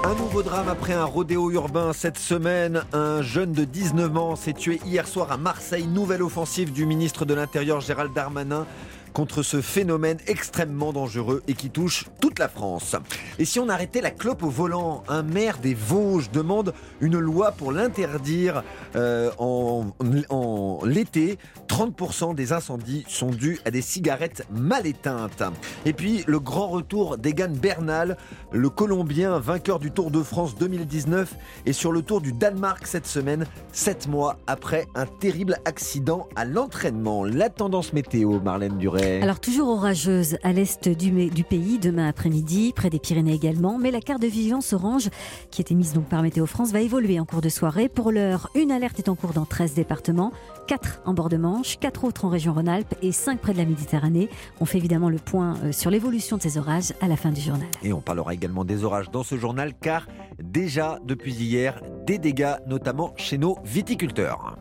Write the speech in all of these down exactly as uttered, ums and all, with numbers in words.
Un nouveau drame après un rodéo urbain cette semaine. Un jeune de dix-neuf ans s'est tué hier soir à Marseille. Nouvelle offensive du ministre de l'Intérieur Gérald Darmanin contre ce phénomène extrêmement dangereux et qui touche toute la France. Et si on arrêtait la clope au volant? Un maire des Vosges demande une loi pour l'interdire euh, en, en l'été. trente pour cent des incendies sont dus à des cigarettes mal éteintes. Et puis le grand retour d'Egan Bernal, le Colombien vainqueur du Tour de France deux mille dix-neuf, est sur le Tour du Danemark cette semaine, sept mois après un terrible accident à l'entraînement. La tendance météo, Marlène Duret. Alors toujours orageuse à l'est du, du pays demain après-midi, près des Pyrénées également, mais la carte de vigilance orange qui était mise donc par Météo France va évoluer en cours de soirée. Pour l'heure, une alerte est en cours dans treize départements, quatre en bord de Manche, quatre autres en région Rhône-Alpes et cinq près de la Méditerranée. On fait évidemment le point sur l'évolution de ces orages à la fin du journal. Et on parlera également des orages dans ce journal car déjà depuis hier, des dégâts notamment chez nos viticulteurs.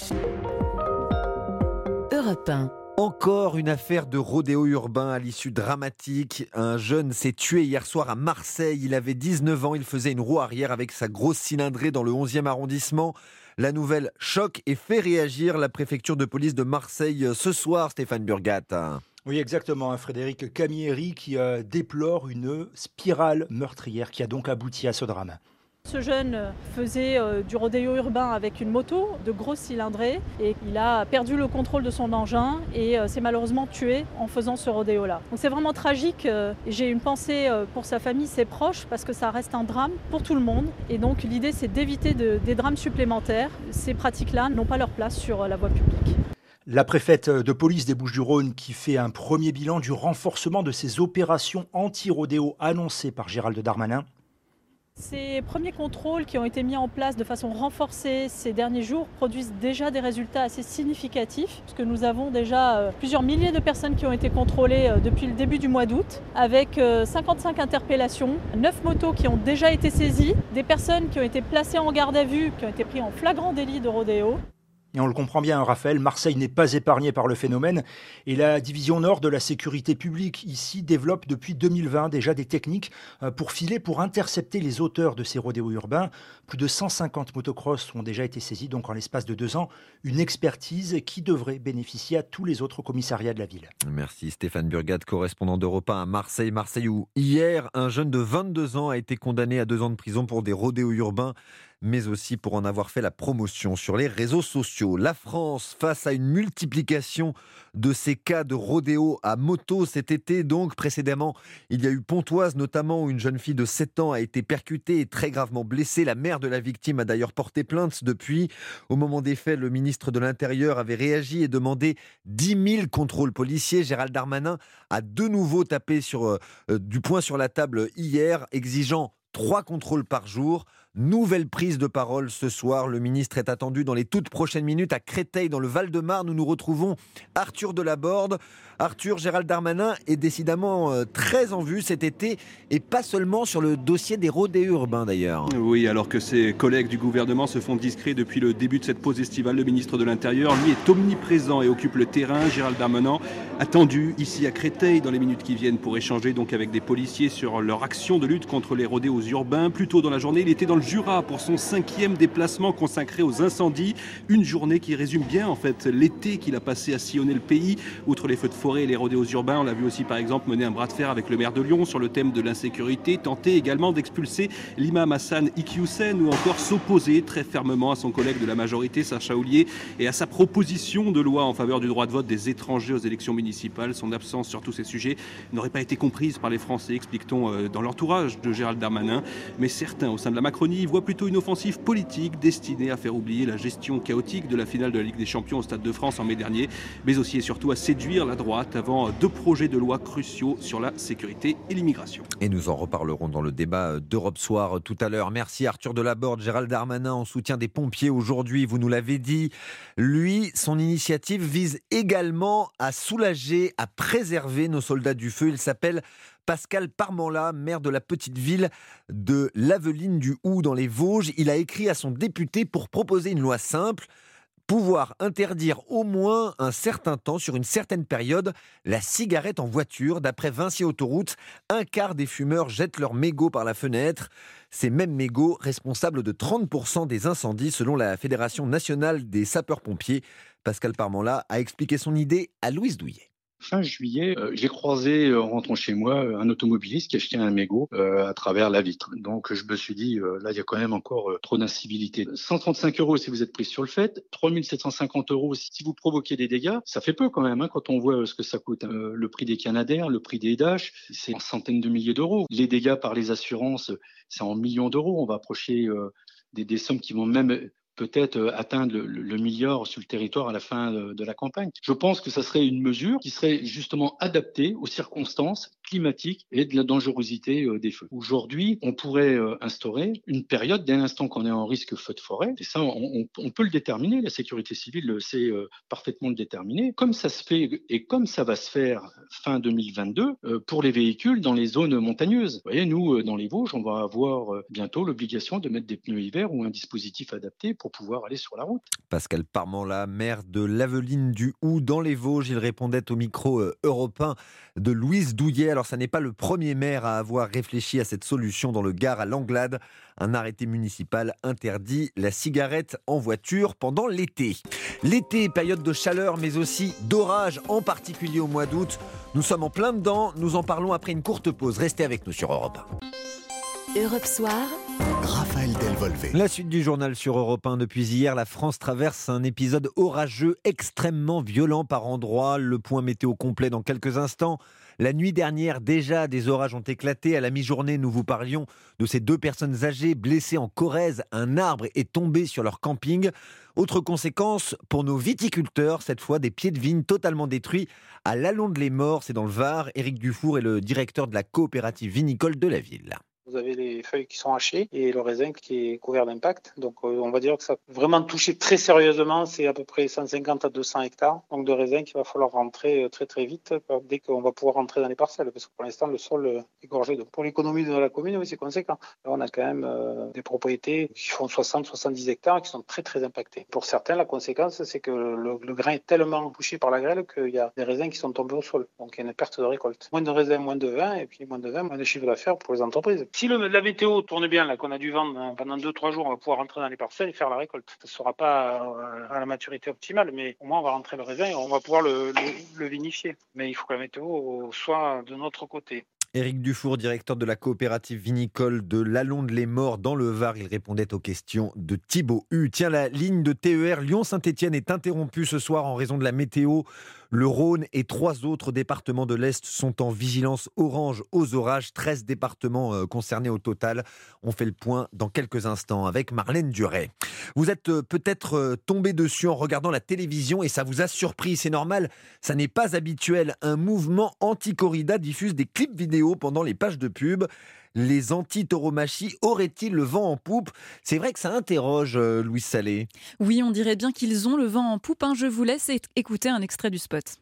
Europe un. Encore une affaire de rodéo urbain à l'issue dramatique. Un jeune s'est tué hier soir à Marseille. Il avait dix-neuf ans, il faisait une roue arrière avec sa grosse cylindrée dans le onzième arrondissement. La nouvelle choque et fait réagir la préfecture de police de Marseille ce soir, Stéphane Burgat. Oui, exactement, hein, Frédéric Camieri qui euh, déplore une spirale meurtrière qui a donc abouti à ce drame. Ce jeune faisait euh, du rodéo urbain avec une moto de grosse cylindrée et il a perdu le contrôle de son engin et euh, s'est malheureusement tué en faisant ce rodéo-là. Donc c'est vraiment tragique. Euh, j'ai une pensée euh, pour sa famille, ses proches, parce que ça reste un drame pour tout le monde. Et donc l'idée, c'est d'éviter de, des drames supplémentaires. Ces pratiques-là n'ont pas leur place sur euh, la voie publique. La préfète de police des Bouches-du-Rhône qui fait un premier bilan du renforcement de ces opérations anti-rodéo annoncées par Gérald Darmanin. Ces premiers contrôles qui ont été mis en place de façon renforcée ces derniers jours produisent déjà des résultats assez significatifs, puisque nous avons déjà plusieurs milliers de personnes qui ont été contrôlées depuis le début du mois d'août, avec cinquante-cinq interpellations, neuf motos qui ont déjà été saisies, des personnes qui ont été placées en garde à vue, qui ont été prises en flagrant délit de rodéo. Et on le comprend bien, Raphaël, Marseille n'est pas épargnée par le phénomène. Et la division nord de la sécurité publique, ici, développe depuis deux mille vingt déjà des techniques pour filer, pour intercepter les auteurs de ces rodéos urbains. Plus de cent cinquante motocross ont déjà été saisis, donc en l'espace de deux ans. Une expertise qui devrait bénéficier à tous les autres commissariats de la ville. Merci Stéphane Burgat, correspondant d'Europe un à Marseille. Marseille où hier, un jeune de vingt-deux ans a été condamné à deux ans de prison pour des rodéos urbains, mais aussi pour en avoir fait la promotion sur les réseaux sociaux. La France face à une multiplication de ces cas de rodéo à moto cet été. Donc précédemment, il y a eu Pontoise notamment où une jeune fille de sept ans a été percutée et très gravement blessée. La mère de la victime a d'ailleurs porté plainte depuis. Au moment des faits, le ministre de l'Intérieur avait réagi et demandé dix mille contrôles policiers. Gérald Darmanin a de nouveau tapé sur, euh, du poing sur la table hier, exigeant trois contrôles par jour. Nouvelle prise de parole ce soir. Le ministre est attendu dans les toutes prochaines minutes à Créteil, dans le Val-de-Marne, où nous retrouvons Arthur Delaborde. Arthur, Gérald Darmanin est décidément euh, très en vue cet été, et pas seulement sur le dossier des rodéos urbains d'ailleurs. Oui, alors que ses collègues du gouvernement se font discrets depuis le début de cette pause estivale, le ministre de l'Intérieur, lui, est omniprésent et occupe le terrain. Gérald Darmanin, attendu ici à Créteil dans les minutes qui viennent pour échanger donc avec des policiers sur leur action de lutte contre les rodéos urbains. Plus tôt dans la journée, il était dans le Jura pour son cinquième déplacement consacré aux incendies. Une journée qui résume bien en fait l'été qu'il a passé à sillonner le pays. Outre les feux de forêt et les rodéos urbains, on l'a vu aussi par exemple mener un bras de fer avec le maire de Lyon sur le thème de l'insécurité, tenter également d'expulser l'imam Hassan Iqiyoussen ou encore s'opposer très fermement à son collègue de la majorité, Sacha Houlié, et à sa proposition de loi en faveur du droit de vote des étrangers aux élections municipales. Son absence sur tous ces sujets n'aurait pas été comprise par les Français, explique-t-on dans l'entourage de Gérald Darmanin. Mais certains au sein de la Macronie voient plutôt une offensive politique destinée à faire oublier la gestion chaotique de la finale de la Ligue des Champions au Stade de France en mai dernier, mais aussi et surtout à séduire la droite avant deux projets de loi cruciaux sur la sécurité et l'immigration. Et nous en reparlerons dans le débat d'Europe Soir tout à l'heure. Merci Arthur Delaborde. Gérald Darmanin en soutien des pompiers aujourd'hui, vous nous l'avez dit. Lui, son initiative vise également à soulager, à préserver nos soldats du feu. Il s'appelle Pascal Parmanla, maire de la petite ville de l'Aveline du Houx dans les Vosges. Il a écrit à son député pour proposer une loi simple pouvoir interdire au moins un certain temps, sur une certaine période, la cigarette en voiture. D'après Vinci Autoroute, un quart des fumeurs jettent leurs mégots par la fenêtre. Ces mêmes mégots responsables de trente pour cent des incendies selon la Fédération nationale des sapeurs-pompiers. Pascal Parmanla a expliqué son idée à Louise Douillet. Fin juillet, euh, j'ai croisé euh, en rentrant chez moi un automobiliste qui achetait un mégot euh, à travers la vitre. Donc je me suis dit, euh, là il y a quand même encore euh, trop d'incivilité. cent trente-cinq euros si vous êtes pris sur le fait, trois mille sept cent cinquante euros si vous provoquez des dégâts. Ça fait peu quand même hein, quand on voit ce que ça coûte. Euh, le prix des Canadair, le prix des Dash, c'est en centaines de milliers d'euros. Les dégâts par les assurances, c'est en millions d'euros. On va approcher euh, des, des sommes qui vont même peut-être atteindre le, le milliard sur le territoire à la fin de, de la campagne. Je pense que ça serait une mesure qui serait justement adaptée aux circonstances climatiques et de la dangerosité euh, des feux. Aujourd'hui, on pourrait euh, instaurer une période dès l'instant qu'on est en risque feu de forêt. Et ça, on, on, on peut le déterminer. La sécurité civile sait euh, parfaitement le déterminer. Comme ça se fait et comme ça va se faire fin deux mille vingt-deux euh, pour les véhicules dans les zones montagneuses. Vous voyez, nous, euh, dans les Vosges, on va avoir euh, bientôt l'obligation de mettre des pneus hiver ou un dispositif adapté pour pouvoir aller sur la route. Pascal Parmanla, maire de l'Aveline du Houx dans les Vosges, il répondait au micro euh, Europe un de Louise Douillet. Alors ça n'est pas le premier maire à avoir réfléchi à cette solution dans le Gard à Langlade. Un arrêté municipal interdit la cigarette en voiture pendant l'été. L'été, période de chaleur mais aussi d'orage, en particulier au mois d'août. Nous sommes en plein dedans, nous en parlons après une courte pause. Restez avec nous sur Europe un. Europe Soir. Raphaël Delvolvé. La suite du journal sur Europe un. Depuis hier, la France traverse un épisode orageux extrêmement violent par endroits. Le point météo complet dans quelques instants. La nuit dernière, déjà, des orages ont éclaté. À la mi-journée, nous vous parlions de ces deux personnes âgées blessées en Corrèze. Un arbre est tombé sur leur camping. Autre conséquence, pour nos viticulteurs, cette fois, des pieds de vigne totalement détruits à l'Allonde-les-Morts, c'est dans le Var. Éric Dufour est le directeur de la coopérative vinicole de la ville. Vous avez les feuilles qui sont hachées et le raisin qui est couvert d'impact. Donc euh, on va dire que ça a vraiment touché très sérieusement, c'est à peu près cent cinquante à deux cents hectares. Donc de raisin qu'il va falloir rentrer très très vite dès qu'on va pouvoir rentrer dans les parcelles. Parce que pour l'instant le sol est gorgé. Donc pour l'économie de la commune, oui, c'est conséquent. Là, on a quand même euh, des propriétés qui font soixante à soixante-dix hectares qui sont très très impactées. Pour certains, la conséquence, c'est que le, le grain est tellement touché par la grêle qu'il y a des raisins qui sont tombés au sol. Donc il y a une perte de récolte. Moins de raisins, moins de vin, et puis moins de vin, moins de chiffre d'affaires pour les entreprises. Si le, la météo tourne bien, là, qu'on a du vent pendant deux trois jours, on va pouvoir rentrer dans les parcelles et faire la récolte. Ça ne sera pas à la maturité optimale, mais au moins on va rentrer le raisin et on va pouvoir le, le, le vinifier. Mais il faut que la météo soit de notre côté. Éric Dufour, directeur de la coopérative vinicole de l'Allonde-les-Morts dans le Var, il répondait aux questions de Thibaut Hu. Tiens, la ligne de T E R Lyon-Saint-Étienne est interrompue ce soir en raison de la météo. Le Rhône et trois autres départements de l'Est sont en vigilance orange aux orages. treize départements euh, concernés au total. On fait le point dans quelques instants avec Marlène Duret. Vous êtes euh, peut-être euh, tombé dessus en regardant la télévision et ça vous a surpris. C'est normal, ça n'est pas habituel. Un mouvement anti-corrida diffuse des clips vidéo pendant les pages de pub. Les anti-tauromachie auraient-ils le vent en poupe ? C'est vrai que ça interroge, euh, Louise Salé. Oui, on dirait bien qu'ils ont le vent en poupe. Hein. Je vous laisse écouter un extrait du spot.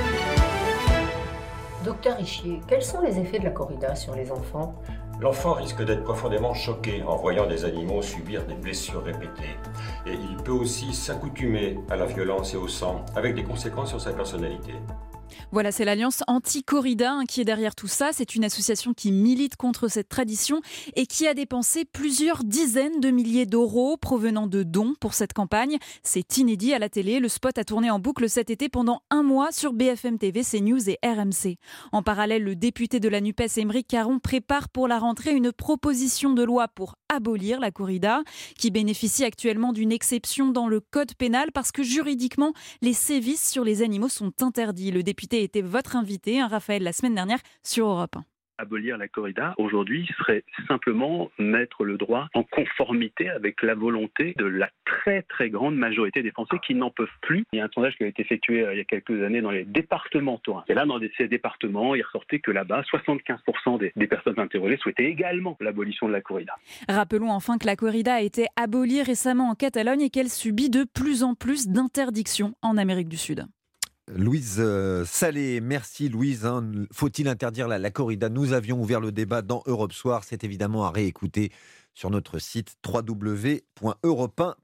Docteur Richier, quels sont les effets de la corrida sur les enfants ? L'enfant risque d'être profondément choqué en voyant des animaux subir des blessures répétées. Et il peut aussi s'accoutumer à la violence et au sang, avec des conséquences sur sa personnalité. Voilà, c'est l'Alliance Anti-Corrida hein, qui est derrière tout ça. C'est une association qui milite contre cette tradition et qui a dépensé plusieurs dizaines de milliers d'euros provenant de dons pour cette campagne. C'est inédit à la télé. Le spot a tourné en boucle cet été pendant un mois sur B F M T V, CNews et R M C. En parallèle, le député de la NUPES, Aymeric Caron, prépare pour la rentrée une proposition de loi pour abolir la corrida, qui bénéficie actuellement d'une exception dans le code pénal parce que juridiquement, les sévices sur les animaux sont interdits. Le député était votre invité, hein, Raphaël, la semaine dernière sur Europe un. Abolir la corrida, aujourd'hui, serait simplement mettre le droit en conformité avec la volonté de la très très grande majorité des Français qui n'en peuvent plus. Il y a un sondage qui a été effectué euh, il y a quelques années dans les départements taurins. Et là, dans ces départements, il ressortait que là-bas, soixante-quinze pour cent des, des personnes interrogées souhaitaient également l'abolition de la corrida. Rappelons enfin que la corrida a été abolie récemment en Catalogne et qu'elle subit de plus en plus d'interdictions en Amérique du Sud. Louise euh, Salé, merci Louise. Hein. Faut-il interdire la, la corrida ? Nous avions ouvert le débat dans Europe Soir. C'est évidemment à réécouter sur notre site w w w point europe un point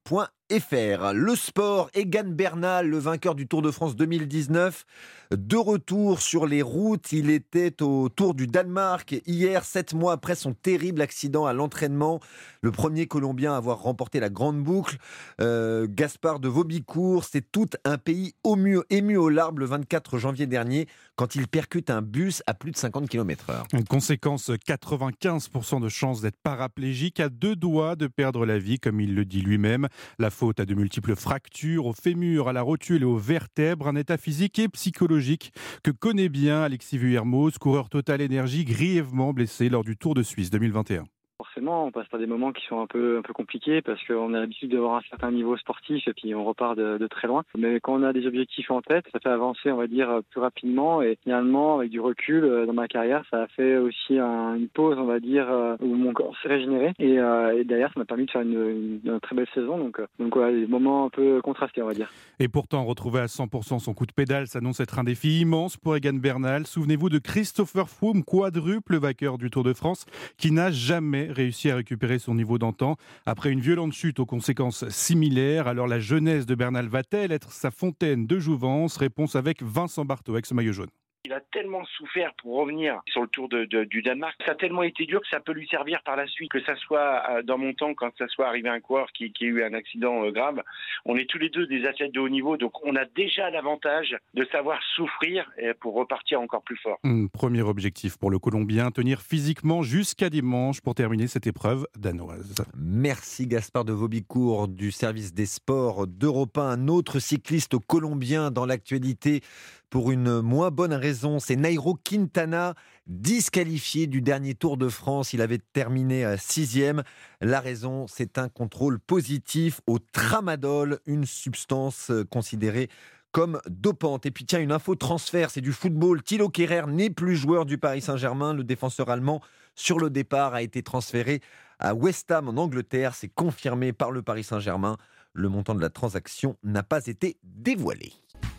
F R. Le sport, Egan Bernal, le vainqueur du Tour de France deux mille dix-neuf, de retour sur les routes. Il était au Tour du Danemark hier, sept mois après son terrible accident à l'entraînement. Le premier Colombien à avoir remporté la grande boucle. Euh, Gaspard de Vaubicourt, c'est tout un pays ému, ému aux larmes le vingt-quatre janvier dernier quand il percute un bus à plus de cinquante kilomètres heure. Une conséquence, quatre-vingt-quinze pour cent de chances d'être paraplégique, à deux doigts de perdre la vie, comme il le dit lui-même. La faute à de multiples fractures au fémur, à la rotule et aux vertèbres, un état physique et psychologique que connaît bien Alexis Vuillermoz, coureur Total Énergie, grièvement blessé lors du Tour de Suisse deux mille vingt et un. Forcément, on passe par des moments qui sont un peu un peu compliqués parce qu'on a l'habitude d'avoir un certain niveau sportif et puis on repart de, de très loin. Mais quand on a des objectifs en tête, ça fait avancer, on va dire, plus rapidement. Et finalement, avec du recul, dans ma carrière, ça a fait aussi un, une pause, on va dire, où mon corps s'est régénéré. Et, euh, et derrière, ça m'a permis de faire une, une, une très belle saison. Donc, donc voilà, des moments un peu contrastés, on va dire. Et pourtant, retrouver à cent pour cent son coup de pédale s'annonce être un défi immense pour Egan Bernal. Souvenez-vous de Christopher Froome, quadruple vainqueur du Tour de France, qui n'a jamais réussi à récupérer son niveau d'antan après une violente chute aux conséquences similaires. Alors la jeunesse de Bernal va-t-elle être sa fontaine de jouvence? Réponse avec Vincent Bartaux, ex-maillot jaune. Il a tellement souffert pour revenir sur le Tour de, de, du Danemark. Ça a tellement été dur que ça peut lui servir par la suite. Que ça soit dans mon temps, quand ça soit arrivé à un coureur qui, qui a eu un accident grave. On est tous les deux des athlètes de haut niveau, donc on a déjà l'avantage de savoir souffrir pour repartir encore plus fort. Mmh, premier objectif pour le Colombien, tenir physiquement jusqu'à dimanche pour terminer cette épreuve danoise. Merci Gaspard de Vaubicourt du service des sports d'Europe un. Un autre cycliste colombien dans l'actualité pour une moins bonne raison, c'est Nairo Quintana, disqualifié du dernier Tour de France. Il avait terminé sixième. La raison, c'est un contrôle positif au tramadol, une substance considérée comme dopante. Et puis tiens, une info transfert, c'est du football. Thilo Kehrer n'est plus joueur du Paris Saint-Germain. Le défenseur allemand, sur le départ, a été transféré à West Ham en Angleterre. C'est confirmé par le Paris Saint-Germain. Le montant de la transaction n'a pas été dévoilé.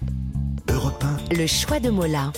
Le choix de Mola.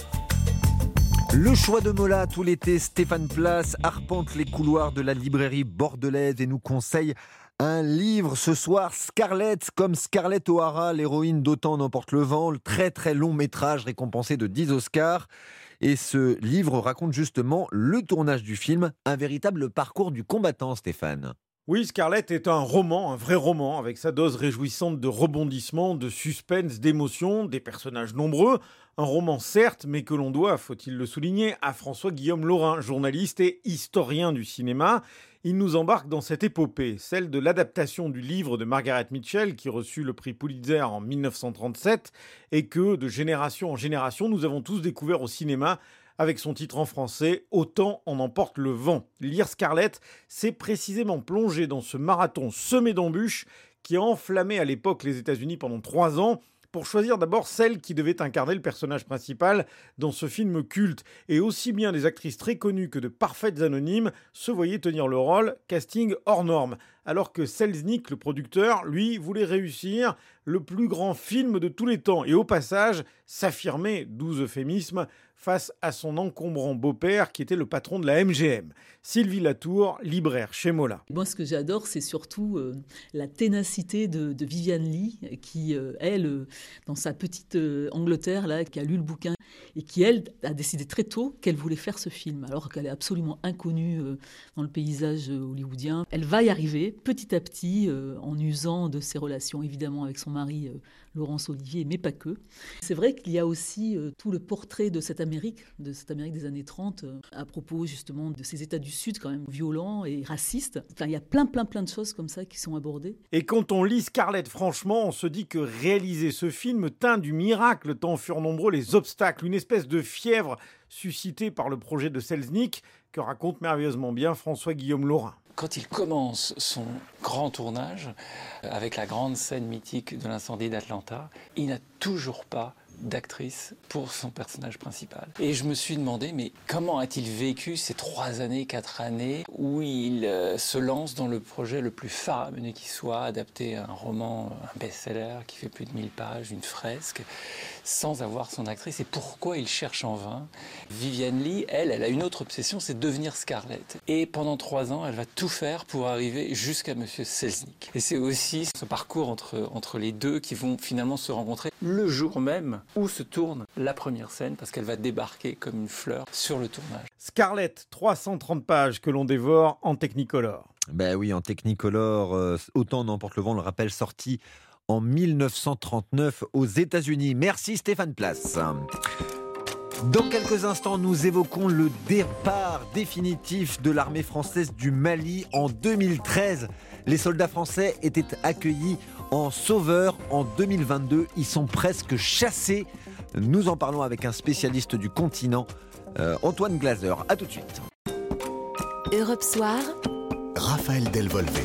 Le choix de Mola, tout l'été, Stéphane Place arpente les couloirs de la librairie bordelaise et nous conseille un livre ce soir, Scarlett, comme Scarlett O'Hara, l'héroïne d'Autant n'emporte le vent, le très très long métrage récompensé de dix Oscars. Et ce livre raconte justement le tournage du film, un véritable parcours du combattant, Stéphane. Oui, Scarlett est un roman, un vrai roman, avec sa dose réjouissante de rebondissements, de suspense, d'émotions, des personnages nombreux. Un roman certes, mais que l'on doit, faut-il le souligner, à François-Guillaume Laurin, journaliste et historien du cinéma. Il nous embarque dans cette épopée, celle de l'adaptation du livre de Margaret Mitchell, qui reçut le prix Pulitzer en dix-neuf cent trente-sept, et que, de génération en génération, nous avons tous découvert au cinéma, avec son titre en français, Autant en emporte le vent. Lire Scarlett, c'est précisément plonger dans ce marathon semé d'embûches qui a enflammé à l'époque les États-Unis pendant trois ans, pour choisir d'abord celle qui devait incarner le personnage principal dans ce film culte. Et aussi bien des actrices très connues que de parfaites anonymes se voyaient tenir le rôle, casting hors norme. Alors que Selznick, le producteur, lui, voulait réussir le plus grand film de tous les temps. Et au passage, s'affirmer, doux euphémisme, face à son encombrant beau-père qui était le patron de la M G M. Sylvie Latour, libraire chez Mola. Moi, ce que j'adore, c'est surtout euh, la ténacité de, de Viviane Lee, qui, euh, elle, euh, dans sa petite euh, Angleterre, là, qui a lu le bouquin, et qui, elle, a décidé très tôt qu'elle voulait faire ce film, alors qu'elle est absolument inconnue euh, dans le paysage euh, hollywoodien. Elle va y arriver, petit à petit, euh, en usant de ses relations, évidemment, avec son mari, euh, Laurence Olivier, mais pas que. C'est vrai qu'il y a aussi euh, tout le portrait de cette Amérique, de cette Amérique des années trente, euh, à propos justement de ces États du Sud quand même violents et racistes. Enfin, il y a plein, plein, plein de choses comme ça qui sont abordées. Et quand on lit Scarlett, franchement, on se dit que réaliser ce film teint du miracle, tant furent nombreux les obstacles, une espèce de fièvre suscitée par le projet de Selznick, que raconte merveilleusement bien François-Guillaume Laurin. Quand il commence son grand tournage, avec la grande scène mythique de l'incendie d'Atlanta, il n'a toujours pas d'actrice pour son personnage principal. Et je me suis demandé, mais comment a-t-il vécu ces trois années, quatre années où il euh, se lance dans le projet le plus faramineux qui soit, adapter un roman, un best-seller qui fait plus de mille pages, une fresque, sans avoir son actrice, et pourquoi il cherche en vain. Viviane Lee, elle, elle a une autre obsession, c'est devenir Scarlett. Et pendant trois ans, elle va tout faire pour arriver jusqu'à Monsieur Selznick. Et c'est aussi ce parcours entre, entre les deux qui vont finalement se rencontrer le jour même où se tourne la première scène, parce qu'elle va débarquer comme une fleur sur le tournage. Scarlett, trois cent trente pages que l'on dévore en Technicolor. Ben oui, en Technicolor, euh, Autant n'emporte le vent, le rappel sorti en mille neuf cent trente-neuf aux États-Unis. Merci Stéphane Place. Dans quelques instants, nous évoquons le départ définitif de l'armée française du Mali en deux mille treize. Les soldats français étaient accueillis en sauveurs en deux mille vingt-deux. Ils sont presque chassés. Nous en parlons avec un spécialiste du continent, euh, Antoine Glaser. A tout de suite. Europe Soir, Raphaël Delvolvé.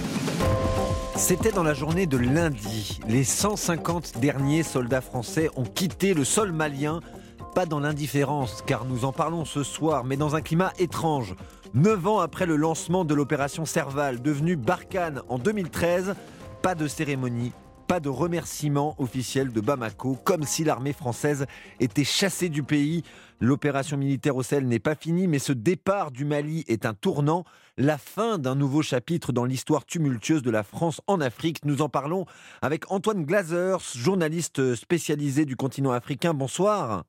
C'était dans la journée de lundi. Les cent cinquante derniers soldats français ont quitté le sol malien. Pas dans l'indifférence, car nous en parlons ce soir, mais dans un climat étrange. Neuf ans après le lancement de l'opération Serval, devenue Barkhane en deux mille treize, pas de cérémonie, pas de remerciement officiel de Bamako, comme si l'armée française était chassée du pays. L'opération militaire au Sahel n'est pas finie, mais ce départ du Mali est un tournant, la fin d'un nouveau chapitre dans l'histoire tumultueuse de la France en Afrique. Nous en parlons avec Antoine Glaser, journaliste spécialisé du continent africain. Bonsoir.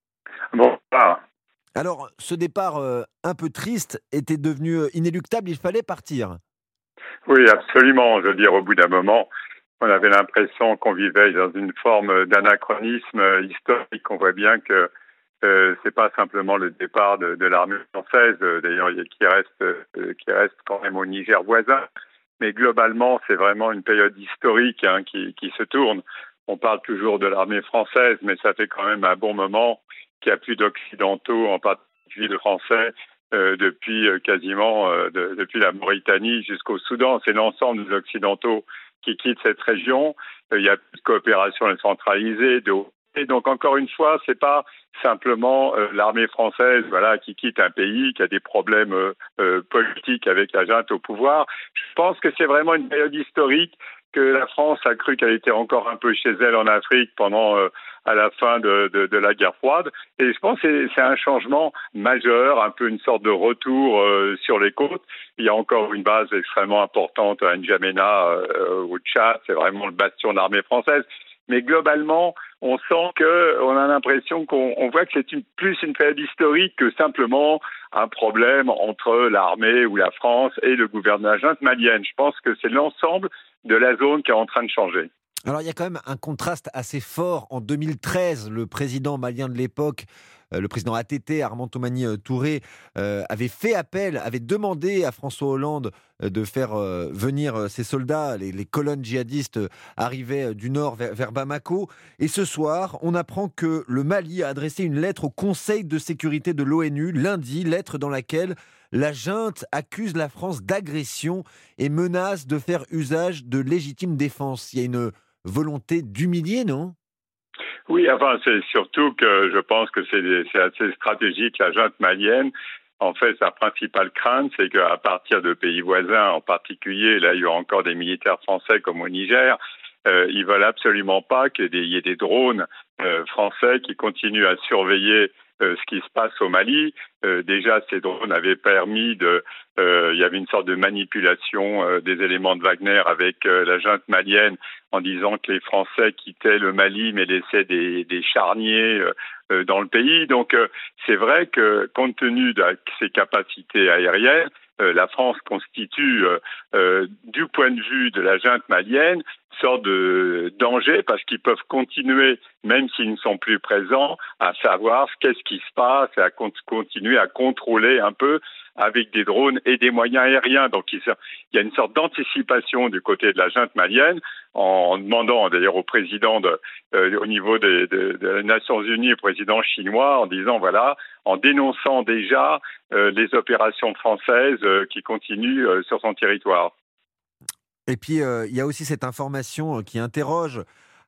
Bonsoir. Alors, ce départ euh, un peu triste était devenu euh, inéluctable, il fallait partir. Oui, absolument. Je veux dire, au bout d'un moment, on avait l'impression qu'on vivait dans une forme d'anachronisme historique. On voit bien que euh, c'est pas simplement le départ de, de l'armée française, euh, d'ailleurs, qui reste, euh, qui reste quand même au Niger voisin, mais globalement, c'est vraiment une période historique hein, qui, qui se tourne. On parle toujours de l'armée française, mais ça fait quand même un bon moment qu'il n'y a plus d'Occidentaux, en particulier de Français, euh, depuis euh, quasiment euh, de, depuis la Mauritanie jusqu'au Soudan. C'est l'ensemble des Occidentaux qui quittent cette région. Euh, il y a plus de coopération centralisée. De... Et donc, encore une fois, c'est pas simplement euh, l'armée française voilà, qui quitte un pays, qui a des problèmes euh, euh, politiques avec la junte au pouvoir. Je pense que c'est vraiment une période historique que la France a cru qu'elle était encore un peu chez elle en Afrique pendant euh, à la fin de, de, de la guerre froide. Et je pense que c'est, c'est un changement majeur, un peu une sorte de retour euh, sur les côtes. Il y a encore une base extrêmement importante à N'Djamena, euh, au Tchad, c'est vraiment le bastion de l'armée française. Mais globalement, on sent que, on a l'impression qu'on on voit que c'est une, plus une période historique que simplement un problème entre l'armée ou la France et le gouvernement de la junte malienne. Je pense que c'est l'ensemble de la zone qui est en train de changer. Alors il y a quand même un contraste assez fort. En deux mille treize, le président malien de l'époque, euh, le président A T T, Armand Toumani Touré, euh, avait fait appel, avait demandé à François Hollande euh, de faire euh, venir euh, ses soldats. Les, les colonnes djihadistes euh, arrivaient euh, du nord vers, vers Bamako. Et ce soir, on apprend que le Mali a adressé une lettre au Conseil de sécurité de l'ONU lundi, lettre dans laquelle la junte accuse la France d'agression et menace de faire usage de légitime défense. Il y a une volonté d'humilier, non ? Oui, enfin, c'est surtout que je pense que c'est, c'est assez stratégique, la junte malienne. En fait, sa principale crainte, c'est qu'à partir de pays voisins, en particulier, là, il y a encore des militaires français comme au Niger, euh, ils veulent absolument pas qu'il y ait des drones euh, français qui continuent à surveiller Euh, ce qui se passe au Mali. Euh, déjà, ces drones avaient permis de... Euh, il y avait une sorte de manipulation euh, des éléments de Wagner avec euh, la junte malienne en disant que les Français quittaient le Mali mais laissaient des, des charniers euh, euh, dans le pays. Donc, euh, c'est vrai que, compte tenu de ses capacités aériennes, euh, la France constitue, euh, euh, du point de vue de la junte malienne, sorte de danger parce qu'ils peuvent continuer, même s'ils ne sont plus présents, à savoir qu'est-ce qui se passe et à continuer à contrôler un peu avec des drones et des moyens aériens. Donc il y a une sorte d'anticipation du côté de la junte malienne en demandant d'ailleurs au président de, euh, au niveau des, de, de Nations Unies, au président chinois, en disant voilà, en dénonçant déjà euh, les opérations françaises euh, qui continuent euh, sur son territoire. Et puis, euh, il y a aussi cette information qui interroge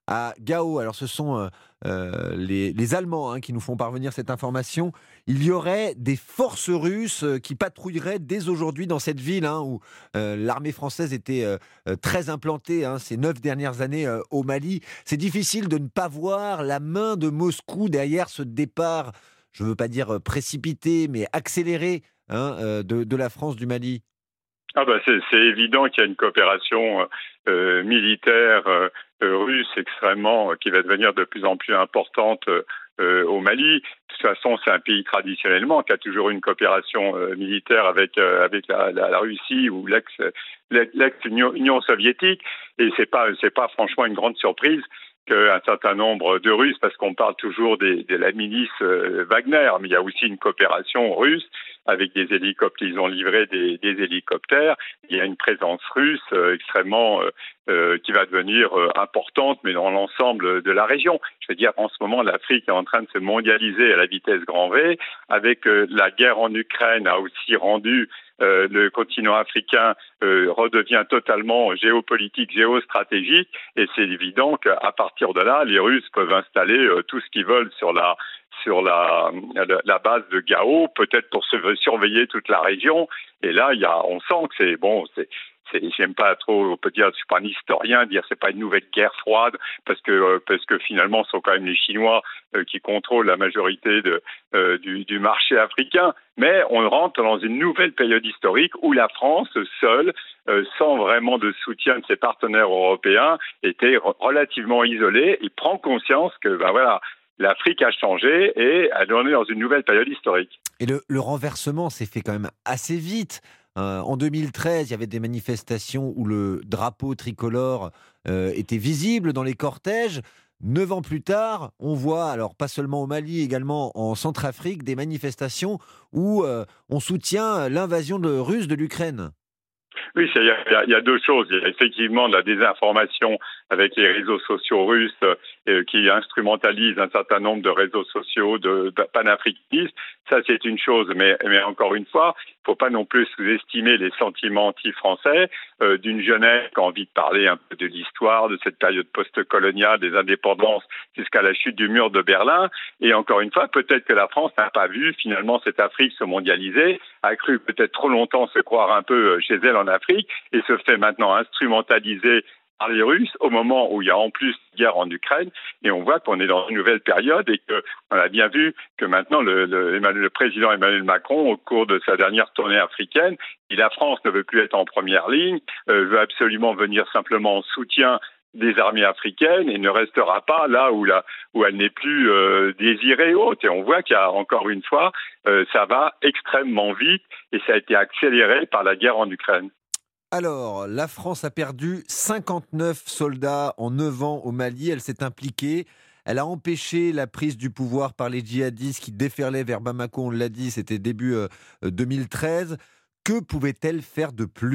à Gao. Alors ce sont euh, euh, les, les Allemands hein, qui nous font parvenir cette information. Il y aurait des forces russes qui patrouilleraient dès aujourd'hui dans cette ville hein, où euh, l'armée française était euh, très implantée hein, ces neuf dernières années euh, au Mali. C'est difficile de ne pas voir la main de Moscou derrière ce départ, je ne veux pas dire précipité, mais accéléré hein, euh, de, de la France du Mali. Ah bah c'est, c'est évident qu'il y a une coopération euh, militaire euh, russe extrêmement, euh, qui va devenir de plus en plus importante euh, au Mali. De toute façon, c'est un pays traditionnellement qui a toujours eu une coopération euh, militaire avec euh, avec la, la, la Russie ou l'ex l'ex-Union Union soviétique, et c'est pas c'est pas franchement une grande surprise qu'un certain nombre de Russes, parce qu'on parle toujours des, de la milice euh, Wagner, mais il y a aussi une coopération russe avec des hélicoptères, ils ont livré des, des hélicoptères. Il y a une présence russe euh, extrêmement euh, euh, qui va devenir euh, importante, mais dans l'ensemble de la région. Je veux dire, en ce moment, l'Afrique est en train de se mondialiser à la vitesse grand V, avec euh, la guerre en Ukraine a aussi rendu Euh, le continent africain euh, redevient totalement géopolitique, géostratégique, et c'est évident qu'à partir de là, les Russes peuvent installer euh, tout ce qu'ils veulent sur la sur la, la, la base de Gao, peut-être pour se surveiller toute la région. Et là, il y a, on sent que c'est bon, c'est C'est, j'aime pas trop, on peut dire, je suis pas un historien, dire c'est pas une nouvelle guerre froide, parce que euh, parce que finalement, ce sont quand même les Chinois euh, qui contrôlent la majorité de, euh, du, du marché africain. Mais on rentre dans une nouvelle période historique où la France, seule, euh, sans vraiment de soutien de ses partenaires européens, était re- relativement isolée et prend conscience que, ben voilà, l'Afrique a changé et elle est dans une nouvelle période historique. Et le, le renversement s'est fait quand même assez vite. Euh, en deux mille treize, il y avait des manifestations où le drapeau tricolore euh, était visible dans les cortèges. Neuf ans plus tard, on voit, alors pas seulement au Mali, également en Centrafrique, des manifestations où euh, on soutient l'invasion de, russe de l'Ukraine. Oui, il y, y, y a deux choses. Il y a effectivement de la désinformation avec les réseaux sociaux russes euh, qui instrumentalisent un certain nombre de réseaux sociaux de, de panafricanistes. Ça, c'est une chose. Mais, mais encore une fois, il ne faut pas non plus sous-estimer les sentiments anti-français euh, d'une jeunesse qui a envie de parler un peu de l'histoire, de cette période post-coloniale, des indépendances jusqu'à la chute du mur de Berlin. Et encore une fois, peut-être que la France n'a pas vu finalement cette Afrique se mondialiser, a cru peut-être trop longtemps se croire un peu chez elle en Afrique et se fait maintenant instrumentaliser par les Russes au moment où il y a en plus une guerre en Ukraine, et on voit qu'on est dans une nouvelle période et qu'on a bien vu que maintenant le, le, le président Emmanuel Macron, au cours de sa dernière tournée africaine, et la France ne veut plus être en première ligne, euh, veut absolument venir simplement en soutien des armées africaines et ne restera pas là où, la, où elle n'est plus euh, désirée haute. Et on voit qu'il y a encore une fois, euh, ça va extrêmement vite et ça a été accéléré par la guerre en Ukraine. Alors, la France a perdu cinquante-neuf soldats en neuf ans au Mali. Elle s'est impliquée. Elle a empêché la prise du pouvoir par les djihadistes qui déferlaient vers Bamako. On l'a dit, c'était début euh, deux mille treize. Que pouvait-elle faire de plus ?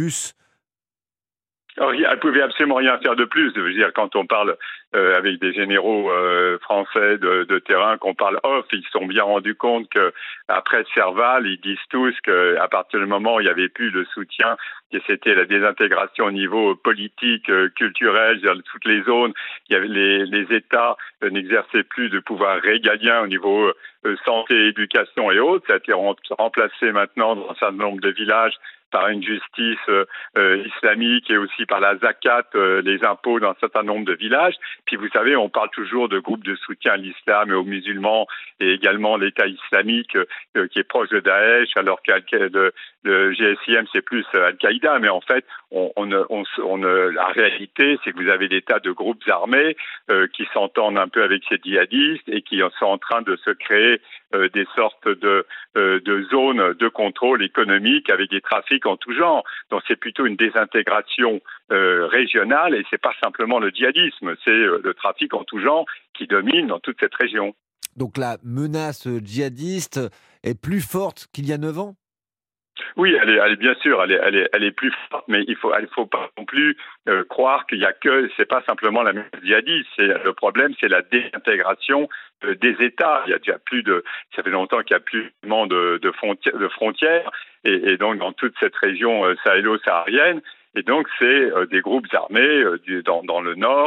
Alors, elle ne pouvait absolument rien faire de plus. Je veux dire, quand on parle euh, avec des généraux euh, français de, de terrain, qu'on parle off, ils se sont bien rendus compte qu'après Serval, ils disent tous qu'à partir du moment où il n'y avait plus de soutien, que c'était la désintégration au niveau politique, euh, culturel, dans toutes les zones, il y avait les, les États euh, n'exerçaient plus de pouvoir régalien au niveau euh, santé, éducation et autres. Ça a été remplacé maintenant dans un certain nombre de villages par une justice euh, islamique et aussi par la zakat, euh, les impôts dans un certain nombre de villages. Puis vous savez, on parle toujours de groupes de soutien à l'islam et aux musulmans et également l'État islamique euh, qui est proche de Daesh, alors que le, le G S I M c'est plus Al-Qaïda. Mais en fait, on, on, on, on, la réalité, c'est que vous avez des tas de groupes armés euh, qui s'entendent un peu avec ces djihadistes et qui sont en train de se créer euh, des sortes de, euh, de zones de contrôle économique avec des trafics en tout genre. Donc c'est plutôt une désintégration euh, régionale et c'est pas simplement le djihadisme, c'est euh, le trafic en tout genre qui domine dans toute cette région. Donc la menace djihadiste est plus forte qu'il y a neuf ans ? Oui, elle est, elle est bien sûr, elle est, elle est, elle est plus forte, mais il faut, il faut pas non plus euh, croire qu'il y a que, c'est pas simplement la menace djihadiste. C'est le problème, c'est la désintégration euh, des États. Il y a déjà plus de, ça fait longtemps qu'il y a plus de, de frontières, de frontières, et, et donc dans toute cette région euh, sahélo-saharienne. Et donc c'est euh, des groupes armés euh, du, dans, dans le nord.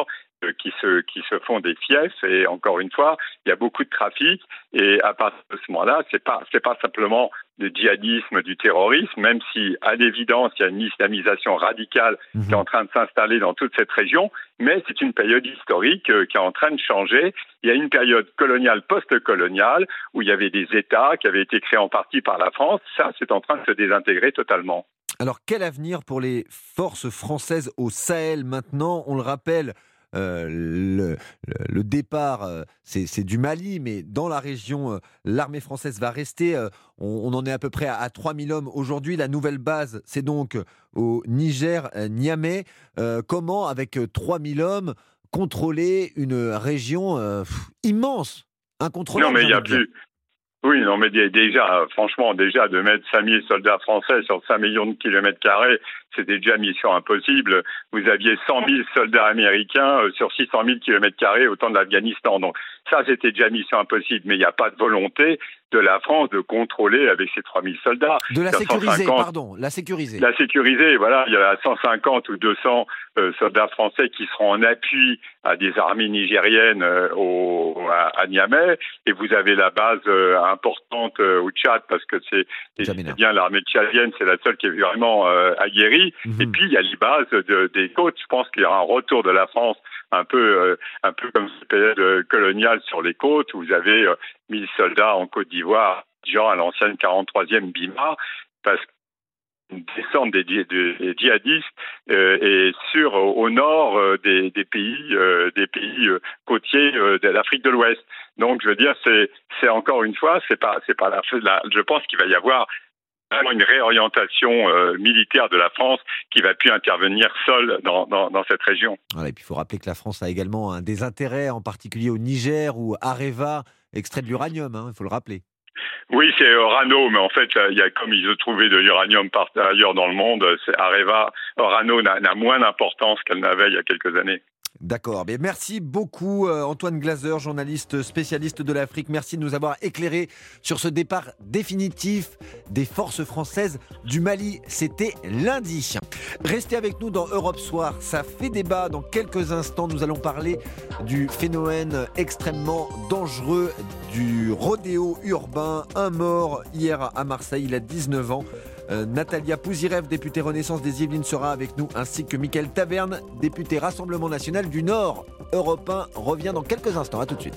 qui se qui se font des fiefs et encore une fois il y a beaucoup de trafic et à partir de ce moment-là c'est pas c'est pas simplement du djihadisme, du terrorisme, même si à l'évidence il y a une islamisation radicale mmh. qui est en train de s'installer dans toute cette région, mais c'est une période historique euh, qui est en train de changer. Il y a une période coloniale, post-coloniale, où il y avait des États qui avaient été créés en partie par la France. Ça, c'est en train de se désintégrer totalement. Alors, quel avenir pour les forces françaises au Sahel maintenant ? On le rappelle, euh, le, le départ, euh, c'est, c'est du Mali, mais dans la région, euh, l'armée française va rester. Euh, on, on en est à peu près à, à trois mille hommes aujourd'hui. La nouvelle base, c'est donc au Niger, euh, Niamey. Euh, comment, avec trois mille hommes, contrôler une région euh, pff, immense, incontrôlable ? Non, mais il n'y a plus... Oui, non, mais déjà, franchement, déjà de mettre cinq mille soldats français sur cinq millions de kilomètres carrés, c'était déjà mission impossible. Vous aviez cent mille soldats américains sur six cent mille kilomètres carrés au temps de l'Afghanistan. Donc ça, c'était déjà mission impossible. Mais il n'y a pas de volonté de la France de contrôler avec ces trois mille soldats. De la sécuriser, pardon, la sécuriser. La sécuriser, voilà. Il y a cent cinquante ou deux cents euh, soldats français qui seront en appui à des armées nigériennes euh, au, à, à Niamey. Et vous avez la base euh, importante euh, au Tchad, parce que c'est, c'est, c'est bien l'armée tchadienne, c'est la seule qui est vraiment euh, aguerrie. Mmh. Et puis, il y a les bases de, des côtes. Je pense qu'il y aura un retour de la France un peu, euh, un peu comme cette période coloniale sur les côtes, où vous avez euh, mille soldats en Côte d'Ivoire, genre à l'ancienne quarante-troisième B I M A, parce qu'une descente des, des, des djihadistes euh, est sur au, au nord euh, des, des pays, euh, des pays euh, côtiers euh, de l'Afrique de l'Ouest. Donc, je veux dire, c'est, c'est encore une fois, c'est pas, c'est pas la, la. Je pense qu'il va y avoir vraiment une réorientation euh, militaire de la France qui va plus intervenir seule dans, dans, dans cette région. Voilà, et puis il faut rappeler que la France a également hein, des intérêts, en particulier au Niger où Areva extrait de l'uranium, hein, il faut le rappeler. Oui, c'est Orano, mais en fait, il y a comme ils ont trouvé de l'uranium par ailleurs dans le monde, c'est Areva. Orano n'a, n'a moins d'importance qu'elle n'avait il y a quelques années. D'accord. Bien, merci beaucoup Antoine Glaser, journaliste spécialiste de l'Afrique. Merci de nous avoir éclairé sur ce départ définitif des forces françaises du Mali. C'était lundi. Restez avec nous dans Europe Soir. Ça fait débat. Dans quelques instants, nous allons parler du phénomène extrêmement dangereux du rodéo urbain. Un mort hier à Marseille, il a dix-neuf ans. Euh, Natalia Pouzirev, députée Renaissance des Yvelines, sera avec nous, ainsi que Mickaël Taverne, député Rassemblement National du Nord. Europe un revient dans quelques instants. À tout de suite.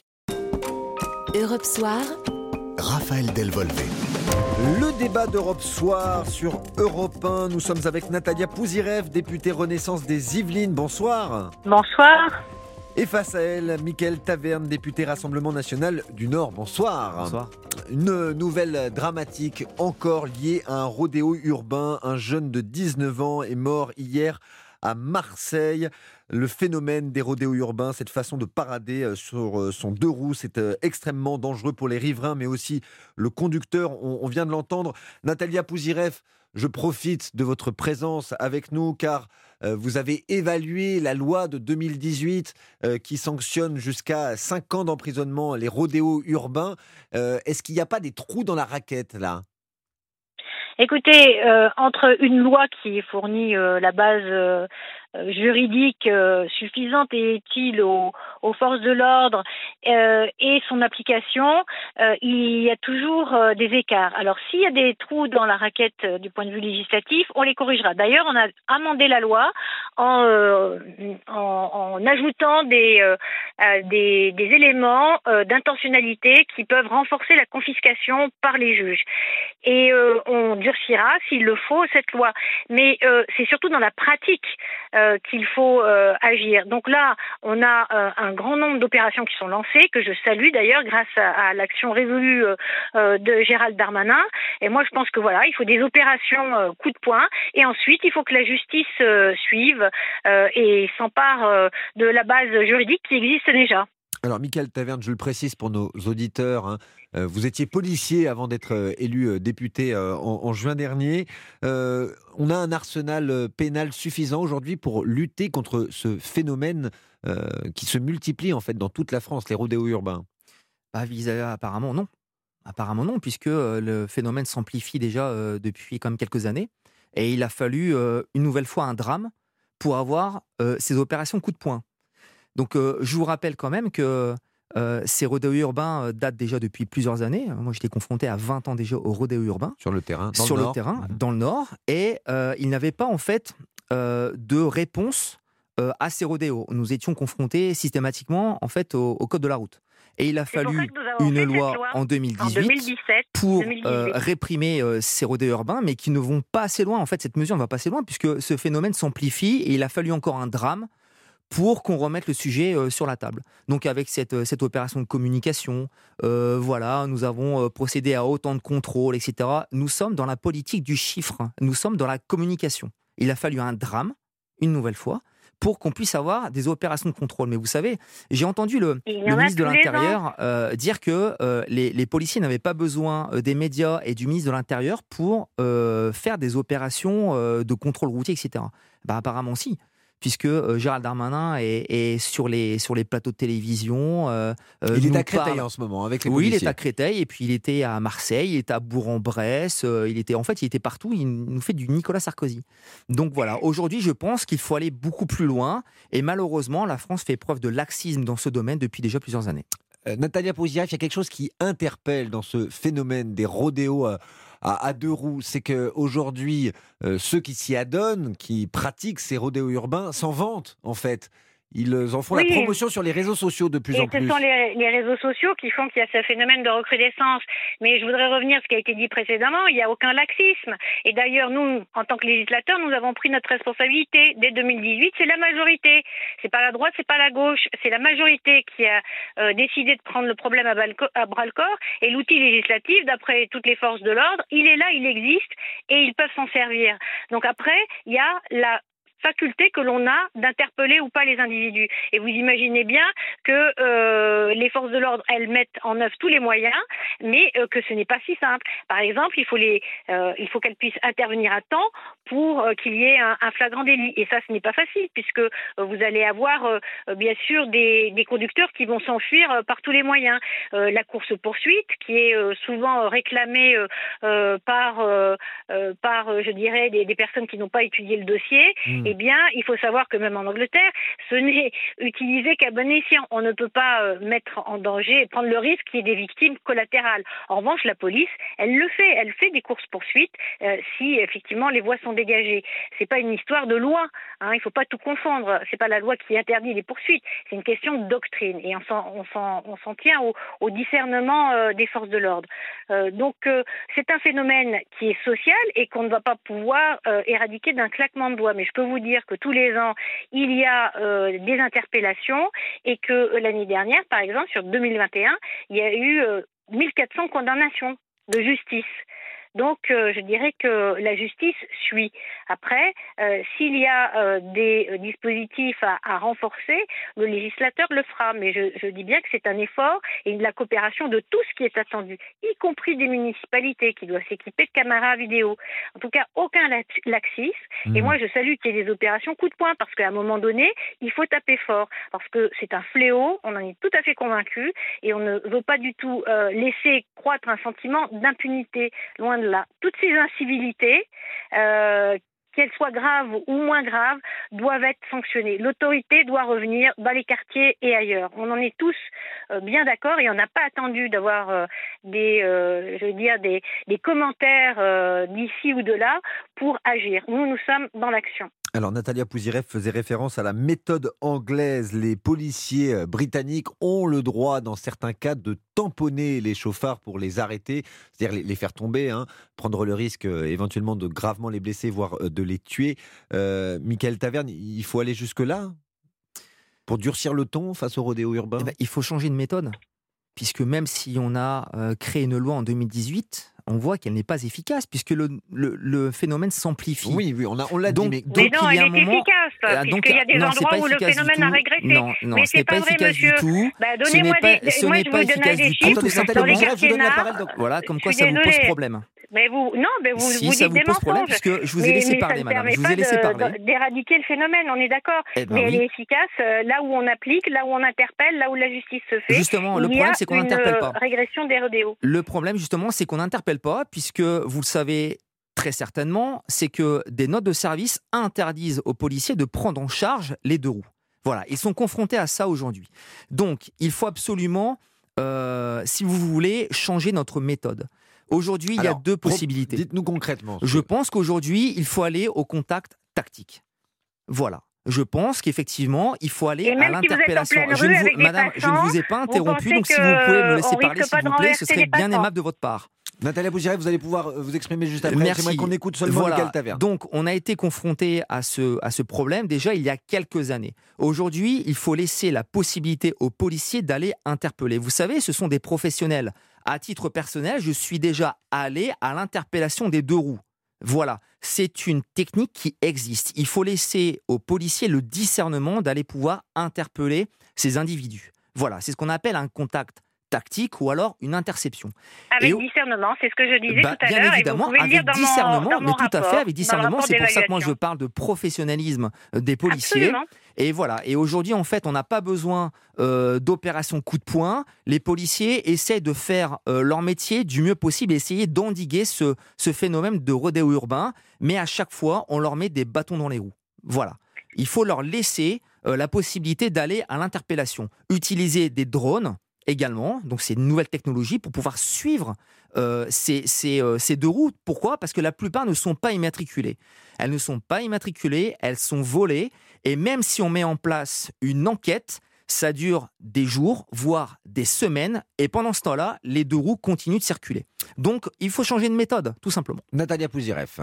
Europe Soir. Raphaël Delvolvé. Le débat d'Europe Soir sur Europe un. Nous sommes avec Natalia Pouzirev, députée Renaissance des Yvelines. Bonsoir. Bonsoir. Et face à elle, Mickaël Taverne, député Rassemblement National du Nord. Bonsoir. Bonsoir. Une nouvelle dramatique encore liée à un rodéo urbain. Un jeune de dix-neuf ans est mort hier à Marseille. Le phénomène des rodéos urbains, cette façon de parader sur son deux roues, c'est extrêmement dangereux pour les riverains, mais aussi le conducteur. On, on vient de l'entendre. Natalia Pouzirev, je profite de votre présence avec nous car euh, vous avez évalué la loi de deux mille dix-huit euh, qui sanctionne jusqu'à cinq ans d'emprisonnement les rodéos urbains. Euh, est-ce qu'il n'y a pas des trous dans la raquette là ? Écoutez, euh, entre une loi qui fournit euh, la base euh, juridique euh, suffisante et utile aux, aux forces de l'ordre euh, et son application, euh, il y a toujours euh, des écarts. Alors s'il y a des trous dans la raquette euh, du point de vue législatif, on les corrigera. D'ailleurs, on a amendé la loi en, euh, en, en ajoutant des, euh, des, des éléments euh, d'intentionnalité qui peuvent renforcer la confiscation par les juges. Et euh, on durcira, s'il le faut, cette loi. Mais euh, c'est surtout dans la pratique euh, qu'il faut euh, agir. Donc là, on a euh, un grand nombre d'opérations qui sont lancées, que je salue d'ailleurs grâce à, à l'action résolue euh, euh, de Gérald Darmanin. Et moi, je pense que voilà, il faut des opérations euh, coup de poing. Et ensuite, il faut que la justice euh, suive euh, et s'empare euh, de la base juridique qui existe déjà. Alors, Mickaël Taverne, je le précise pour nos auditeurs, hein, euh, vous étiez policier avant d'être euh, élu euh, député euh, en, en juin dernier. Euh, on a un arsenal euh, pénal suffisant aujourd'hui pour lutter contre ce phénomène euh, qui se multiplie en fait dans toute la France, les rodéos urbains. Bah, apparemment non. Apparemment non, puisque euh, le phénomène s'amplifie déjà euh, depuis quand même quelques années. Et il a fallu euh, une nouvelle fois un drame pour avoir euh, ces opérations coup de poing. Donc, euh, je vous rappelle quand même que euh, ces rodéos urbains datent déjà depuis plusieurs années. Moi, j'étais confronté à vingt ans déjà aux rodéos urbains. Sur le terrain, dans Sur le, le nord. terrain, dans le Nord. Et euh, ils n'avaient pas, en fait, euh, de réponse euh, à ces rodéos. Nous étions confrontés systématiquement, en fait, au, au code de la route. Et il a C'est pour fallu ça que nous avons une fait loi, cette loi en deux mille dix-huit en deux mille dix-sept, pour deux mille dix-huit. euh, réprimer euh, ces rodéos urbains, mais qui ne vont pas assez loin. En fait, cette mesure ne va pas assez loin, puisque ce phénomène s'amplifie et il a fallu encore un drame pour qu'on remette le sujet euh, sur la table. Donc avec cette, euh, cette opération de communication, euh, voilà, nous avons euh, procédé à autant de contrôles, et cetera. Nous sommes dans la politique du chiffre, nous sommes dans la communication. Il a fallu un drame, une nouvelle fois, pour qu'on puisse avoir des opérations de contrôle. Mais vous savez, j'ai entendu le, le ministre de l'Intérieur euh, dire que euh, les, les policiers n'avaient pas besoin euh, des médias et du ministre de l'Intérieur pour euh, faire des opérations euh, de contrôle routier, et cetera. Bah, apparemment si, puisque euh, Gérald Darmanin est, est sur, les, sur les plateaux de télévision. Euh, il est nous à Créteil parle... en ce moment, avec les oui, policiers. il est à Créteil, et puis il était à Marseille, il était à Bourg-en-Bresse, euh, il était, en fait, il était partout, il nous fait du Nicolas Sarkozy. Donc voilà, aujourd'hui, je pense qu'il faut aller beaucoup plus loin, et malheureusement, la France fait preuve de laxisme dans ce domaine depuis déjà plusieurs années. Euh, Natalia Pouzireff, il y a quelque chose qui interpelle dans ce phénomène des rodéos à, à, à deux roues, c'est qu'aujourd'hui, euh, ceux qui s'y adonnent, qui pratiquent ces rodéos urbains, s'en vantent en fait. Ils en font Oui. la promotion sur les réseaux sociaux de plus Et en ce plus. sont les, les réseaux sociaux qui font qu'il y a ce phénomène de recrudescence. Mais je voudrais revenir à ce qui a été dit précédemment, il n'y a aucun laxisme. Et d'ailleurs, nous, en tant que législateurs, nous avons pris notre responsabilité. Dès deux mille dix-huit, c'est la majorité. C'est pas la droite, c'est pas la gauche. C'est la majorité qui a euh, décidé de prendre le problème à, balco- à bras-le-corps. Et l'outil législatif, d'après toutes les forces de l'ordre, il est là, il existe, et ils peuvent s'en servir. Donc après, il y a la faculté que l'on a d'interpeller ou pas les individus. Et vous imaginez bien que euh, les forces de l'ordre, elles mettent en œuvre tous les moyens, mais euh, que ce n'est pas si simple. Par exemple, il faut les, euh, il faut qu'elles puissent intervenir à temps pour euh, qu'il y ait un, un flagrant délit. Et ça, ce n'est pas facile, puisque euh, vous allez avoir, euh, bien sûr, des, des conducteurs qui vont s'enfuir euh, par tous les moyens. Euh, la course-poursuite, qui est euh, souvent réclamée euh, euh, par, euh, euh, par, euh, je dirais, des, des personnes qui n'ont pas étudié le dossier. Mmh. Eh bien, il faut savoir que même en Angleterre, ce n'est utilisé qu'à bon escient. On ne peut pas euh, mettre en danger et prendre le risque qu'il y ait des victimes collatérales. En revanche, la police, elle le fait. Elle fait des courses-poursuites euh, si effectivement les voies sont dégagées. C'est pas une histoire de loi. Hein, il faut pas tout confondre. C'est pas la loi qui interdit les poursuites. C'est une question de doctrine. Et on s'en, on s'en, on s'en tient au, au discernement euh, des forces de l'ordre. Euh, donc, euh, c'est un phénomène qui est social et qu'on ne va pas pouvoir euh, éradiquer d'un claquement de doigts. Mais je peux vous dire que tous les ans, il y a euh, des interpellations et que euh, l'année dernière, par exemple, sur deux mille vingt et un, il y a eu euh, mille quatre cents condamnations de justice. Donc, euh, je dirais que la justice suit. Après, euh, s'il y a euh, des euh, dispositifs à, à renforcer, le législateur le fera. Mais je, je dis bien que c'est un effort et de la coopération de tout ce qui est attendu, y compris des municipalités qui doivent s'équiper de caméras vidéo. En tout cas, aucun laxisme. Mmh. Et moi, je salue qu'il y ait des opérations coup de poing parce qu'à un moment donné, il faut taper fort parce que c'est un fléau. On en est tout à fait convaincus et on ne veut pas du tout euh, laisser croître un sentiment d'impunité. Loin de là. Toutes ces incivilités, euh, qu'elles soient graves ou moins graves, doivent être sanctionnées. L'autorité doit revenir dans les quartiers et ailleurs. On en est tous euh, bien d'accord et on n'a pas attendu d'avoir euh, des, euh, je veux dire, des, des commentaires euh, d'ici ou de là pour agir. Nous, nous sommes dans l'action. Alors, Natalia Pouzireff faisait référence à la méthode anglaise. Les policiers britanniques ont le droit, dans certains cas, de tamponner les chauffards pour les arrêter, c'est-à-dire les, les faire tomber, hein, prendre le risque euh, éventuellement de gravement les blesser, voire euh, de les tuer. Euh, Mickaël Taverne, il faut aller jusque-là pour durcir le ton face au rodéo urbain ? Eh ben, il faut changer de méthode, puisque même si on a euh, créé une loi en deux mille dix-huit, on voit qu'elle n'est pas efficace, puisque le, le, le phénomène s'amplifie. Oui, oui, on, a, on l'a donc, dit. Mais, mais donc, non, il y a elle un est moment, efficace, puisqu'il y a des non, endroits où le phénomène a régressé. Non, non, mais ce c'est n'est pas, pas vrai, efficace monsieur. du tout. Bah, ce donnez-moi n'est pas, des, ce moi, n'est je pas vous donnerai efficace des du chiffres tout. dans les Simplement, quartiers nord. voilà, comme Je quoi suis ça vous pose désolée. problème. Mais vous, non, mais vous, si vous ça dites vous des pose problème, mensonges. puisque je vous ai mais, laissé mais parler, ça madame. ne Je vous ai permet laissé pas parler. de, d'éradiquer le phénomène, on est d'accord. Eh ben mais elle oui. est efficace euh, là où on applique, là où on interpelle, là où la justice se fait. Justement, il le problème, y a c'est qu'on une n'interpelle pas. régression des rodéos. Le problème, justement, c'est qu'on n'interpelle pas, puisque vous le savez très certainement, c'est que des notes de service interdisent aux policiers de prendre en charge les deux roues. Voilà, ils sont confrontés à ça aujourd'hui. Donc, il faut absolument, euh, si vous voulez, changer notre méthode. Aujourd'hui, il y a Alors, deux possibilités. Dites-nous concrètement. Je pense qu'aujourd'hui, il faut aller au contact tactique. Voilà. Je pense qu'effectivement, il faut aller à l'interpellation. Si je ne vous, madame, je ne vous ai pas interrompu, donc si vous pouvez me laisser parler, s'il vous plaît, ce serait bien aimable de votre part. Natalia Bouziref, vous allez pouvoir vous exprimer juste après. Merci. J'aimerais qu'on écoute seulement voilà. Michael Taverne. Donc, on a été confronté à ce, à ce problème déjà il y a quelques années. Aujourd'hui, il faut laisser la possibilité aux policiers d'aller interpeller. Vous savez, ce sont des professionnels. À titre personnel, je suis déjà allé à l'interpellation des deux roues. Voilà, c'est une technique qui existe. Il faut laisser aux policiers le discernement d'aller pouvoir interpeller ces individus. Voilà, c'est ce qu'on appelle un contact tactique ou alors une interception. Avec et, discernement, c'est ce que je disais bah, tout à bien l'heure. évidemment, et vous avec dans discernement, mon, dans mais mon tout rapport, à fait avec discernement. C'est pour ça que moi je parle de professionnalisme des policiers. Absolument. Et voilà. Et aujourd'hui, en fait, on n'a pas besoin euh, d'opérations coup de poing. Les policiers essaient de faire euh, leur métier du mieux possible et essayer d'endiguer ce, ce phénomène de rodéo urbain. Mais à chaque fois, on leur met des bâtons dans les roues. Voilà. Il faut leur laisser euh, la possibilité d'aller à l'interpellation. Utiliser des drones également, donc c'est une nouvelle technologie pour pouvoir suivre euh, ces, ces, euh, ces deux roues. Pourquoi ? Parce que la plupart ne sont pas immatriculées. Elles ne sont pas immatriculées, elles sont volées, et même si on met en place une enquête, ça dure des jours, voire des semaines, et pendant ce temps-là, les deux roues continuent de circuler. Donc, il faut changer de méthode, tout simplement. Natalia Bouziref.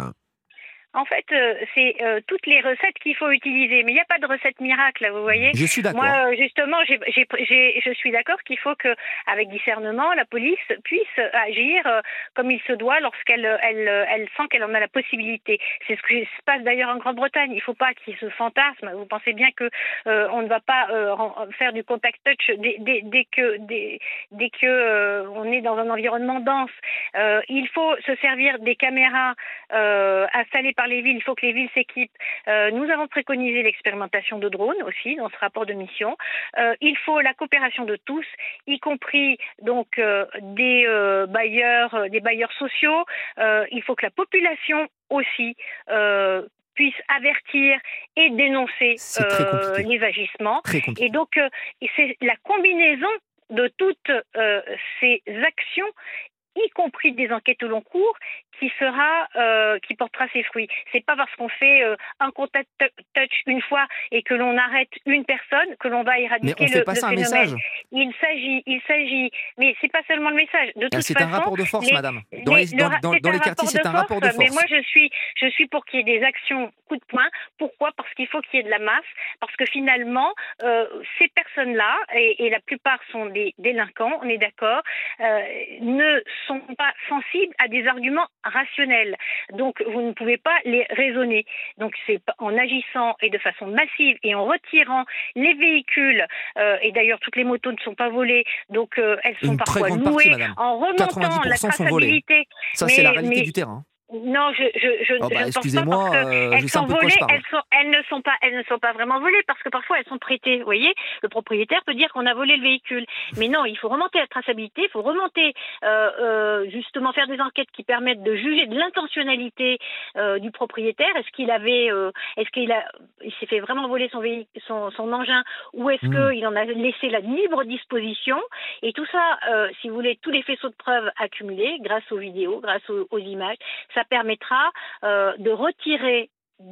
En fait, euh, c'est euh, toutes les recettes qu'il faut utiliser. Mais il n'y a pas de recette miracle, vous voyez. Je suis d'accord. Moi, euh, justement, j'ai, j'ai, j'ai, je suis d'accord qu'il faut qu'avec discernement, la police puisse agir euh, comme il se doit lorsqu'elle elle, elle sent qu'elle en a la possibilité. C'est ce qui se passe d'ailleurs en Grande-Bretagne. Il ne faut pas qu'il y ait ce fantasme. Vous pensez bien que euh, on ne va pas euh, faire du contact touch dès, dès, dès que, dès, dès que euh, on est dans un environnement dense. Euh, il faut se servir des caméras euh, installées par les villes, il faut que les villes s'équipent. Euh, nous avons préconisé l'expérimentation de drones aussi dans ce rapport de mission. Euh, il faut la coopération de tous, y compris donc euh, des euh, bailleurs, euh, des bailleurs sociaux. Euh, il faut que la population aussi euh, puisse avertir et dénoncer euh, les agissements. Et donc, euh, c'est la combinaison de toutes euh, ces actions, y compris des enquêtes au long cours, qui sera, euh, qui portera ses fruits. C'est pas parce qu'on fait euh, un contact touch une fois et que l'on arrête une personne que l'on va éradiquer mais on le, fait pas le ça phénomène. Un message. Il s'agit, il s'agit, mais c'est pas seulement le message. De toute c'est façon, un rapport de force, les, madame. Dans les, les, dans, le, dans, dans les quartiers, c'est un force, rapport de force. Mais moi, je suis, je suis pour qu'il y ait des actions coup de poing. Pourquoi ? Parce qu'il faut qu'il y ait de la masse. Parce que finalement, euh, ces personnes-là, et, et la plupart sont des délinquants, on est d'accord, euh, ne sont pas sensibles à des arguments rationnels. Donc, vous ne pouvez pas les raisonner. Donc, c'est en agissant et de façon massive et en retirant les véhicules, euh, et d'ailleurs, toutes les motos ne sont pas volées, donc euh, elles sont Une parfois très grande louées, partie, madame. en remontant la traçabilité. Ça, mais, c'est la réalité mais, du terrain. Non, je, je, je, oh bah, je ne pense pas parce que euh, elles sont volées, elles, sont, elles ne sont pas, elles ne sont pas vraiment volées parce que parfois elles sont prêtées. Vous voyez, le propriétaire peut dire qu'on a volé le véhicule, mais non, il faut remonter la traçabilité, il faut remonter euh, euh, justement faire des enquêtes qui permettent de juger de l'intentionnalité euh, du propriétaire. Est-ce qu'il avait, euh, est-ce qu'il a, il s'est fait vraiment voler son véhicule, son, son engin, ou est-ce mmh. qu'il en a laissé la libre disposition? Et tout ça, euh, si vous voulez, tous les faisceaux de preuves accumulés grâce aux vidéos, grâce aux, aux images, ça permettra euh, de retirer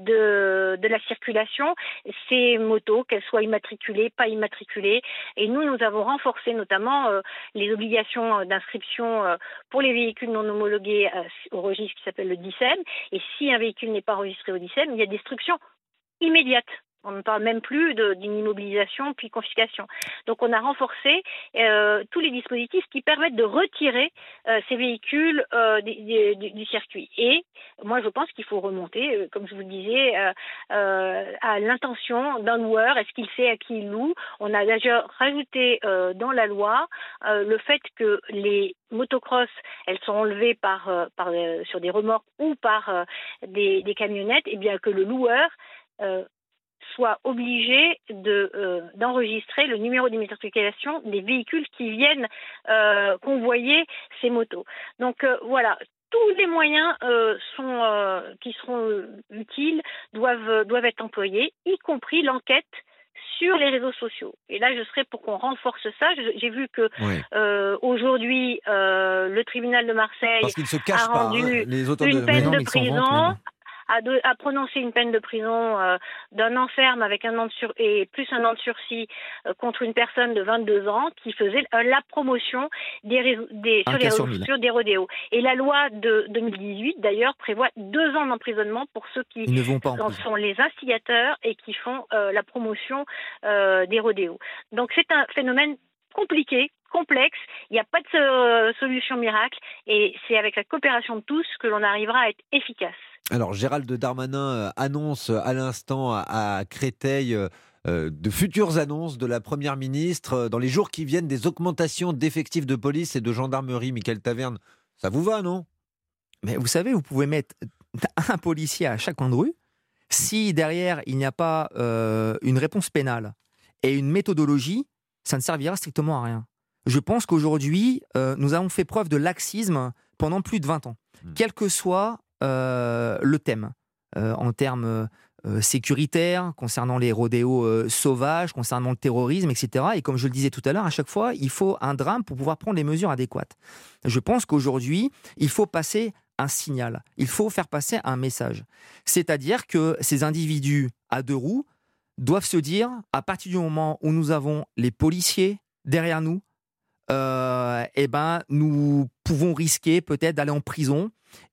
de, de la circulation ces motos, qu'elles soient immatriculées, pas immatriculées. Et nous, nous avons renforcé notamment euh, les obligations d'inscription euh, pour les véhicules non homologués euh, au registre qui s'appelle le D I C E M. Et si un véhicule n'est pas enregistré au D I C E M, il y a destruction immédiate. On ne parle même plus de, d'une immobilisation puis confiscation. Donc on a renforcé euh, tous les dispositifs qui permettent de retirer euh, ces véhicules euh, du, du, du circuit. Et moi je pense qu'il faut remonter, euh, comme je vous le disais, euh, euh, à l'intention d'un loueur. Est-ce qu'il sait à qui il loue ? On a déjà rajouté euh, dans la loi euh, le fait que les motocross, elles sont enlevées par, euh, par, euh, sur des remorques ou par euh, des, des camionnettes, et bien que le loueur euh, soit obligé de, euh, d'enregistrer le numéro d'immatriculation des véhicules qui viennent euh, convoyer ces motos. Donc euh, voilà, tous les moyens euh, sont, euh, qui seront utiles doivent, doivent être employés, y compris l'enquête sur les réseaux sociaux. Et là, je serais pour qu'on renforce ça. Je, j'ai vu que Oui. euh, aujourd'hui, euh, le tribunal de Marseille Parce qu'ils ne se a cachent pas, rendu hein, les auteurs de... une peine Mais non, de mais ils s'en vantent prison. même. A, de, a prononcé une peine de prison euh, d'un an ferme avec un an de sur, et plus un an de sursis euh, contre une personne de vingt-deux ans qui faisait euh, la promotion des, réseaux, des sur les réseaux sociaux des rodéos. Et la loi de deux mille dix-huit, d'ailleurs, prévoit deux ans d'emprisonnement pour ceux qui Ils ne vont pas en en prison. sont les instigateurs et qui font euh, la promotion euh, des rodéos. Donc c'est un phénomène compliqué, complexe, il n'y a pas de euh, solution miracle et c'est avec la coopération de tous que l'on arrivera à être efficace. Alors, Gérald Darmanin euh, annonce à l'instant à, à Créteil euh, euh, de futures annonces de la Première ministre euh, dans les jours qui viennent, des augmentations d'effectifs de police et de gendarmerie. Michael Taverne, ça vous va, non? Mais vous savez, vous pouvez mettre un policier à chaque coin de rue. Si derrière, il n'y a pas euh, une réponse pénale et une méthodologie, ça ne servira strictement à rien. Je pense qu'aujourd'hui, euh, nous avons fait preuve de laxisme pendant plus de vingt ans. Mmh. Quel que soit euh, le thème, euh, en termes euh, sécuritaires, concernant les rodéos euh, sauvages, concernant le terrorisme, et cetera. Et comme je le disais tout à l'heure, à chaque fois, il faut un drame pour pouvoir prendre les mesures adéquates. Je pense qu'aujourd'hui, il faut passer un signal. Il faut faire passer un message. C'est-à-dire que ces individus à deux roues doivent se dire, à partir du moment où nous avons les policiers derrière nous, euh, eh ben, nous pouvons risquer peut-être d'aller en prison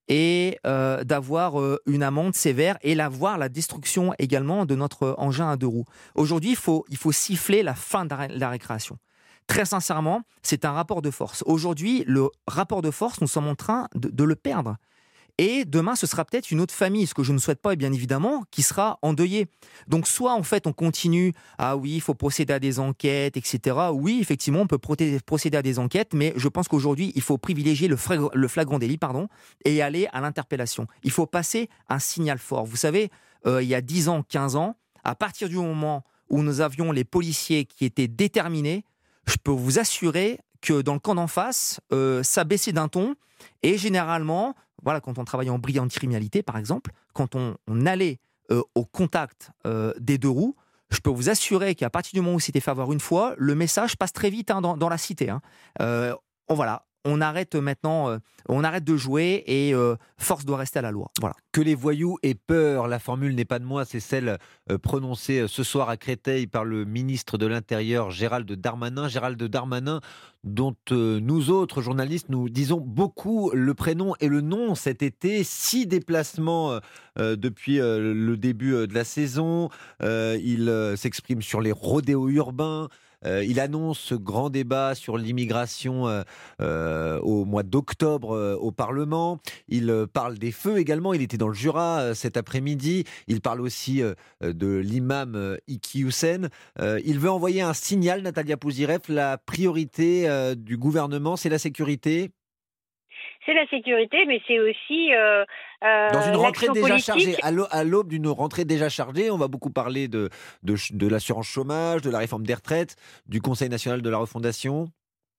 et euh, d'avoir euh, une amende sévère et d'avoir la destruction également de notre engin à deux roues. Aujourd'hui, il faut, il faut siffler la fin de la, de la récréation. Très sincèrement, c'est un rapport de force. Aujourd'hui, le rapport de force, nous sommes en train de, de le perdre. Et demain, ce sera peut-être une autre famille, ce que je ne souhaite pas, bien évidemment, qui sera endeuillée. Donc, soit, en fait, on continue, ah oui, il faut procéder à des enquêtes, et cetera. Oui, effectivement, on peut procéder à des enquêtes, mais je pense qu'aujourd'hui, il faut privilégier le, frag- le flagrant délit, pardon, et aller à l'interpellation. Il faut passer un signal fort. Vous savez, euh, il y a dix ans, quinze ans, à partir du moment où nous avions les policiers qui étaient déterminés, je peux vous assurer que dans le camp d'en face, euh, ça baissait d'un ton, et généralement... Voilà, quand on travaillait en brigade anticriminalité, par exemple, quand on, on allait euh, au contact euh, des deux roues, je peux vous assurer qu'à partir du moment où c'était fait avoir une fois, le message passe très vite hein, dans, dans la cité. Hein. Euh, on, voilà, on arrête maintenant, euh, on arrête de jouer et euh, force doit rester à la loi. Voilà. Que les voyous aient peur, la formule n'est pas de moi, c'est celle euh, prononcée ce soir à Créteil par le ministre de l'Intérieur, Gérald Darmanin. Gérald Darmanin, dont euh, nous autres journalistes, nous disons beaucoup le prénom et le nom cet été. Six déplacements euh, depuis euh, le début de la saison. Euh, il euh, s'exprime sur les rodéos urbains. Euh, il annonce ce grand débat sur l'immigration euh, euh, au mois d'octobre euh, au Parlement. Il euh, parle des feux également. Il était dans le Jura euh, cet après-midi. Il parle aussi euh, de l'imam euh, Iki Hussein. Euh, il veut envoyer un signal, Natalia Pouzireff. La priorité euh, du gouvernement, c'est la sécurité. C'est la sécurité, mais c'est aussi euh, euh, dans une rentrée déjà politique. chargée, à l'aube d'une rentrée déjà chargée, on va beaucoup parler de, de, de l'assurance chômage, de la réforme des retraites, du Conseil national de la refondation.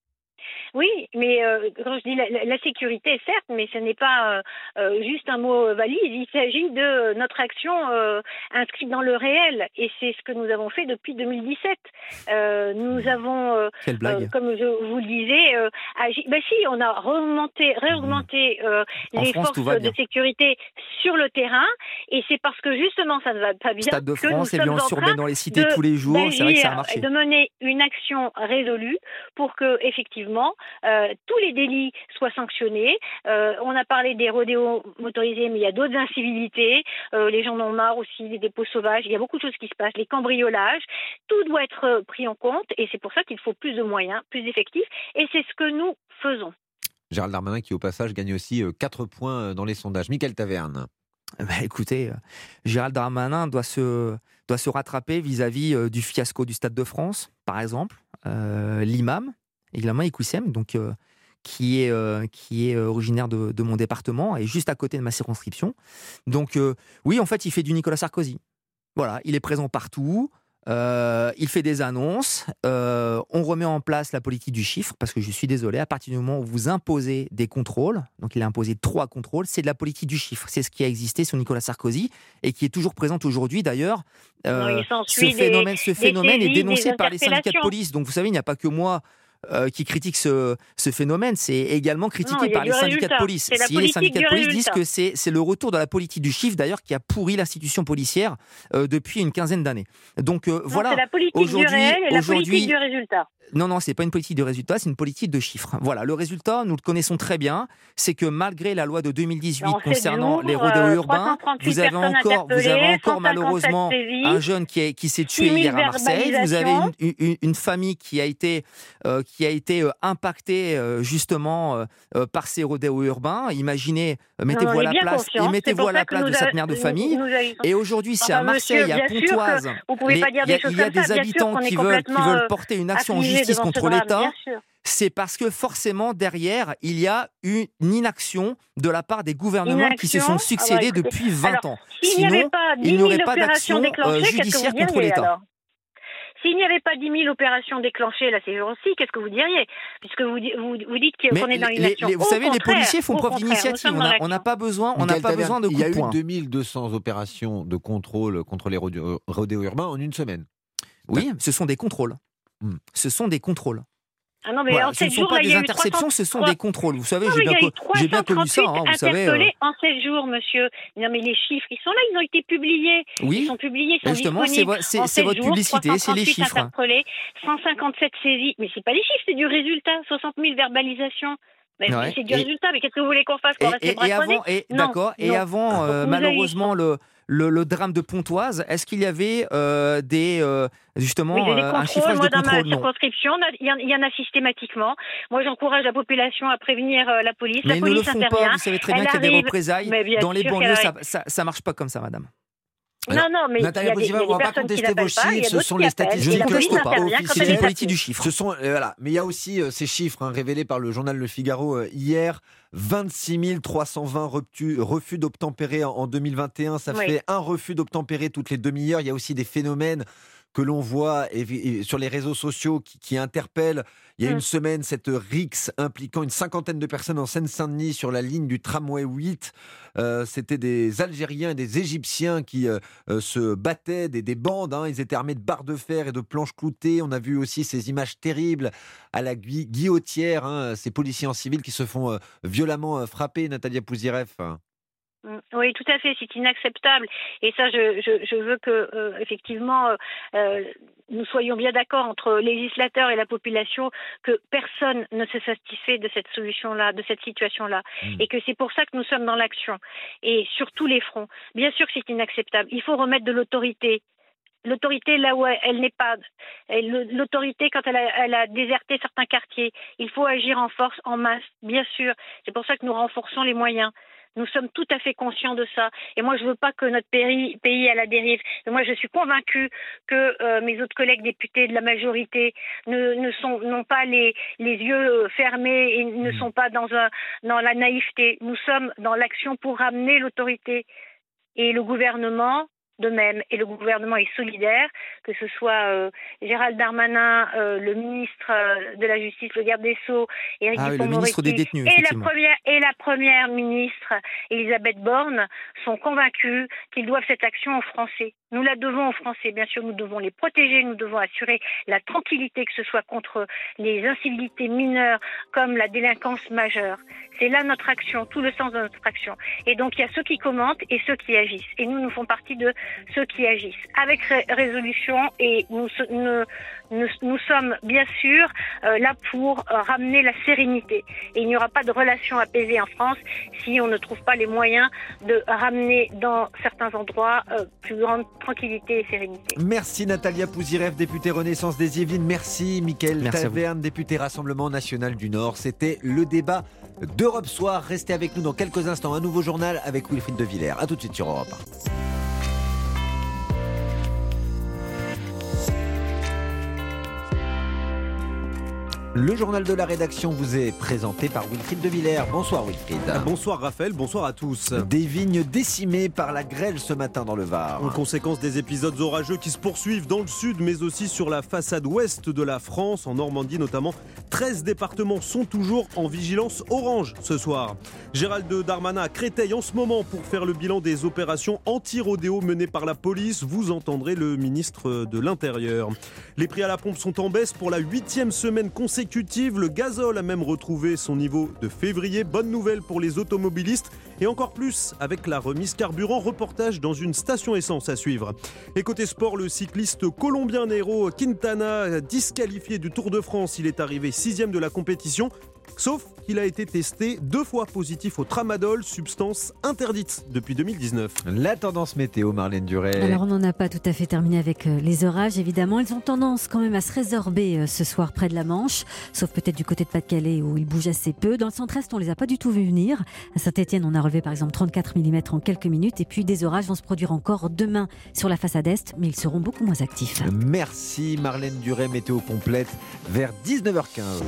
Oui, mais euh, quand je dis la, la, la sécurité, certes, mais ce n'est pas euh, euh, juste un mot valise. Il s'agit de notre action euh, inscrite dans le réel, et c'est ce que nous avons fait depuis deux mille dix-sept. Euh, nous avons, euh, Quelle blague. Euh, comme je vous le disais, euh, agi. Ben si, on a remonté, réaugmenté euh, les France, forces de sécurité sur le terrain, et c'est parce que justement ça ne va pas bien. Stade de France, et violences-urbaines dans les cités tous les jours. C'est vrai que ça a marché. De mener une action résolue pour que effectivement. Euh, tous les délits soient sanctionnés. Euh, on a parlé des rodéos motorisés, mais il y a d'autres incivilités. Euh, les gens en ont marre aussi, des dépôts sauvages. Il y a beaucoup de choses qui se passent. Les cambriolages, tout doit être pris en compte. Et c'est pour ça qu'il faut plus de moyens, plus d'effectifs. Et c'est ce que nous faisons. Gérald Darmanin qui, au passage, gagne aussi quatre points dans les sondages. Michael Taverne. Bah, écoutez, Gérald Darmanin doit se, doit se rattraper vis-à-vis du fiasco du Stade de France, par exemple. Euh, l'imam. Également Iki Hussein, donc euh, qui est euh, qui est originaire de, de mon département et juste à côté de ma circonscription. Donc euh, oui, en fait, il fait du Nicolas Sarkozy. Voilà, il est présent partout. Euh, il fait des annonces, euh, on remet en place la politique du chiffre, parce que je suis désolé, à partir du moment où vous imposez des contrôles, donc il a imposé trois contrôles, c'est de la politique du chiffre. C'est ce qui a existé sous Nicolas Sarkozy et qui est toujours présente aujourd'hui d'ailleurs. Euh, non, ce phénomène, des, ce phénomène des est dénoncé par les syndicats de interpellations. police. Donc vous savez, il n'y a pas que moi euh, qui critique ce, ce phénomène, c'est également critiqué non, par les syndicats résultat. de police. C'est la Si les syndicats de police résultat. disent que c'est, c'est le retour de la politique du chiffre, d'ailleurs, qui a pourri l'institution policière euh, depuis une quinzaine d'années. Donc euh, Non, voilà. c'est la politique aujourd'hui, du réel et la aujourd'hui, politique du résultat. Non, non, c'est pas une politique de résultat, c'est une politique de chiffres. Voilà, le résultat, nous le connaissons très bien, c'est que malgré la loi de deux mille dix-huit En concernant sept les jours, rodéos euh, urbains, vous avez encore, vous avez encore malheureusement saisies, un jeune qui, est, qui s'est tué hier à Marseille. Vous avez une, une, une famille qui a été, euh, qui a été euh, impactée euh, justement euh, euh, par ces rodéos urbains. Imaginez, euh, mettez-vous à la place, et mettez-vous à la place de cette mère de famille. Et aujourd'hui, c'est à Marseille, à Pontoise, il y a, il y a des habitants qui veulent, qui veulent porter une action en justice contre l'État. C'est parce que forcément, derrière, il y a une inaction de la part des gouvernements inaction, qui se sont succédés ah bah, depuis vingt alors, ans. Sinon, il n'y aurait pas d'action euh, judiciaire contre l'État. Alors S'il n'y avait pas dix mille opérations déclenchées là ces jours-ci, qu'est-ce que vous diriez? Puisque vous, vous, vous dites qu'on est dans l'inaction. Vous savez, les policiers font preuve d'initiative. On n'a pas besoin, on n'a pas besoin de coups de poing. Il y a eu deux mille deux cents opérations de contrôle contre les rodéos urbains en une semaine. Oui, ce sont des contrôles. Hmm. Ce sont des contrôles. Ah non, mais voilà, en ce ne sont jours, pas là, des interceptions, ce sont des contrôles. Vous savez, non, j'ai, bien co- j'ai bien connu ça. Hein, vous savez, euh... en sept jours, monsieur. Non, mais les chiffres, ils sont là, ils ont été publiés. Oui. Ils sont publiés, ils sont justement, disponibles. C'est, vo- c'est, c'est votre jours, publicité, c'est les chiffres. cent cinquante-sept saisies. Mais c'est pas les chiffres, c'est du résultat. soixante mille verbalisations. Mais ouais. C'est du et, résultat. Mais qu'est-ce que vous voulez qu'on fasse? Qu'on et, et, et avant, et, non, d'accord. Non. Et avant, euh, malheureusement, le. Le, le drame de Pontoise, est-ce qu'il y avait euh, des euh, justement oui, des euh, un chiffrage moi, de contrôle? Dans ma circonscription, il y, en, il y en a systématiquement. Moi, j'encourage la population à prévenir euh, la police. Mais la ne police le font intervient. pas. Vous savez très bien Elle qu'il y a arrive, des représailles dans les banlieues. Ça, ça, ça marche pas comme ça, madame. Alors, non, non, mais Nathalie il y a des, il y a des on va pas contester vos chiffres, ce sont les statistiques. Je ne conteste pas. C'est les politiques du chiffre. Ce sont, euh, voilà. Mais il y a aussi euh, ces chiffres hein, révélés par le journal Le Figaro euh, hier. vingt-six mille trois cent vingt refus, refus d'obtempérer en, en deux mille vingt et un. Ça oui. fait un refus d'obtempérer toutes les demi-heures. Il y a aussi des phénomènes que l'on voit et, et, sur les réseaux sociaux qui, qui interpellent. Il y a mmh. une semaine, cette rixe impliquant une cinquantaine de personnes en Seine-Saint-Denis sur la ligne du tramway huit. Euh, c'était des Algériens et des Égyptiens qui euh, euh, se battaient, des, des bandes. Hein. Ils étaient armés de barres de fer et de planches cloutées. On a vu aussi ces images terribles à la gui- guillotière, hein, ces policiers en civil qui se font euh, violemment euh, frapper, Natalia Pouzireff. Oui, tout à fait, c'est inacceptable. Et ça, je, je, je veux que, euh, effectivement, euh, nous soyons bien d'accord entre législateurs et la population que personne ne se satisfait de cette solution-là, de cette situation-là. Mmh. Et que c'est pour ça que nous sommes dans l'action. Et sur tous les fronts. Bien sûr que c'est inacceptable. Il faut remettre de l'autorité. L'autorité là où elle n'est pas, l'autorité quand elle a, elle a déserté certains quartiers, il faut agir en force, en masse, bien sûr. C'est pour ça que nous renforçons les moyens. Nous sommes tout à fait conscients de ça. Et moi, je ne veux pas que notre pays, pays à la dérive. Et moi, je suis convaincue que euh, mes autres collègues députés de la majorité ne, ne sont, n'ont pas les, les yeux fermés et ne sont pas dans, un, dans la naïveté. Nous sommes dans l'action pour ramener l'autorité. Et le gouvernement, de même, et le gouvernement est solidaire, que ce soit euh, Gérald Darmanin, euh, le ministre euh, de la Justice, le garde des Sceaux, Éric ah, Dupond-Moretti, oui, détenus, et la première et la première ministre Elisabeth Borne sont convaincus qu'ils doivent cette action aux Français. Nous la devons aux Français, bien sûr, nous devons les protéger, nous devons assurer la tranquillité, que ce soit contre les incivilités mineures comme la délinquance majeure. C'est là notre action, tout le sens de notre action. Et donc il y a ceux qui commentent et ceux qui agissent. Et nous, nous faisons partie de ceux qui agissent. Avec ré- résolution, et nous, nous, nous, nous sommes bien sûr euh, là pour euh, ramener la sérénité. Et il n'y aura pas de relation apaisée en France si on ne trouve pas les moyens de ramener dans certains endroits euh, plus grande tranquillité et sérénité. Merci Natalia Pouzireff, députée Renaissance des Yvelines. Merci Mickaël Taverne, député Rassemblement National du Nord. C'était le débat d'Europe Soir. Restez avec nous dans quelques instants. Un nouveau journal avec Wilfried de Villers. A tout de suite sur Europe un. Le journal de la rédaction vous est présenté par Wilfried de Villers. Bonsoir Wilfried. Bonsoir Raphaël, bonsoir à tous. Des vignes décimées par la grêle ce matin dans le Var. En conséquence des épisodes orageux qui se poursuivent dans le sud, mais aussi sur la façade ouest de la France, en Normandie notamment, treize départements sont toujours en vigilance orange ce soir. Gérald Darmanin à Créteil en ce moment pour faire le bilan des opérations anti-rodéo menées par la police. Vous entendrez le ministre de l'Intérieur. Les prix à la pompe sont en baisse pour la huitième semaine consécutive. Le gazole a même retrouvé son niveau de février. Bonne nouvelle pour les automobilistes et encore plus avec la remise carburant. Reportage dans une station essence à suivre. Et côté sport, le cycliste colombien Nairo Quintana disqualifié du Tour de France. Il est arrivé sixième de la compétition. Sauf qu'il a été testé deux fois positif au tramadol, substance interdite depuis deux mille dix-neuf. La tendance météo, Marlène Duret. Alors on n'en a pas tout à fait terminé avec les orages, évidemment. Ils ont tendance quand même à se résorber ce soir près de la Manche, sauf peut-être du côté de Pas-de-Calais où ils bougent assez peu. Dans le centre-est, on ne les a pas du tout vus venir. À Saint-Etienne, on a relevé par exemple trente-quatre millimètres en quelques minutes. Et puis des orages vont se produire encore demain sur la façade est, mais ils seront beaucoup moins actifs. Merci Marlène Duret, météo complète vers dix-neuf heures quinze.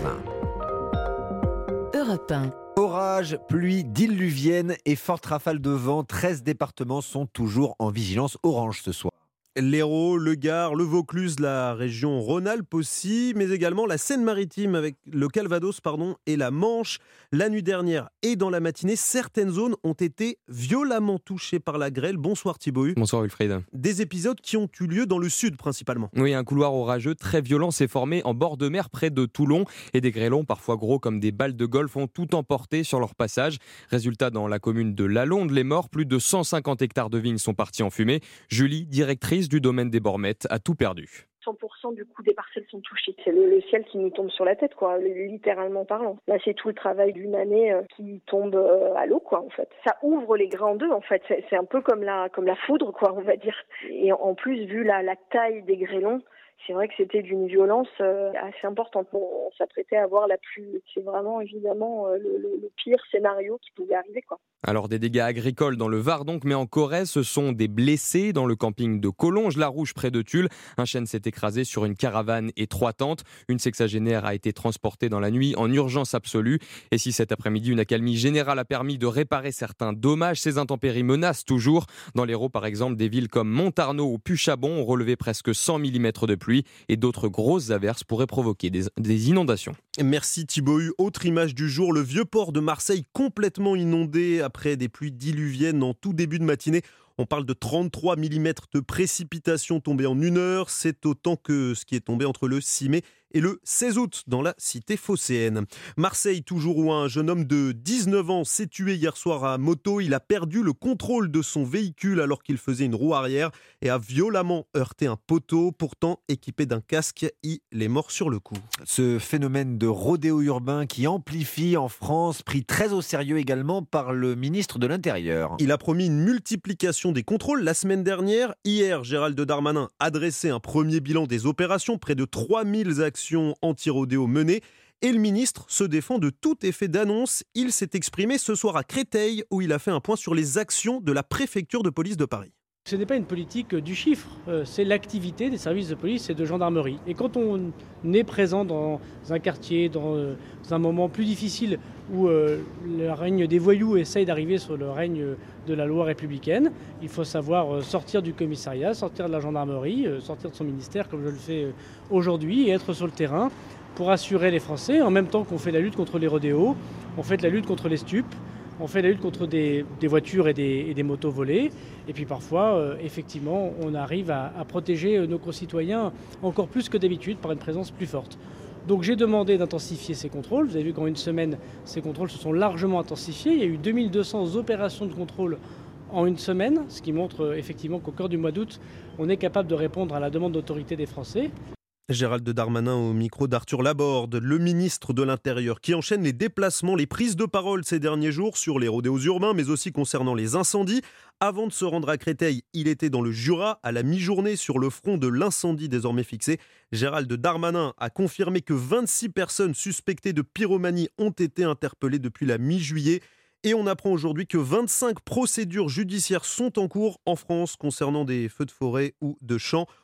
Europe un. Orage, pluie diluvienne et forte rafale de vent. treize départements sont toujours en vigilance orange ce soir. L'Hérault, le Gard, le Vaucluse, la région Rhône-Alpes aussi, mais également la Seine-Maritime avec le Calvados pardon, et la Manche. La nuit dernière et dans la matinée, certaines zones ont été violemment touchées par la grêle. Bonsoir Thibaut. Bonsoir Wilfried. Des épisodes qui ont eu lieu dans le sud principalement. Oui, un couloir orageux très violent s'est formé en bord de mer près de Toulon et des grêlons parfois gros comme des balles de golf ont tout emporté sur leur passage. Résultat, dans la commune de Lalonde, les morts, plus de cent cinquante hectares de vignes sont partis en fumée. Julie, directrice du domaine des Bormettes, a tout perdu. cent pour cent du coup des parcelles sont touchées. C'est le, le ciel qui nous tombe sur la tête, quoi, littéralement parlant. Là, c'est tout le travail d'une année euh, qui tombe euh, à l'eau, quoi, en fait. Ça ouvre les grains en deux, en fait. C'est, c'est un peu comme la, comme la foudre, quoi, on va dire. Et en plus, vu la, la taille des grêlons, c'est vrai que c'était d'une violence euh, assez importante. On, on s'apprêtait à voir la pluie. C'est vraiment, évidemment, euh, le, le, le pire scénario qui pouvait arriver, quoi. Alors des dégâts agricoles dans le Var donc, mais en Corrèze, ce sont des blessés dans le camping de Collonges-la-Rouge près de Tulle. Un chêne s'est écrasé sur une caravane et trois tentes. Une sexagénaire a été transportée dans la nuit en urgence absolue. Et si cet après-midi, une accalmie générale a permis de réparer certains dommages, ces intempéries menacent toujours. Dans l'Hérault, par exemple, des villes comme Montarnot ou Puchabon ont relevé presque cent millimètres de pluie et d'autres grosses averses pourraient provoquer des, des inondations. Merci Thibaut. Autre image du jour, le vieux port de Marseille complètement inondé après des pluies diluviennes en tout début de matinée. On parle de trente-trois millimètres de précipitations tombées en une heure. C'est autant que ce qui est tombé entre le six mai et le seize août dans la cité phocéenne. Marseille, toujours où un jeune homme de dix-neuf ans s'est tué hier soir à moto. Il a perdu le contrôle de son véhicule alors qu'il faisait une roue arrière et a violemment heurté un poteau. Pourtant, équipé d'un casque, il est mort sur le coup. Ce phénomène de rodéo urbain qui amplifie en France, pris très au sérieux également par le ministre de l'Intérieur. Il a promis une multiplication des contrôles la semaine dernière. Hier, Gérald Darmanin a dressé un premier bilan des opérations, près de trois mille actions anti-rodéo menées. Et le ministre se défend de tout effet d'annonce. Il s'est exprimé ce soir à Créteil où il a fait un point sur les actions de la préfecture de police de Paris. Ce n'est pas une politique du chiffre, c'est l'activité des services de police et de gendarmerie. Et quand on est présent dans un quartier, dans un moment plus difficile où le règne des voyous essaye d'arriver sur le règne de la loi républicaine, il faut savoir sortir du commissariat, sortir de la gendarmerie, sortir de son ministère comme je le fais aujourd'hui et être sur le terrain pour assurer les Français. En même temps qu'on fait la lutte contre les rodéos, on fait la lutte contre les stupes. On fait la lutte contre des, des voitures et des, et des motos volées. Et puis parfois, euh, effectivement, on arrive à, à protéger nos concitoyens encore plus que d'habitude par une présence plus forte. Donc j'ai demandé d'intensifier ces contrôles. Vous avez vu qu'en une semaine, ces contrôles se sont largement intensifiés. Il y a eu deux mille deux cents opérations de contrôle en une semaine, ce qui montre euh, effectivement qu'au cœur du mois d'août, on est capable de répondre à la demande d'autorité des Français. Gérald Darmanin au micro d'Arthur Laborde, le ministre de l'Intérieur, qui enchaîne les déplacements, les prises de parole ces derniers jours sur les rodéos urbains, mais aussi concernant les incendies. Avant de se rendre à Créteil, il était dans le Jura, à la mi-journée sur le front de l'incendie désormais fixé. Gérald Darmanin a confirmé que vingt-six personnes suspectées de pyromanie ont été interpellées depuis la mi-juillet. Et on apprend aujourd'hui que vingt-cinq procédures judiciaires sont en cours en France concernant des feux de forêt ou de champs.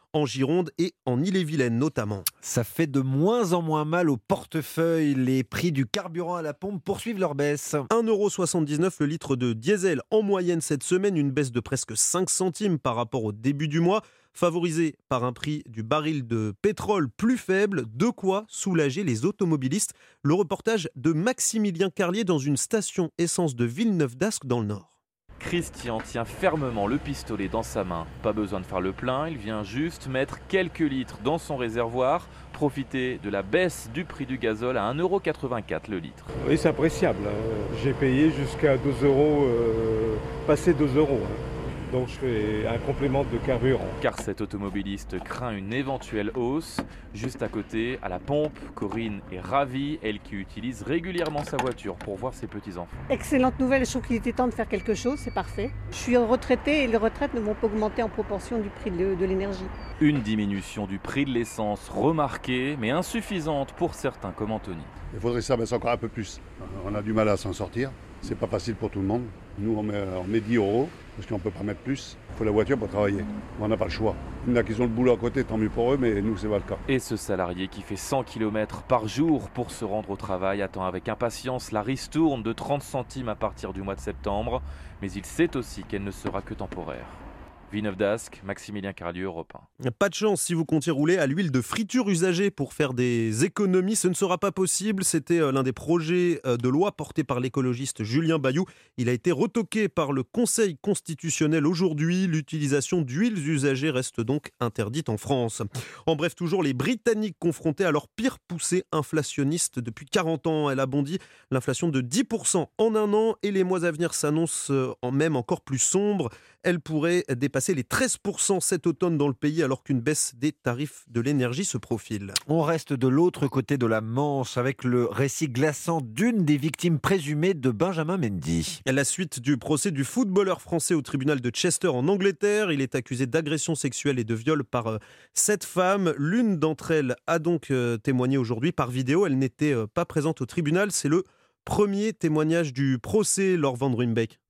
en Gironde et en Ille-et-Vilaine notamment. Ça fait de moins en moins mal au portefeuille. Les prix du carburant à la pompe poursuivent leur baisse. un euro soixante-dix-neuf le litre de diesel en moyenne cette semaine, une baisse de presque cinq centimes par rapport au début du mois, favorisée par un prix du baril de pétrole plus faible, de quoi soulager les automobilistes. Le reportage de Maximilien Carlier dans une station essence de Villeneuve-d'Ascq dans le Nord. Christian tient fermement le pistolet dans sa main. Pas besoin de faire le plein, il vient juste mettre quelques litres dans son réservoir, profiter de la baisse du prix du gazole à un euro quatre-vingt-quatre le litre. Oui, c'est appréciable. J'ai payé jusqu'à douze euros, euh, passé douze euros. Donc je fais un complément de carburant. Car cet automobiliste craint une éventuelle hausse. Juste à côté, à la pompe, Corinne est ravie, elle qui utilise régulièrement sa voiture pour voir ses petits-enfants. Excellente nouvelle, je trouve qu'il était temps de faire quelque chose, c'est parfait. Je suis retraitée et les retraites ne vont pas augmenter en proportion du prix de, de l'énergie. Une diminution du prix de l'essence remarquée, mais insuffisante pour certains comme Anthony. Il faudrait que ça baisse encore un peu plus. On a du mal à s'en sortir. C'est pas facile pour tout le monde. Nous, on met, on met dix euros, parce qu'on ne peut pas mettre plus. Il faut la voiture pour travailler. On n'a pas le choix. Il y en a qui ont le boulot à côté, tant mieux pour eux, mais nous, c'est pas le cas. Et ce salarié qui fait cent kilomètres par jour pour se rendre au travail attend avec impatience la ristourne de trente centimes à partir du mois de septembre. Mais il sait aussi qu'elle ne sera que temporaire. Villeneuve-d'Ascq, Maximilien Carlier, Europe un. Pas de chance si vous comptiez rouler à l'huile de friture usagée pour faire des économies. Ce ne sera pas possible. C'était l'un des projets de loi portés par l'écologiste Julien Bayou. Il a été retoqué par le Conseil constitutionnel aujourd'hui. L'utilisation d'huiles usagées reste donc interdite en France. En bref, toujours les Britanniques confrontés à leur pire poussée inflationniste depuis quarante ans. Elle a bondi l'inflation de dix pour cent en un an et les mois à venir s'annoncent en même encore plus sombres. Elle pourrait dépasser les treize pour cent cet automne dans le pays alors qu'une baisse des tarifs de l'énergie se profile. On reste de l'autre côté de la Manche avec le récit glaçant d'une des victimes présumées de Benjamin Mendy. À la suite du procès du footballeur français au tribunal de Chester en Angleterre, il est accusé d'agression sexuelle et de viol par euh, sept femmes. L'une d'entre elles a donc euh, témoigné aujourd'hui par vidéo. Elle n'était euh, pas présente au tribunal. C'est le premier témoignage du procès, Laure Van Ruymbeek.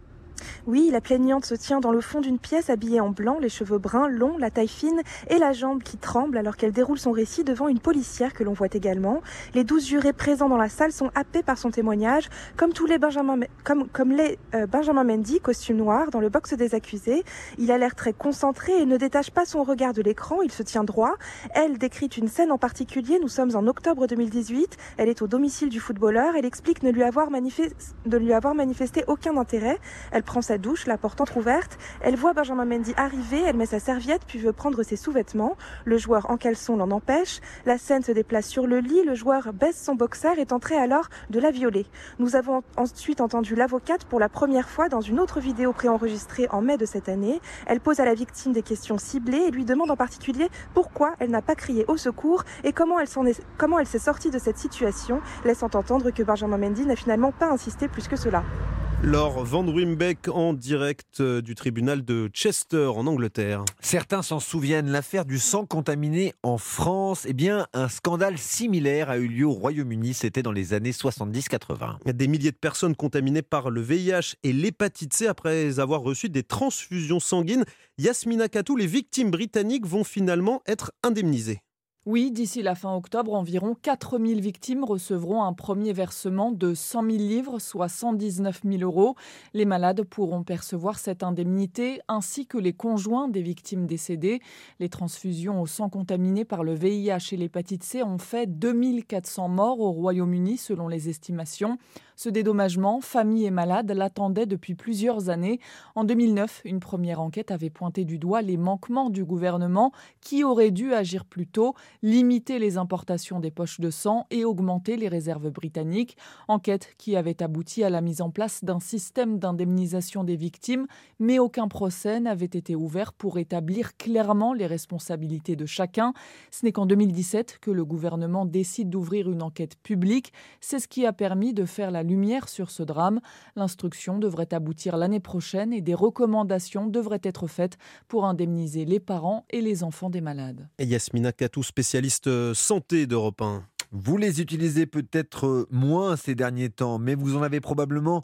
Oui, la plaignante se tient dans le fond d'une pièce habillée en blanc, les cheveux bruns, longs, la taille fine et la jambe qui tremble alors qu'elle déroule son récit devant une policière que l'on voit également. Les douze jurés présents dans la salle sont happés par son témoignage, comme tous les Benjamin, comme, comme les euh, Benjamin Mendy, costume noir, dans le box des accusés. Il a l'air très concentré et ne détache pas son regard de l'écran, il se tient droit. Elle décrit une scène en particulier, nous sommes en octobre deux mille dix-huit, elle est au domicile du footballeur, elle explique ne lui avoir, manifesté, de lui avoir manifesté aucun intérêt. Elle prend sa douche, la porte entrouverte. Elle voit Benjamin Mendy arriver, elle met sa serviette puis veut prendre ses sous-vêtements. Le joueur en caleçon l'en empêche. La scène se déplace sur le lit, le joueur baisse son boxer et tenterait alors de la violer. Nous avons ensuite entendu l'avocate pour la première fois dans une autre vidéo préenregistrée en mai de cette année. Elle pose à la victime des questions ciblées et lui demande en particulier pourquoi elle n'a pas crié au secours et comment elle, s'en est, comment elle s'est sortie de cette situation, laissant entendre que Benjamin Mendy n'a finalement pas insisté plus que cela. Laure Van Ruymbeek en direct du tribunal de Chester en Angleterre. Certains s'en souviennent, l'affaire du sang contaminé en France. Eh bien, un scandale similaire a eu lieu au Royaume-Uni, c'était dans les années soixante-dix quatre-vingt. Des milliers de personnes contaminées par le V I H et l'hépatite C après avoir reçu des transfusions sanguines. Yasmina Katou, les victimes britanniques vont finalement être indemnisées. Oui, d'ici la fin octobre, environ quatre mille victimes recevront un premier versement de cent mille livres, soit cent dix-neuf mille euros. Les malades pourront percevoir cette indemnité, ainsi que les conjoints des victimes décédées. Les transfusions au sang contaminé par le V I H et l'hépatite C ont fait deux mille quatre cents morts au Royaume-Uni, selon les estimations. Ce dédommagement, familles et malades l'attendaient depuis plusieurs années. En deux mille neuf, une première enquête avait pointé du doigt les manquements du gouvernement qui aurait dû agir plus tôt, limiter les importations des poches de sang et augmenter les réserves britanniques. Enquête qui avait abouti à la mise en place d'un système d'indemnisation des victimes, mais aucun procès n'avait été ouvert pour établir clairement les responsabilités de chacun. Ce n'est qu'en deux mille dix-sept que le gouvernement décide d'ouvrir une enquête publique. C'est ce qui a permis de faire la lumière sur ce drame. L'instruction devrait aboutir l'année prochaine et des recommandations devraient être faites pour indemniser les parents et les enfants des malades. Et Yasmina Katou, spécialiste santé d'Europe un. Vous les utilisez peut-être moins ces derniers temps, mais vous en avez probablement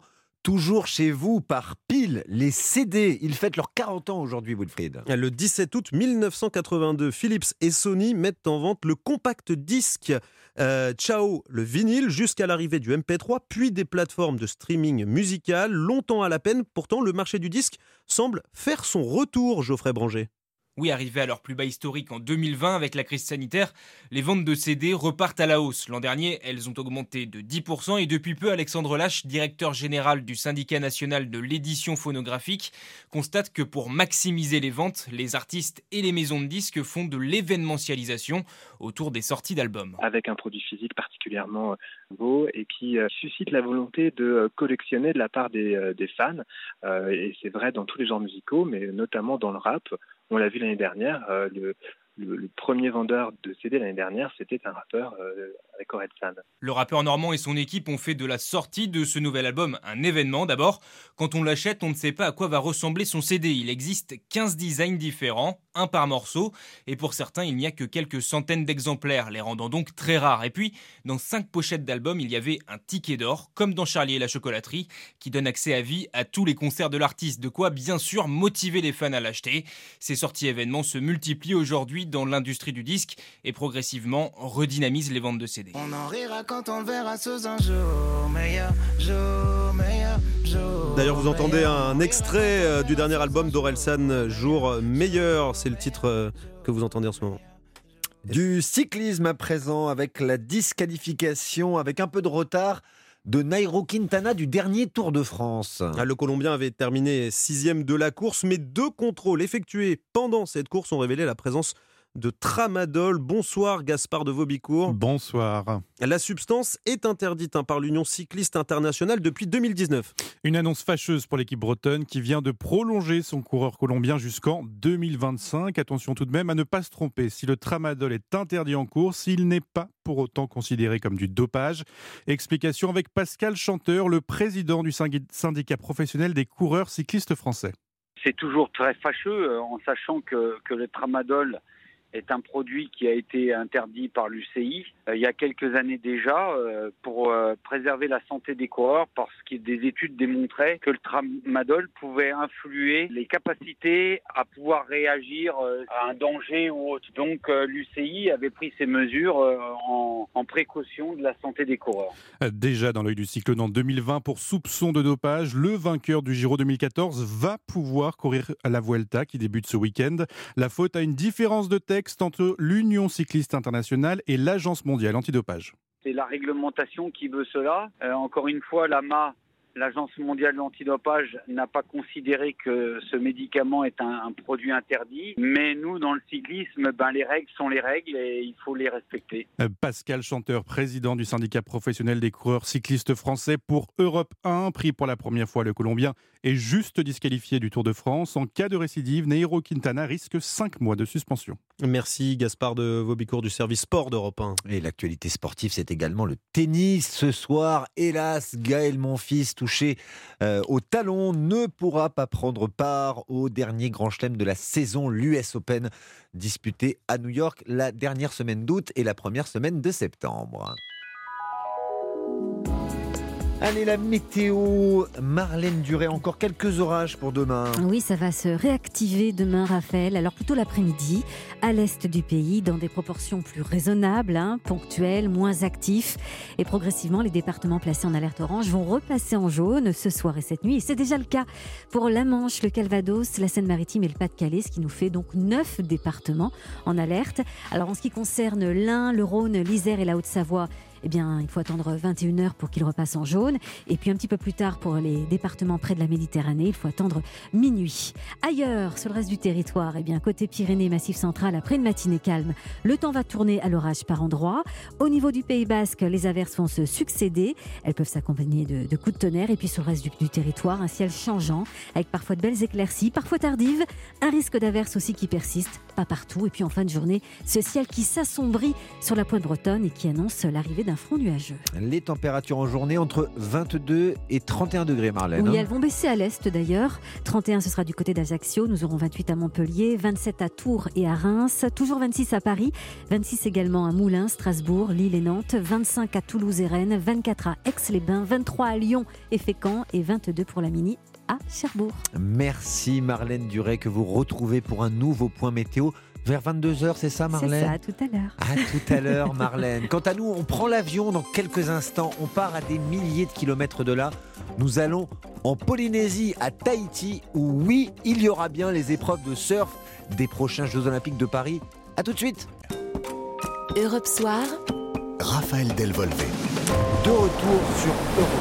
Toujours chez vous, par pile, les C D. Ils fêtent leurs quarante ans aujourd'hui, Wilfried. Le dix-sept août mille neuf cent quatre-vingt-deux, Philips et Sony mettent en vente le compact disque euh, Ciao, le vinyle, jusqu'à l'arrivée du M P trois, puis des plateformes de streaming musical. Longtemps à la peine, pourtant, le marché du disque semble faire son retour, Geoffrey Branger. Oui, arrivés à leur plus bas historique en deux mille vingt avec la crise sanitaire, les ventes de C D repartent à la hausse. L'an dernier, elles ont augmenté de dix pour cent et depuis peu, Alexandre Lache, directeur général du syndicat national de l'édition phonographique, constate que pour maximiser les ventes, les artistes et les maisons de disques font de l'événementialisation autour des sorties d'albums. Avec un produit physique particulièrement beau et qui euh, suscite la volonté de euh, collectionner de la part des, euh, des fans. Euh, et c'est vrai dans tous les genres musicaux, mais notamment dans le rap. On l'a vu l'année dernière, euh, le, le, le premier vendeur de C D l'année dernière, c'était un rappeur euh, avec Orelsan. Le rappeur normand et son équipe ont fait de la sortie de ce nouvel album un événement. D'abord, quand on l'achète, on ne sait pas à quoi va ressembler son C D. Il existe quinze designs différents, un par morceau, et pour certains, il n'y a que quelques centaines d'exemplaires, les rendant donc très rares. Et puis, dans cinq pochettes d'albums, il y avait un ticket d'or, comme dans Charlie et la chocolaterie, qui donne accès à vie à tous les concerts de l'artiste. De quoi, bien sûr, motiver les fans à l'acheter. Ces sorties événements se multiplient aujourd'hui dans l'industrie du disque et progressivement redynamisent les ventes de C D. On en rira quand on le verra sous un jour meilleur, jour meilleur, jour. D'ailleurs, vous entendez un extrait du dernier album d'Orelsan, Jour meilleur. C'est le titre que vous entendez en ce moment. Du cyclisme à présent, avec la disqualification, avec un peu de retard, de Nairo Quintana du dernier Tour de France. Le Colombien avait terminé sixième de la course, mais deux contrôles effectués pendant cette course ont révélé la présence de tramadol. Bonsoir Gaspard de Vaubicourt. Bonsoir. La substance est interdite hein, par l'Union cycliste internationale depuis deux mille dix-neuf. Une annonce fâcheuse pour l'équipe bretonne qui vient de prolonger son coureur colombien jusqu'en deux mille vingt-cinq. Attention tout de même à ne pas se tromper. Si le tramadol est interdit en course, il n'est pas pour autant considéré comme du dopage. Explication avec Pascal Chanteur, le président du syndicat professionnel des coureurs cyclistes français. C'est toujours très fâcheux euh, en sachant que, que le tramadol est un produit qui a été interdit par l'U C I euh, il y a quelques années déjà euh, pour euh, préserver la santé des coureurs parce que des études démontraient que le tramadol pouvait influer les capacités à pouvoir réagir euh, à un danger ou autre. Donc euh, l'U C I avait pris ces mesures euh, en, en précaution de la santé des coureurs. Déjà dans l'œil du cyclone en deux mille vingt pour soupçon de dopage, le vainqueur du Giro deux mille quatorze va pouvoir courir à la Vuelta qui débute ce week-end. La faute à une différence de texte entre l'Union cycliste internationale et l'Agence mondiale antidopage. C'est la réglementation qui veut cela. Euh, encore une fois, l'A M A, l'Agence mondiale antidopage, n'a pas considéré que ce médicament est un, un produit interdit. Mais nous, dans le cyclisme, ben, les règles sont les règles et il faut les respecter. Pascal Chanteur, président du syndicat professionnel des coureurs cyclistes français pour Europe un, pris pour la première fois le Colombien est juste disqualifié du Tour de France. En cas de récidive, Nairo Quintana risque cinq mois de suspension. Merci Gaspard de Vaubicourt du service sport d'Europe un. Et l'actualité sportive, c'est également le tennis. Ce soir, hélas, Gaël Monfils, touché euh, au talon, ne pourra pas prendre part au dernier grand chelem de la saison, l'U S Open, disputé à New York la dernière semaine d'août et la première semaine de septembre. Allez, la météo, Marlène Duré, encore quelques orages pour demain. Oui, ça va se réactiver demain, Raphaël. Alors plutôt l'après-midi, à l'est du pays, dans des proportions plus raisonnables, hein, ponctuelles, moins actifs. Et progressivement, les départements placés en alerte orange vont repasser en jaune ce soir et cette nuit. Et c'est déjà le cas pour la Manche, le Calvados, la Seine-Maritime et le Pas-de-Calais, ce qui nous fait donc neuf départements en alerte. Alors en ce qui concerne l'Ain, le Rhône, l'Isère et la Haute-Savoie, eh bien, il faut attendre vingt et une heures pour qu'il repasse en jaune. Et puis un petit peu plus tard, pour les départements près de la Méditerranée, il faut attendre minuit. Ailleurs, sur le reste du territoire, eh bien, côté Pyrénées, Massif central, après une matinée calme, le temps va tourner à l'orage par endroits. Au niveau du Pays Basque, les averses vont se succéder. Elles peuvent s'accompagner de, de coups de tonnerre. Et puis sur le reste du, du territoire, un ciel changeant, avec parfois de belles éclaircies, parfois tardives. Un risque d'averse aussi qui persiste, pas partout. Et puis en fin de journée, ce ciel qui s'assombrit sur la pointe bretonne et qui annonce l'arrivée d'un front nuageux. Les températures en journée entre vingt-deux et trente et un degrés, Marlène. Oui, hein. elles vont baisser à l'est d'ailleurs. trente et un, ce sera du côté d'Ajaccio. Nous aurons vingt-huit à Montpellier, vingt-sept à Tours et à Reims. Toujours vingt-six à Paris, vingt-six également à Moulins, Strasbourg, Lille et Nantes, vingt-cinq à Toulouse et Rennes, vingt-quatre à Aix-les-Bains, vingt-trois à Lyon et Fécamp et vingt-deux pour la Mini à Cherbourg. Merci Marlène Duret, que vous retrouvez pour un nouveau point météo vers vingt-deux heures, c'est ça Marlène ? C'est ça, à tout à l'heure. À tout à l'heure Marlène. Quant à nous, on prend l'avion dans quelques instants. On part à des milliers de kilomètres de là. Nous allons en Polynésie, à Tahiti, où oui, il y aura bien les épreuves de surf des prochains Jeux Olympiques de Paris. A tout de suite. Europe Soir, Raphaël Delvolvé. De retour sur Europe.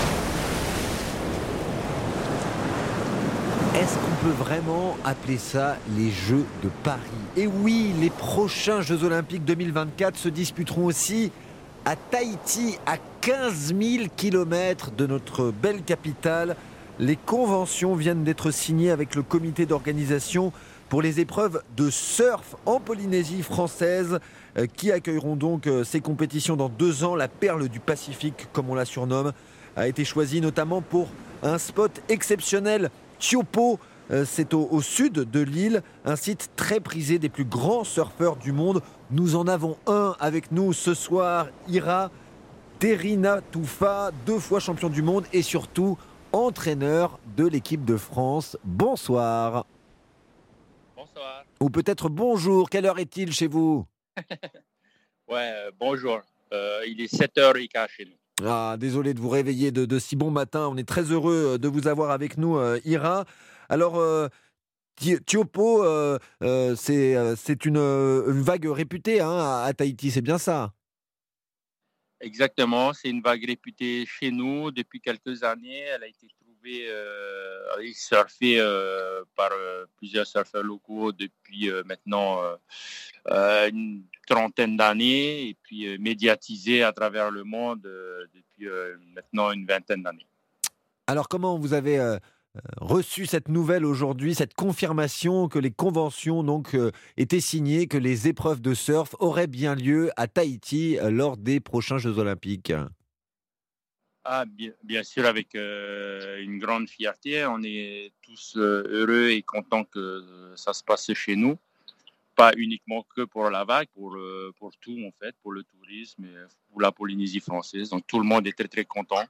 Est-ce qu'on peut vraiment appeler ça les Jeux de Paris ? Et oui, les prochains Jeux Olympiques deux mille vingt-quatre se disputeront aussi à Tahiti, à quinze mille kilomètres de notre belle capitale. Les conventions viennent d'être signées avec le comité d'organisation pour les épreuves de surf en Polynésie française, euh, qui accueilleront donc euh, ces compétitions dans deux ans. La perle du Pacifique, comme on la surnomme, a été choisie notamment pour un spot exceptionnel. Tiopo, euh, c'est au, au sud de l'île, un site très prisé des plus grands surfeurs du monde. Nous en avons un avec nous ce soir, Ira Terinatoufa, deux fois champion du monde et surtout entraîneur de l'équipe de France. Bonsoir. Bonsoir. Ou peut-être bonjour, quelle heure est-il chez vous ? Ouais, euh, bonjour. Euh, il est sept heures quinze chez nous. Ah, désolé de vous réveiller de, de si bon matin. On est très heureux de vous avoir avec nous, euh, Ira. Alors, euh, Tiopo, euh, euh, c'est, euh, c'est une, une vague réputée hein, à, à Tahiti, c'est bien ça ? Exactement, c'est une vague réputée chez nous depuis quelques années. Elle a été trouvée, euh, elle est surfée euh, par euh, plusieurs surfeurs locaux depuis euh, maintenant euh, euh, une trentaine d'années et puis euh, médiatisée à travers le monde euh, depuis euh, maintenant une vingtaine d'années. Alors comment vous avez euh, reçu cette nouvelle aujourd'hui, cette confirmation que les conventions donc euh, étaient signées, que les épreuves de surf auraient bien lieu à Tahiti euh, lors des prochains Jeux Olympiques ? Ah, bien, bien sûr, avec euh, une grande fierté. On est tous euh, heureux et contents que euh, ça se passe chez nous. Pas uniquement que pour la vague, pour, euh, pour tout en fait, pour le tourisme et pour la Polynésie française. Donc tout le monde est très très content.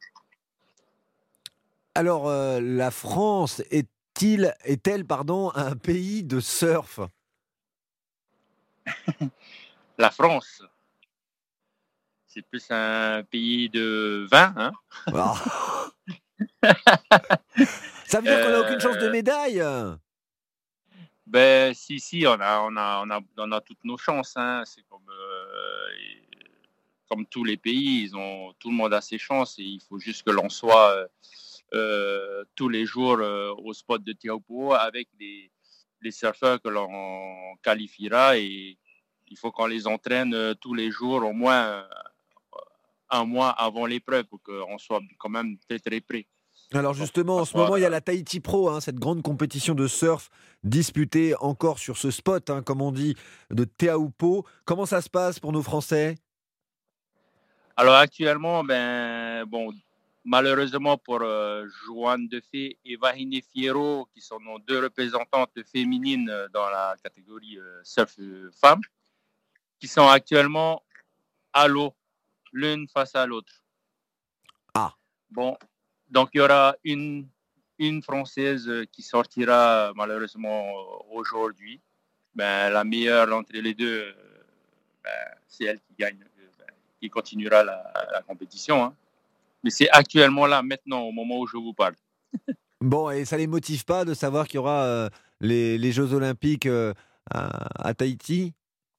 Alors, euh, la France est-il, est-elle pardon, un pays de surf ? La France, c'est plus un pays de vin. Hein. Oh. Ça veut dire qu'on n'a aucune chance de médaille ? Ben, si, si, on a, on a, on a, on a toutes nos chances. Hein. C'est comme, euh, comme tous les pays, ils ont, tout le monde a ses chances et il faut juste que l'on soit... Euh, Euh, tous les jours euh, au spot de Tiopo avec les, les surfeurs que l'on qualifiera et il faut qu'on les entraîne euh, tous les jours au moins euh, un mois avant l'épreuve pour qu'on soit quand même très très près. Alors justement, en ce moment, il y a la Tahiti Pro, hein, cette grande compétition de surf disputée encore sur ce spot, hein, comme on dit, de Teahupo. Comment ça se passe pour nos Français ? Alors actuellement, ben bon. Malheureusement pour euh, Joanne Defay et Vahine Fierro, qui sont nos deux représentantes féminines dans la catégorie euh, surf euh, femmes, qui sont actuellement à l'eau, l'une face à l'autre. Ah. Bon, donc il y aura une, une Française qui sortira malheureusement aujourd'hui. Ben, la meilleure entre les deux, ben, c'est elle qui gagne, ben, qui continuera la, la compétition. Hein. Mais c'est actuellement là, maintenant, au moment où je vous parle. Bon, et ça ne les motive pas de savoir qu'il y aura euh, les, les Jeux Olympiques euh, à, à Tahiti ?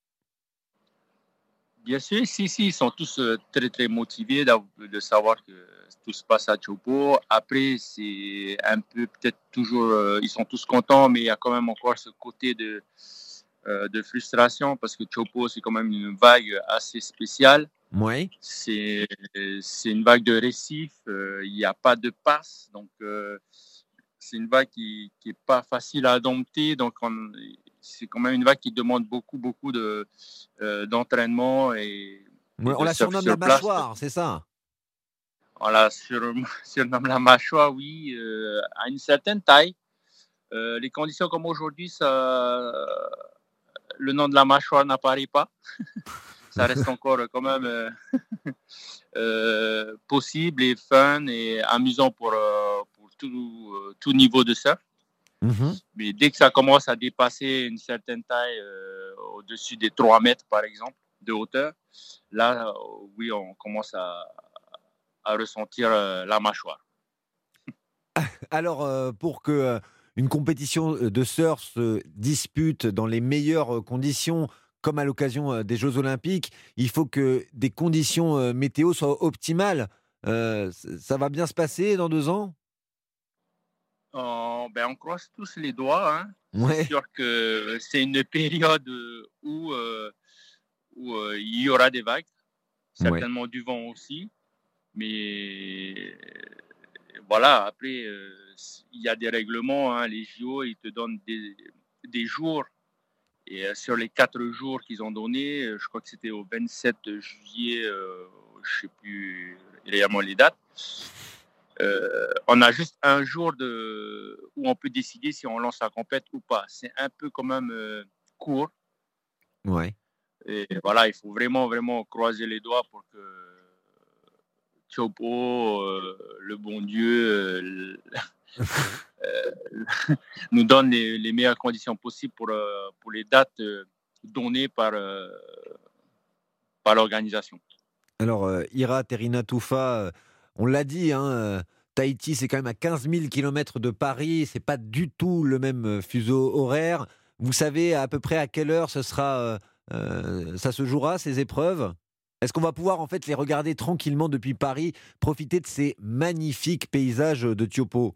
Bien sûr, si, si, ils sont tous euh, très, très motivés de, de savoir que tout se passe à Tiopo. Après, c'est un peu peut-être toujours, euh, ils sont tous contents, mais il y a quand même encore ce côté de, euh, de frustration parce que Tiopo, c'est quand même une vague assez spéciale. Oui. C'est, c'est une vague de récif, euh, il n'y a pas de passe, donc euh, c'est une vague qui n'est pas facile à dompter, donc on, c'est quand même une vague qui demande beaucoup, beaucoup de, euh, d'entraînement et Ouais, on la surnomme la mâchoire, c'est ça? On la sur- surnomme la mâchoire, oui, euh, à une certaine taille. Euh, les conditions comme aujourd'hui, ça, le nom de la mâchoire n'apparaît pas. Ça reste encore quand même euh, euh, possible et fun et amusant pour, euh, pour tout, euh, tout niveau de surf. Mhm. Mais dès que ça commence à dépasser une certaine taille, euh, au-dessus des trois mètres par exemple, de hauteur, là, euh, oui, on commence à, à ressentir euh, la mâchoire. Alors, euh, pour que euh, une compétition de surf se dispute dans les meilleures euh, conditions, comme à l'occasion euh, des Jeux Olympiques, il faut que des conditions euh, météo soient optimales. Euh, c- ça va bien se passer dans deux ans? Euh, ben, on croise tous les doigts. Hein. Ouais. C'est sûr que c'est une période où, euh, où euh, il y aura des vagues, certainement du vent aussi. Mais voilà, après, euh, il y a des règlements. Hein. Les J O, ils te donnent des, des jours. Et euh, sur les quatre jours qu'ils ont donnés, euh, je crois que c'était au vingt-sept juillet, euh, je ne sais plus réellement les dates. Euh, on a juste un jour de, où on peut décider si on lance la compète ou pas. C'est un peu quand même euh, court. Ouais. Et voilà, il faut vraiment, vraiment croiser les doigts pour que Chopo, euh, le bon Dieu, euh, euh, nous donne les, les meilleures conditions possibles pour, euh, pour les dates euh, données par, euh, par l'organisation. Alors, euh, Ira Terina Toufa, euh, on l'a dit, hein, euh, Tahiti, c'est quand même à quinze mille kilomètres de Paris. C'est pas du tout le même euh, fuseau horaire. Vous savez à peu près à quelle heure ce sera, euh, euh, ça se jouera, ces épreuves? Est-ce qu'on va pouvoir en fait les regarder tranquillement depuis Paris, profiter de ces magnifiques paysages de Tiopo?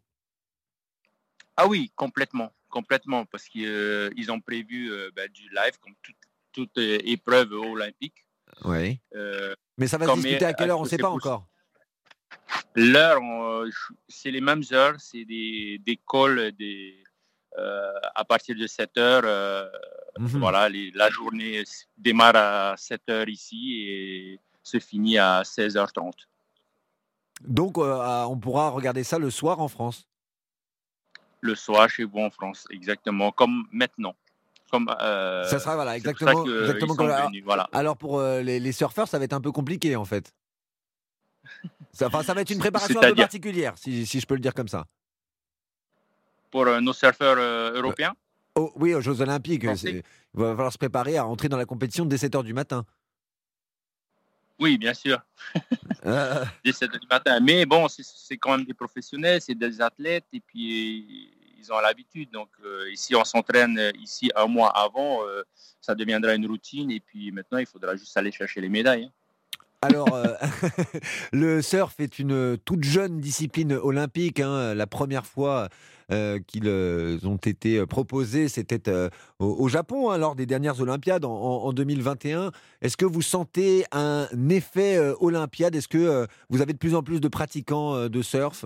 Ah oui, complètement, complètement, parce qu'ils euh, ont prévu euh, ben, du live comme toute, toute euh, épreuve olympique. Oui. Euh, Mais ça va se comme disputer à quelle heure? On ne est-ce sait que pas c'est encore. L'heure, on- c'est les mêmes heures, c'est des, des calls des, euh, à partir de sept heures. euh, Mhm. Voilà, les- la journée s- démarre à sept heures ici et se finit à seize heures trente. Donc, euh, à- on pourra regarder ça le soir en France. Le soir chez vous en France, exactement, comme maintenant. Comme, euh, Ça sera voilà, c'est pour exactement. ça que, euh, exactement ils sont comme- venus, voilà. Alors, pour euh, les, les surfeurs, ça va être un peu compliqué en fait. Ça, enfin, ça va être une préparation un peu C'est-à-dire particulière, si, si je peux le dire comme ça. pour euh, nos surfeurs euh, européens. Oh, oui, aux Jeux Olympiques, Français. c'est- il va falloir se préparer à entrer dans la compétition dès sept heures du matin. Oui, bien sûr, Euh, dès sept heures du matin. Mais bon, c'est- c'est quand même des professionnels, c'est des athlètes et puis ils ont l'habitude. Donc euh, ici, on s'entraîne euh, ici un mois avant, euh, ça deviendra une routine et puis maintenant, il faudra juste aller chercher les médailles. Hein. Alors, euh, le surf est une toute jeune discipline olympique. Hein. La première fois euh, qu'ils euh, ont été proposés, c'était euh, au, au Japon, hein, lors des dernières Olympiades en, en- en deux mille vingt et un. Est-ce que vous sentez un effet euh, Olympiade? Est-ce que euh, vous avez de plus en plus de pratiquants euh, de surf?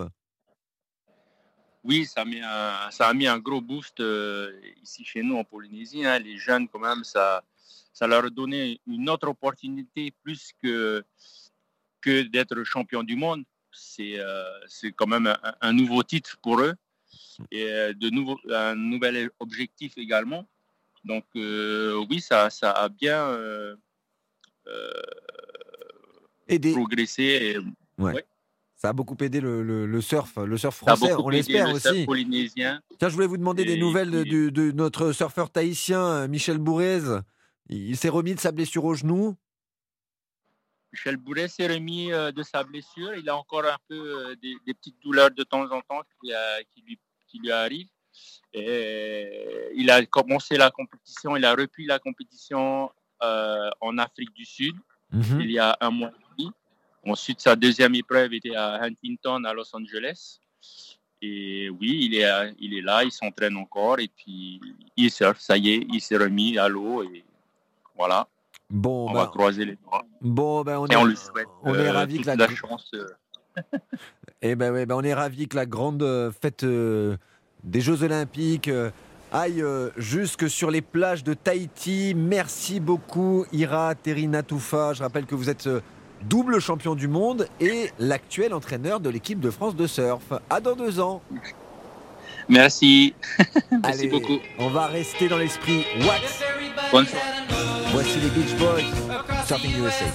Oui, ça a mis un, ça a mis un gros boost euh, ici chez nous en Polynésie. Hein. Les jeunes, quand même, ça, ça leur a donné une autre opportunité plus que, que d'être champion du monde. C'est euh, c'est quand même un, un nouveau titre pour eux et euh, de nouveau, un nouvel objectif également. Donc, euh, oui, ça, ça a bien euh, euh, Aider. progressé. Et, Ouais. ouais. Ça a beaucoup aidé le, le- le surf, le surf Ça a français, beaucoup on aidé l'espère le surf aussi. polynésien. Tiens, je voulais vous demander des Et nouvelles de, puis- du- de notre surfeur tahitien, euh, Michel Bourrez. Il, il s'est remis de sa blessure au genou. Michel Bourret s'est remis euh, de sa blessure. Il a encore un peu euh, des, des petites douleurs de temps en temps qui, euh, qui, lui, qui lui arrivent. Et euh, il a commencé la compétition, il a repris la compétition euh, en Afrique du Sud Mhm. il y a un mois et demi. Ensuite, sa deuxième épreuve était à Huntington, à Los Angeles. Et oui, il est, à- il est là, il s'entraîne encore et puis il surfe. Ça y est, il s'est remis à l'eau et voilà. Bon, On bah, va croiser les doigts. bon, ben, on Et est, on lui souhaite on est euh, ravis que toute la, la chance. euh, eh ben, ouais, ben, on est ravis que la grande euh, fête euh, des Jeux Olympiques euh, aille euh, jusque sur les plages de Tahiti. Merci beaucoup Ira Terinatoufa. Je rappelle que vous êtes euh, double champion du monde et l'actuel entraîneur de l'équipe de France de surf. À dans deux ans. Merci. Merci Allez, beaucoup. On va rester dans l'esprit Wax. Bonne soirée. Voici les Beach Boys, Surfing U S A.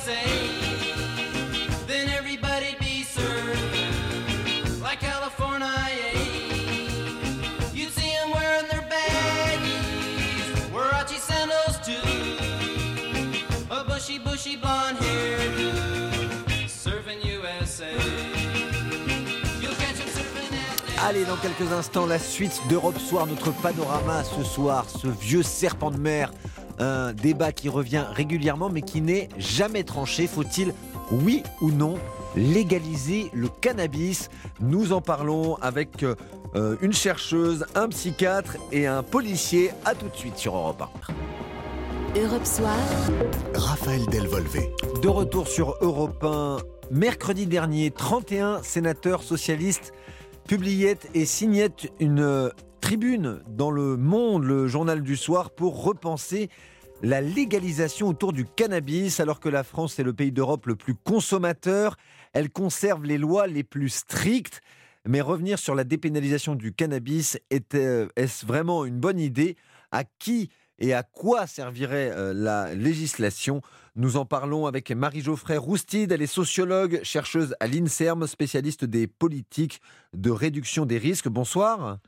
Bushy, bushy blonde hairdo, surfing U S A. You'll catch him surfing at... Allez, dans quelques instants, la suite d'Europe Soir, notre panorama ce soir, ce vieux serpent de mer, un débat qui revient régulièrement mais qui n'est jamais tranché. Faut-il, oui ou non, légaliser le cannabis? Nous en parlons avec euh, une chercheuse, un psychiatre et un policier. À tout de suite sur Europe un. Europe Soir. Raphaël Delvolvé. De retour sur Europe un. Mercredi dernier, trente et un sénateurs socialistes publiaient et signaient une tribune dans Le Monde, le journal du soir, pour repenser la légalisation autour du cannabis. Alors que la France est le pays d'Europe le plus consommateur, elle conserve les lois les plus strictes. Mais revenir sur la dépénalisation du cannabis, est-ce vraiment une bonne idée? À qui et à quoi servirait euh, la législation? Nous en parlons avec Marie-Geoffrey Roustide. Elle est sociologue, chercheuse à l'INSERM, spécialiste des politiques de réduction des risques. Bonsoir.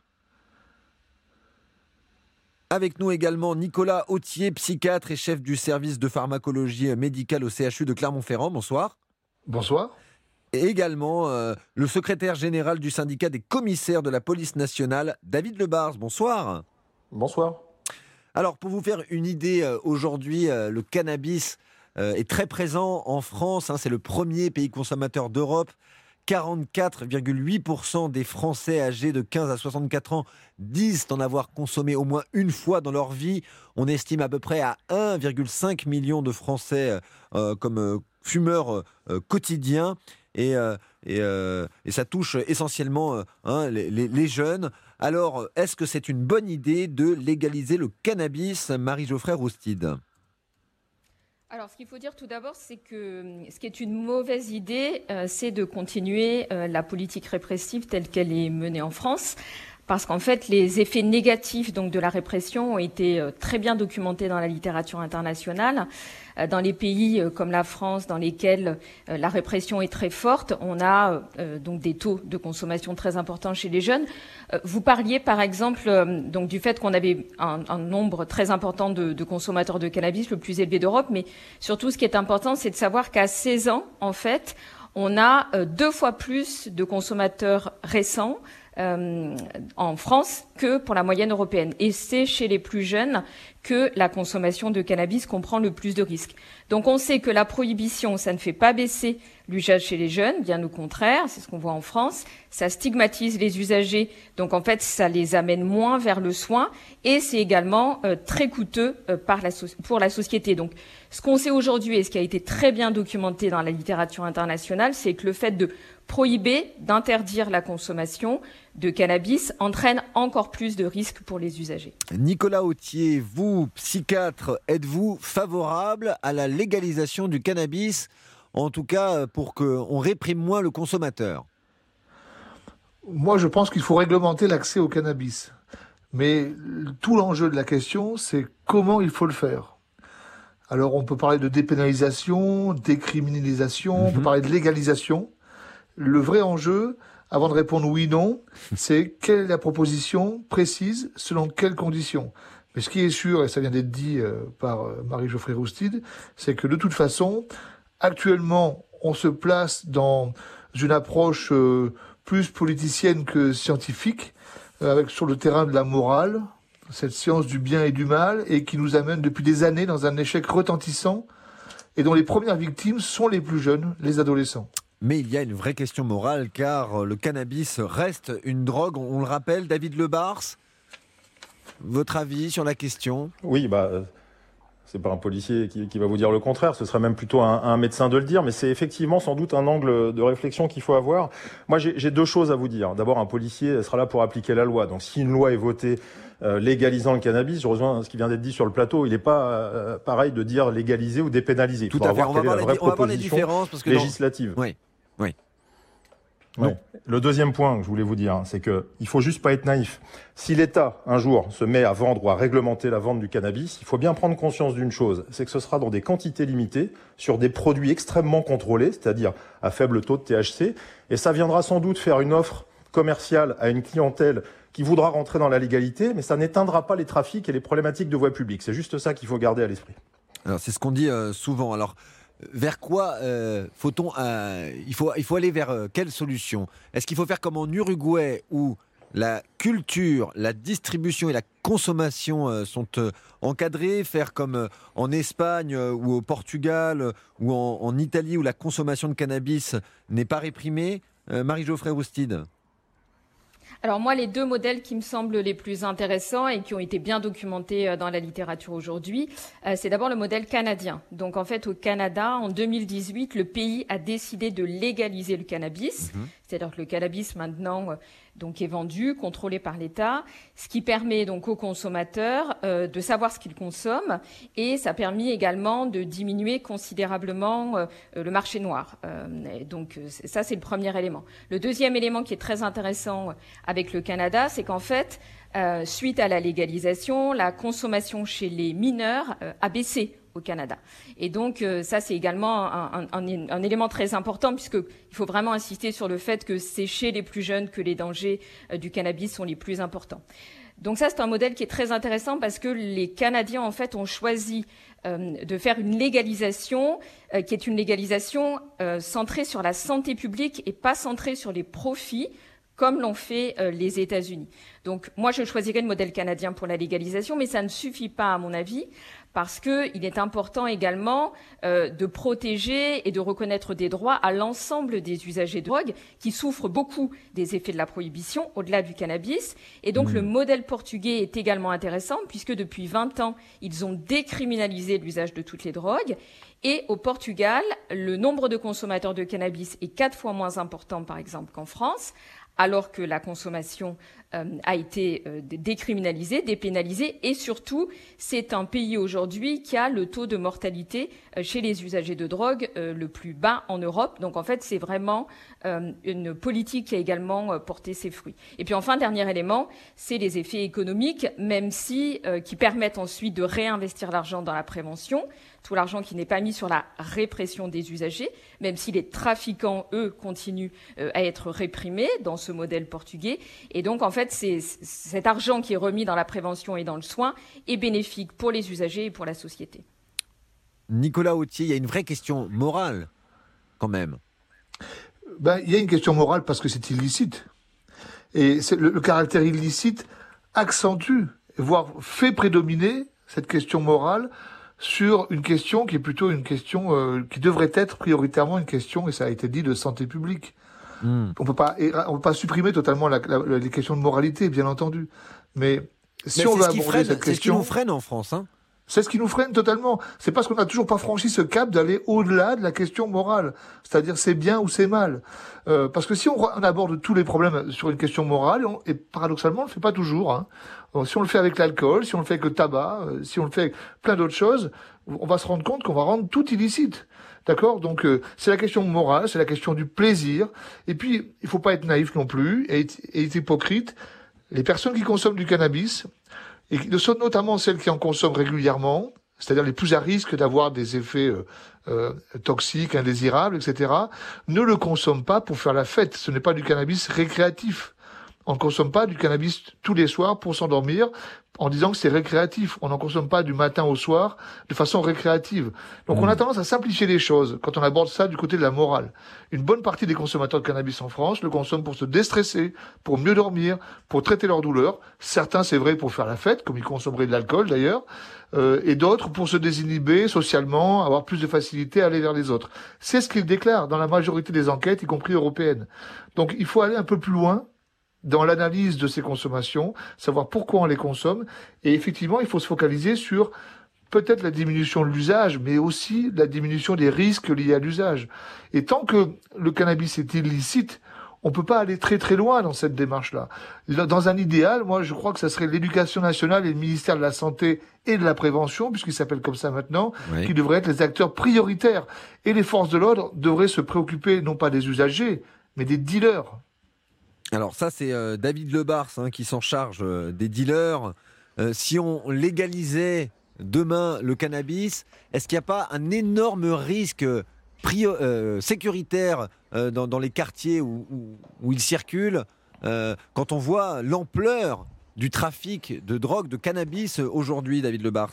Avec nous également Nicolas Autier, psychiatre et chef du service de pharmacologie médicale au C H U de Clermont-Ferrand. Bonsoir. Bonsoir. Et également euh, le secrétaire général du syndicat des commissaires de la police nationale, David Lebars. Bonsoir. Bonsoir. Alors, pour vous faire une idée, euh, aujourd'hui, euh, le cannabis euh, est très présent en France. Hein, c'est le premier pays consommateur d'Europe. quarante-quatre virgule huit pour cent des Français âgés de quinze à soixante-quatre ans disent en avoir consommé au moins une fois dans leur vie. On estime à peu près à un virgule cinq million de Français euh, comme euh, fumeurs euh, quotidiens. Et, euh, et, euh, et ça touche essentiellement euh, hein, les, les, les jeunes. Alors, est-ce que c'est une bonne idée de légaliser le cannabis, Marie-Geoffrey Roustide? Alors, ce qu'il faut dire tout d'abord, c'est que ce qui est une mauvaise idée, euh, c'est de continuer euh, la politique répressive telle qu'elle est menée en France. Parce qu'en fait, les effets négatifs donc, de la répression ont été euh, très bien documentés dans la littérature internationale. Euh, dans les pays euh, comme la France, dans lesquels euh, la répression est très forte, on a euh, donc des taux de consommation très importants chez les jeunes. Euh, vous parliez par exemple euh, donc, du fait qu'on avait un, un nombre très important de, de consommateurs de cannabis, le plus élevé d'Europe. Mais surtout, ce qui est important, c'est de savoir qu'à seize ans, en fait, on a euh, deux fois plus de consommateurs récents Euh, en France que pour la moyenne européenne. Et c'est chez les plus jeunes que la consommation de cannabis comprend le plus de risques. Donc on sait que la prohibition, ça ne fait pas baisser l'usage chez les jeunes, bien au contraire, c'est ce qu'on voit en France. Ça stigmatise les usagers, donc en fait ça les amène moins vers le soin et c'est également euh, très coûteux euh, par la so- pour la société. Donc ce qu'on sait aujourd'hui et ce qui a été très bien documenté dans la littérature internationale, c'est que le fait de prohiber, d'interdire la consommation de cannabis entraîne encore plus de risques pour les usagers. Nicolas Autier, vous, psychiatre, êtes-vous favorable à la légalisation du cannabis, en tout cas pour qu'on réprime moins le consommateur? Moi, je pense qu'il faut réglementer l'accès au cannabis. Mais tout l'enjeu de la question, c'est comment il faut le faire. Alors, on peut parler de dépénalisation, décriminalisation, mmh. on peut parler de légalisation. Le vrai enjeu, avant de répondre oui/non, c'est quelle est la proposition précise, selon quelles conditions. Mais ce qui est sûr, et ça vient d'être dit euh, par euh, Marie-Geoffrey Roustide, c'est que de toute façon, actuellement, on se place dans une approche euh, plus politicienne que scientifique, euh, avec sur le terrain de la morale, cette science du bien et du mal, et qui nous amène depuis des années dans un échec retentissant, et dont les premières victimes sont les plus jeunes, les adolescents. Mais il y a une vraie question morale, car le cannabis reste une drogue, on le rappelle. David Lebars, votre avis sur la question? Oui, bah, C'est pas un policier qui, qui va vous dire le contraire, ce serait même plutôt un, un médecin de le dire, mais c'est effectivement sans doute un angle de réflexion qu'il faut avoir. Moi, j'ai, j'ai deux choses à vous dire. D'abord, un policier sera là pour appliquer la loi. Donc, si une loi est votée euh, légalisant le cannabis, je rejoins ce qui vient d'être dit sur le plateau, il n'est pas euh, pareil de dire légaliser ou dépénaliser. Tout à fait, on va, voir les, on va voir les différences. Parce que législative. Dans... Oui, oui. Ouais. Le deuxième point que je voulais vous dire, c'est que il faut juste pas être naïf. Si l'État, un jour, se met à vendre ou à réglementer la vente du cannabis, il faut bien prendre conscience d'une chose, c'est que ce sera dans des quantités limitées, sur des produits extrêmement contrôlés, c'est-à-dire à faible taux de T H C, et ça viendra sans doute faire une offre commerciale à une clientèle qui voudra rentrer dans la légalité, mais ça n'éteindra pas les trafics et les problématiques de voie publique. C'est juste ça qu'il faut garder à l'esprit. Alors, c'est ce qu'on dit euh, souvent. Alors, vers quoi euh, faut-on euh, il faut il faut aller vers euh, quelle solution? Est-ce qu'il faut faire comme en Uruguay où la culture, la distribution et la consommation euh, sont euh, encadrées, faire comme euh, en Espagne euh, ou au Portugal euh, ou en, en Italie où la consommation de cannabis n'est pas réprimée? euh, Marie-Geoffrey Roustide. Alors moi, les deux modèles qui me semblent les plus intéressants et qui ont été bien documentés dans la littérature aujourd'hui, euh, c'est d'abord le modèle canadien. Donc en fait, au Canada, en deux mille dix-huit, le pays a décidé de légaliser le cannabis. Mmh. C'est-à-dire que le cannabis maintenant euh, donc est vendu, contrôlé par l'État, ce qui permet donc aux consommateurs euh, de savoir ce qu'ils consomment, et ça a permis également de diminuer considérablement euh, le marché noir. Euh, donc ça, c'est le premier élément. Le deuxième élément qui est très intéressant avec le Canada, c'est qu'en fait, euh, suite à la légalisation, la consommation chez les mineurs euh, a baissé au Canada. Et donc, euh, ça, c'est également un, un, un, un élément très important, puisqu'il faut vraiment insister sur le fait que c'est chez les plus jeunes que les dangers euh, du cannabis sont les plus importants. Donc ça, c'est un modèle qui est très intéressant parce que les Canadiens, en fait, ont choisi euh, de faire une légalisation euh, qui est une légalisation euh, centrée sur la santé publique et pas centrée sur les profits, comme l'ont fait euh, les États-Unis. Donc, moi, je choisirais le modèle canadien pour la légalisation, mais ça ne suffit pas, à mon avis, parce qu'il est important également euh, de protéger et de reconnaître des droits à l'ensemble des usagers de drogue qui souffrent beaucoup des effets de la prohibition, au-delà du cannabis. Et donc, mmh. le modèle portugais est également intéressant, puisque depuis vingt ans, ils ont décriminalisé l'usage de toutes les drogues. Et au Portugal, le nombre de consommateurs de cannabis est quatre fois moins important, par exemple, qu'en France, alors que la consommation euh, a été euh, décriminalisée, dépénalisée, et surtout, c'est un pays aujourd'hui qui a le taux de mortalité euh, chez les usagers de drogue euh, le plus bas en Europe. Donc en fait, c'est vraiment euh, une politique qui a également euh, porté ses fruits. Et puis enfin, dernier élément, c'est les effets économiques, même si euh, qui permettent ensuite de réinvestir l'argent dans la prévention. Tout l'argent qui n'est pas mis sur la répression des usagers, même si les trafiquants, eux, continuent euh, à être réprimés dans ce modèle portugais. Et donc, en fait, c'est, cet argent qui est remis dans la prévention et dans le soin est bénéfique pour les usagers et pour la société. Nicolas Authier, il y a une vraie question morale, quand même. Ben, il y a une question morale parce que c'est illicite. Et c'est le, le caractère illicite accentue, voire fait prédominer cette question morale sur une question qui est plutôt une question euh, qui devrait être prioritairement une question, et ça a été dit, de santé publique. Mmh. On peut pas, on peut pas supprimer totalement la, la, les questions de moralité, bien entendu. Mais si Mais on veut aborder freine, cette question, c'est ce qui nous freine en France, hein. C'est ce qui nous freine totalement. C'est parce qu'on n'a toujours pas franchi ce cap d'aller au-delà de la question morale. C'est-à-dire c'est bien ou c'est mal. Euh, parce que si on, on aborde tous les problèmes sur une question morale, et, on, et paradoxalement on le fait pas toujours, hein. Donc, si on le fait avec l'alcool, si on le fait avec le tabac, euh, si on le fait avec plein d'autres choses, on va se rendre compte qu'on va rendre tout illicite. D'accord? Donc euh, c'est la question morale, c'est la question du plaisir. Et puis il faut pas être naïf non plus et, et être hypocrite. Les personnes qui consomment du cannabis, et notamment celles qui en consomment régulièrement, c'est-à-dire les plus à risque d'avoir des effets euh, euh, toxiques, indésirables, et cetera, ne le consomment pas pour faire la fête. Ce n'est pas du cannabis récréatif. On ne consomme pas du cannabis tous les soirs pour s'endormir en disant que c'est récréatif. On n'en consomme pas du matin au soir de façon récréative. Donc mmh. on a tendance à simplifier les choses quand on aborde ça du côté de la morale. Une bonne partie des consommateurs de cannabis en France le consomment pour se déstresser, pour mieux dormir, pour traiter leur douleur. Certains, c'est vrai, pour faire la fête, comme ils consommeraient de l'alcool d'ailleurs, euh, et d'autres pour se désinhiber socialement, avoir plus de facilité à aller vers les autres. C'est ce qu'ils déclarent dans la majorité des enquêtes, y compris européennes. Donc il faut aller un peu plus loin dans l'analyse de ces consommations, savoir pourquoi on les consomme, et effectivement, il faut se focaliser sur peut-être la diminution de l'usage, mais aussi la diminution des risques liés à l'usage. Et tant que le cannabis est illicite, on peut pas aller très très loin dans cette démarche-là. Dans un idéal, moi, je crois que ça serait l'Éducation nationale et le ministère de la Santé et de la Prévention, puisqu'il s'appelle comme ça maintenant, oui. qui devraient être les acteurs prioritaires. Et les forces de l'ordre devraient se préoccuper non pas des usagers, mais des dealers. Alors ça, c'est euh, David Lebars hein, qui s'en charge euh, des dealers. Euh, si on légalisait demain le cannabis, est-ce qu'il n'y a pas un énorme risque Prio, euh, sécuritaire euh, dans, dans les quartiers où, où, où il circule, euh, quand on voit l'ampleur du trafic de drogue, de cannabis aujourd'hui, David Lebars?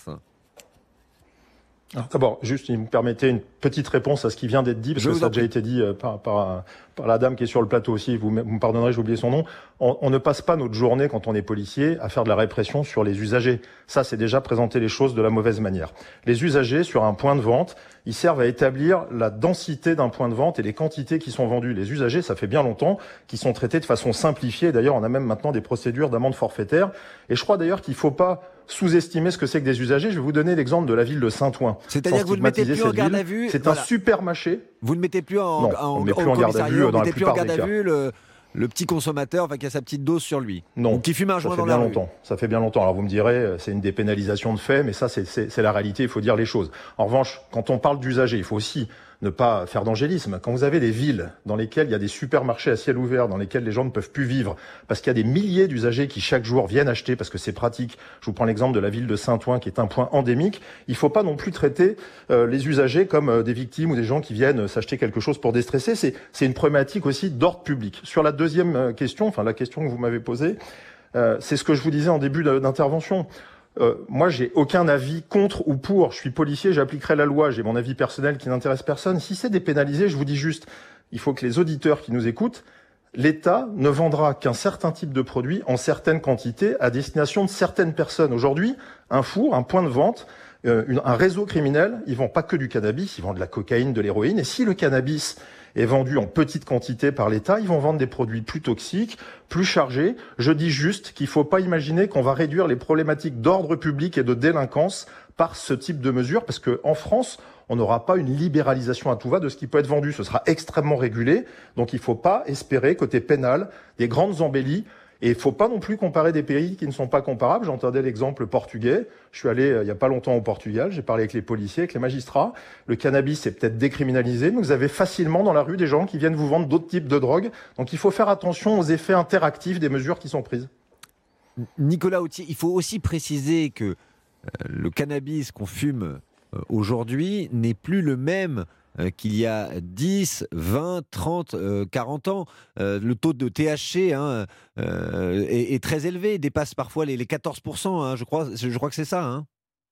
D'abord, juste, il me permettait une petite réponse à ce qui vient d'être dit, parce Je que ça a déjà été dit par, par, par la dame qui est sur le plateau aussi, vous, vous me pardonnerez, j'ai oublié son nom. On, on ne passe pas notre journée, quand on est policier, à faire de la répression sur les usagers. Ça, c'est déjà présenter les choses de la mauvaise manière. Les usagers, sur un point de vente, ils servent à établir la densité d'un point de vente et les quantités qui sont vendues. Les usagers, ça fait bien longtemps qu'ils sont traités de façon simplifiée. D'ailleurs, on a même maintenant des procédures d'amende forfaitaire. Et je crois d'ailleurs qu'il ne faut pas sous-estimer ce que c'est que des usagers. Je vais vous donner l'exemple de la ville de Saint-Ouen. C'est-à-dire que vous ne mettez plus en garde à vue. C'est voilà. un supermarché. Vous ne mettez plus en, non, en, on met plus en, en garde à vue dans la plupart des cas. Vue le, le petit consommateur, enfin qui a sa petite dose sur lui. Non. Ou qui fume un joint ça fait dans bien la longtemps. Rue. Ça fait bien longtemps. Alors vous me direz, c'est une dépénalisation de fait, mais ça c'est, c'est, c'est la réalité. Il faut dire les choses. En revanche, quand on parle d'usagers, il faut aussi ne pas faire d'angélisme. Quand vous avez des villes dans lesquelles il y a des supermarchés à ciel ouvert, dans lesquels les gens ne peuvent plus vivre, parce qu'il y a des milliers d'usagers qui chaque jour viennent acheter, parce que c'est pratique. Je vous prends l'exemple de la ville de Saint-Ouen, qui est un point endémique. Il ne faut pas non plus traiter euh, les usagers comme euh, des victimes ou des gens qui viennent s'acheter quelque chose pour déstresser. C'est, c'est une problématique aussi d'ordre public. Sur la deuxième euh, question, enfin la question que vous m'avez posée, euh, c'est ce que je vous disais en début d'intervention. Euh, moi, j'ai aucun avis contre ou pour. Je suis policier, j'appliquerai la loi. J'ai mon avis personnel qui n'intéresse personne. Si c'est dépénalisé, je vous dis juste, il faut que les auditeurs qui nous écoutent, l'État ne vendra qu'un certain type de produit en certaines quantités à destination de certaines personnes. Aujourd'hui, un four, un point de vente, euh, une, un réseau criminel, ils vendent pas que du cannabis, ils vendent de la cocaïne, de l'héroïne. Et si le cannabis est vendu en petite quantité par l'État, ils vont vendre des produits plus toxiques, plus chargés. Je dis juste qu'il ne faut pas imaginer qu'on va réduire les problématiques d'ordre public et de délinquance par ce type de mesures, parce qu'en France, on n'aura pas une libéralisation à tout va de ce qui peut être vendu. Ce sera extrêmement régulé, donc il ne faut pas espérer, côté pénal, des grandes embellies. Et il ne faut pas non plus comparer des pays qui ne sont pas comparables. J'entendais l'exemple portugais. Je suis allé euh, il n'y a pas longtemps au Portugal. J'ai parlé avec les policiers, avec les magistrats. Le cannabis est peut-être décriminalisé, mais vous avez facilement dans la rue des gens qui viennent vous vendre d'autres types de drogues. Donc il faut faire attention aux effets interactifs des mesures qui sont prises. Nicolas Authier, il faut aussi préciser que euh, le cannabis qu'on fume euh, aujourd'hui n'est plus le même Euh, qu'il y a dix, vingt, trente, euh, quarante ans. Euh, le taux de T H C hein, euh, est, est très élevé, dépasse parfois les, les quatorze pour cent, hein, je, crois, je crois que c'est ça. Hein.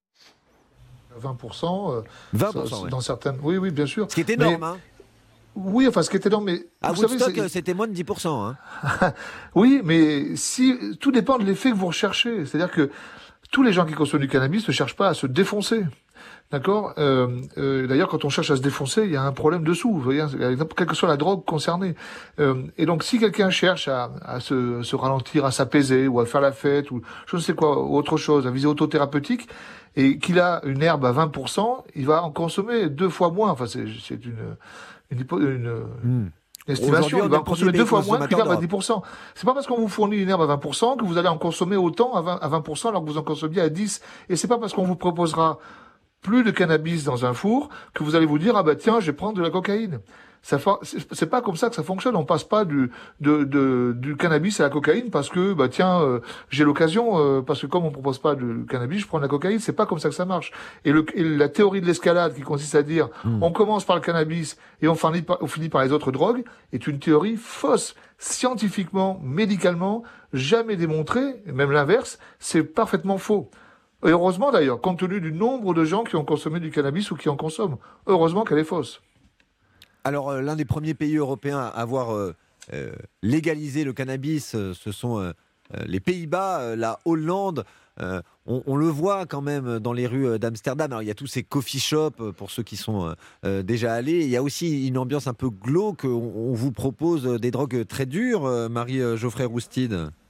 vingt pour cent, euh, vingt pour cent ça, ouais. dans certaines... Oui, oui, bien sûr. Ce qui est énorme. Mais... Hein. Oui, enfin, ce qui est énorme, mais... À vous Woodstock, savez, c'était moins de dix pour cent. Hein. Oui, mais si, tout dépend de l'effet que vous recherchez. C'est-à-dire que tous les gens qui consomment du cannabis ne cherchent pas à se défoncer. D'accord. Euh, euh, d'ailleurs, quand on cherche à se défoncer, il y a un problème dessous. Vous voyez, quelle que soit la drogue concernée. Euh, et donc, si quelqu'un cherche à, à se, se ralentir, à s'apaiser, ou à faire la fête, ou je ne sais quoi, autre chose, à visée autothérapeutique, et qu'il a une herbe à vingt pour cent, il va en consommer deux fois moins. Enfin, c'est, c'est une, une, une, une mmh. estimation. Il va en consommer deux fois moins qu'une herbe à dix pour cent. C'est pas parce qu'on vous fournit une herbe à vingt pour cent que vous allez en consommer autant à vingt, à vingt pour cent alors que vous en consommiez à dix. Et c'est pas parce qu'on vous proposera plus de cannabis dans un four que vous allez vous dire ah bah tiens je vais prendre de la cocaïne. Ça fa... c'est pas comme ça que ça fonctionne. On passe pas du de, de du cannabis à la cocaïne parce que bah tiens euh, j'ai l'occasion euh, parce que comme on propose pas de cannabis je prends de la cocaïne. C'est pas comme ça que ça marche. Et, le, et la théorie de l'escalade qui consiste à dire mmh. on commence par le cannabis et on finit par, on finit par les autres drogues est une théorie fausse. Scientifiquement, médicalement, jamais démontrée. Et même l'inverse, c'est parfaitement faux. Et heureusement d'ailleurs, compte tenu du nombre de gens qui ont consommé du cannabis ou qui en consomment. Heureusement qu'elle est fausse. Alors, euh, l'un des premiers pays européens à avoir euh, euh, légalisé le cannabis, euh, ce sont euh, les Pays-Bas, euh, la Hollande. Euh, on, on le voit quand même dans les rues d'Amsterdam. Alors, il y a tous ces coffee shops pour ceux qui sont euh, déjà allés. Il y a aussi une ambiance un peu glauque. On, on vous propose des drogues très dures, euh, Marie-Geoffrey Roustide.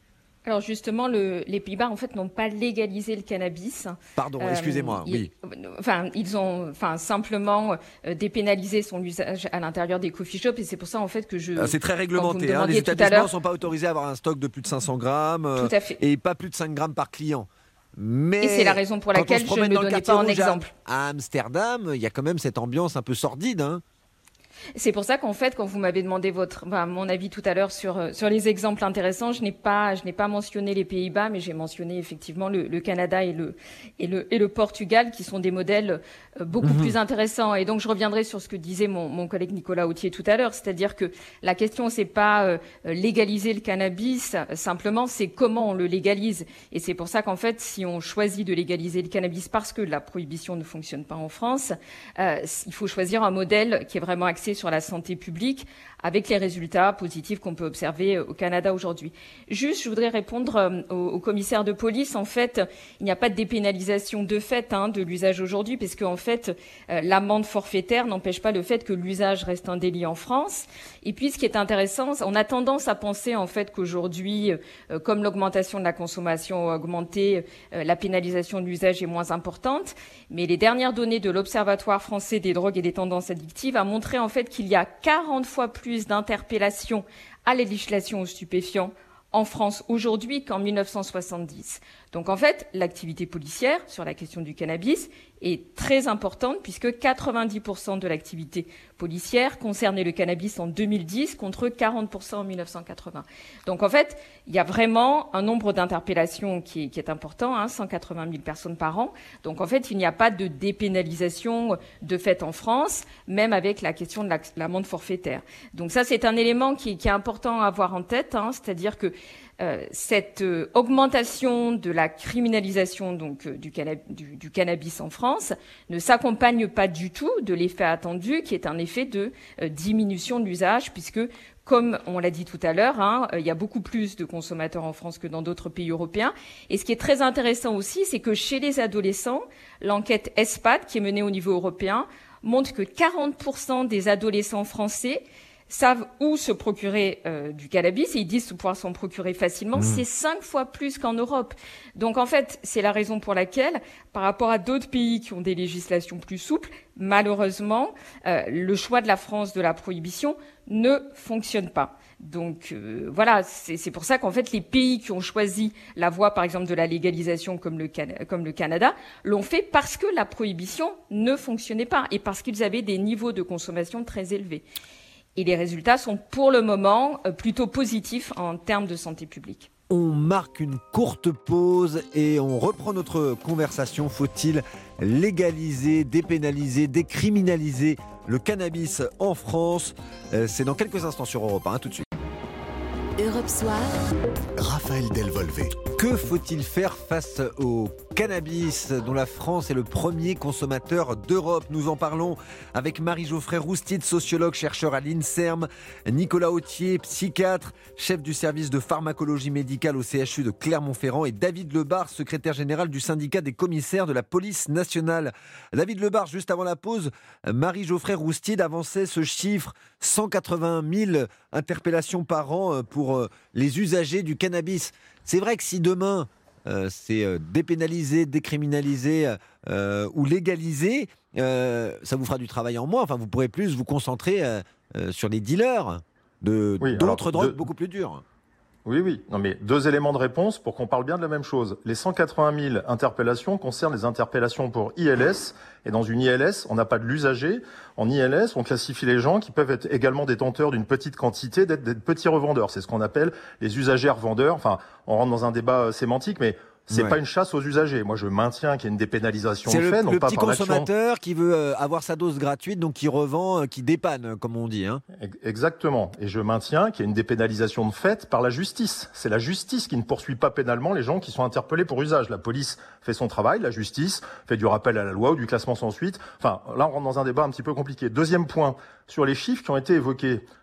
Alors justement, le, les Pays-Bas en fait n'ont pas légalisé le cannabis. Pardon, euh, excusez-moi. Ils, oui. Enfin, ils ont, enfin simplement euh, dépénalisé son usage à l'intérieur des coffee shops et c'est pour ça en fait que je. Ah, c'est très réglementé. Hein, les établissements ne sont pas autorisés à avoir un stock de plus de cinq cents grammes euh, Tout à fait. et pas plus de cinq grammes par client. Mais et c'est la raison pour laquelle je ne me donnais pas en exemple. À Amsterdam, il y a quand même cette ambiance un peu sordide. Hein. C'est pour ça qu'en fait, quand vous m'avez demandé votre, bah, mon avis tout à l'heure sur sur les exemples intéressants, je n'ai pas, je n'ai pas mentionné les Pays-Bas, mais j'ai mentionné effectivement le, le Canada et le et le et le Portugal, qui sont des modèles beaucoup mmh. plus intéressants. Et donc, je reviendrai sur ce que disait mon mon collègue Nicolas Authier tout à l'heure, c'est-à-dire que la question c'est pas euh, légaliser le cannabis, simplement c'est comment on le légalise. Et c'est pour ça qu'en fait, si on choisit de légaliser le cannabis parce que la prohibition ne fonctionne pas en France, euh, il faut choisir un modèle qui est vraiment axé sur la santé publique, avec les résultats positifs qu'on peut observer au Canada aujourd'hui. Juste, je voudrais répondre au, au commissaire de police. En fait, il n'y a pas de dépénalisation de fait hein, de l'usage aujourd'hui, parce qu'en fait, euh, l'amende forfaitaire n'empêche pas le fait que l'usage reste un délit en France. Et puis, ce qui est intéressant, on a tendance à penser en fait qu'aujourd'hui, euh, comme l'augmentation de la consommation a augmenté, euh, la pénalisation de l'usage est moins importante. Mais les dernières données de l'Observatoire français des drogues et des tendances addictives a montré en fait qu'il y a quarante fois plus d'interpellations à la législation aux stupéfiants en France aujourd'hui qu'en mille neuf cent soixante-dix. Donc en fait, l'activité policière sur la question du cannabis est très importante puisque quatre-vingt-dix pour cent de l'activité policière concernait le cannabis en deux mille dix contre quarante pour cent en mille neuf cent quatre-vingts. Donc en fait, il y a vraiment un nombre d'interpellations qui est, qui est important, hein, cent quatre-vingt mille personnes par an. Donc en fait, il n'y a pas de dépénalisation de fait en France, même avec la question de la, l'amende forfaitaire. Donc ça, c'est un élément qui, qui est important à avoir en tête, hein, c'est-à-dire que Euh, cette euh, augmentation de la criminalisation donc euh, du, canna- du, du cannabis en France ne s'accompagne pas du tout de l'effet attendu, qui est un effet de euh, diminution de l'usage, puisque comme on l'a dit tout à l'heure, hein, euh, il y a beaucoup plus de consommateurs en France que dans d'autres pays européens. Et ce qui est très intéressant aussi, c'est que chez les adolescents, l'enquête ESPAD, qui est menée au niveau européen, montre que quarante pour cent des adolescents français savent où se procurer euh, du cannabis et ils disent pouvoir s'en procurer facilement. Mmh. C'est cinq fois plus qu'en Europe. Donc en fait, c'est la raison pour laquelle, par rapport à d'autres pays qui ont des législations plus souples, malheureusement, euh, le choix de la France de la prohibition ne fonctionne pas. Donc euh, voilà, c'est, c'est pour ça qu'en fait les pays qui ont choisi la voie, par exemple, de la légalisation comme le, Can- comme le Canada, l'ont fait parce que la prohibition ne fonctionnait pas et parce qu'ils avaient des niveaux de consommation très élevés. Et les résultats sont pour le moment plutôt positifs en termes de santé publique. On marque une courte pause et on reprend notre conversation. Faut-il légaliser, dépénaliser, décriminaliser le cannabis en France ? C'est dans quelques instants sur Europe un, hein, tout de suite. Europe Soir. Raphaël Delvolvé. Que faut-il faire face au cannabis dont la France est le premier consommateur d'Europe ? Nous en parlons avec Marie-Geoffrey Roustide, sociologue, chercheur à l'INSERM, Nicolas Authier, psychiatre, chef du service de pharmacologie médicale au C H U de Clermont-Ferrand et David Lebar, secrétaire général du syndicat des commissaires de la police nationale. David Lebar, juste avant la pause, Marie-Geoffrey Roustide avançait ce chiffre, cent quatre-vingt mille interpellations par an pour les usagers du cannabis. C'est vrai que si demain, euh, c'est euh, dépénalisé, décriminalisé euh, ou légalisé, euh, ça vous fera du travail en moins. Enfin, vous pourrez plus vous concentrer euh, euh, sur les dealers de, oui, d'autres alors, drogues de... beaucoup plus dures. Oui, oui. Non, mais deux éléments de réponse pour qu'on parle bien de la même chose. Les cent quatre-vingt mille interpellations concernent les interpellations pour I L S. Et dans une I L S, on n'a pas de l'usager. En I L S, on classifie les gens qui peuvent être également détenteurs d'une petite quantité, d'être des petits revendeurs. C'est ce qu'on appelle les usagers revendeurs. Enfin, on rentre dans un débat sémantique, mais c'est ouais. pas une chasse aux usagers. Moi, je maintiens qu'il y a une dépénalisation c'est de le, fait, non le pas petit par consommateur l'action. Qui veut euh, avoir sa dose gratuite, donc qui revend, euh, qui dépanne, comme on dit. Hein. Exactement. Et je maintiens qu'il y a une dépénalisation de fait par la justice. C'est la justice qui ne poursuit pas pénalement les gens qui sont interpellés pour usage. La police fait son travail, la justice fait du rappel à la loi ou du classement sans suite. Enfin, là, on rentre dans un débat un petit peu compliqué. Deuxième point, sur les chiffres qui ont été évoqués.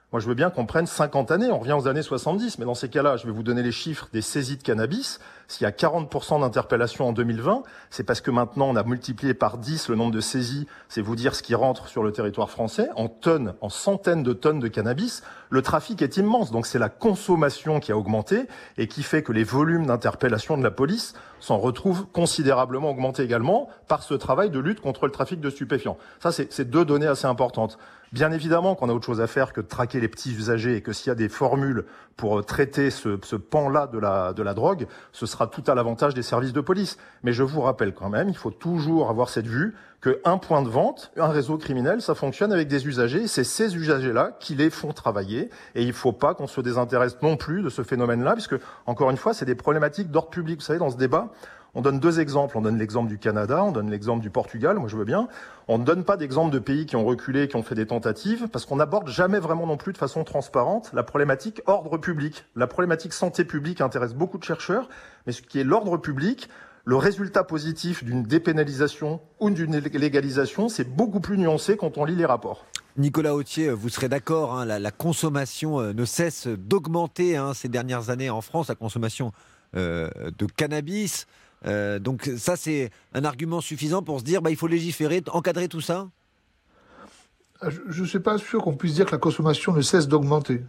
Moi, je veux bien qu'on prenne cinquante années, on revient aux années soixante-dix, mais dans ces cas-là, je vais vous donner les chiffres des saisies de cannabis. S'il y a quarante pour cent d'interpellations en deux mille vingt, c'est parce que maintenant, on a multiplié par dix le nombre de saisies. C'est vous dire ce qui rentre sur le territoire français, en tonnes, en centaines de tonnes de cannabis. Le trafic est immense, donc c'est la consommation qui a augmenté et qui fait que les volumes d'interpellation de la police s'en retrouvent considérablement augmentés également par ce travail de lutte contre le trafic de stupéfiants. Ça, c'est, c'est deux données assez importantes. Bien évidemment qu'on a autre chose à faire que de traquer les petits usagers et que s'il y a des formules pour traiter ce, ce pan-là de la, de la drogue, ce sera tout à l'avantage des services de police. Mais je vous rappelle quand même, il faut toujours avoir cette vue qu'un point de vente, un réseau criminel, ça fonctionne avec des usagers. C'est ces usagers-là qui les font travailler. Et il ne faut pas qu'on se désintéresse non plus de ce phénomène-là, puisque, encore une fois, c'est des problématiques d'ordre public. Vous savez, dans ce débat, on donne deux exemples. On donne l'exemple du Canada, on donne l'exemple du Portugal, moi je veux bien. On ne donne pas d'exemple de pays qui ont reculé, qui ont fait des tentatives, parce qu'on n'aborde jamais vraiment non plus de façon transparente la problématique ordre public. La problématique santé publique intéresse beaucoup de chercheurs, mais ce qui est l'ordre public, le résultat positif d'une dépénalisation ou d'une légalisation, c'est beaucoup plus nuancé quand on lit les rapports. Nicolas Authier, vous serez d'accord, hein, la, la consommation ne cesse d'augmenter hein, ces dernières années en France, la consommation euh, de cannabis. Euh, donc ça, c'est un argument suffisant pour se dire bah, il faut légiférer, encadrer tout ça ? Je ne suis pas sûr qu'on puisse dire que la consommation ne cesse d'augmenter.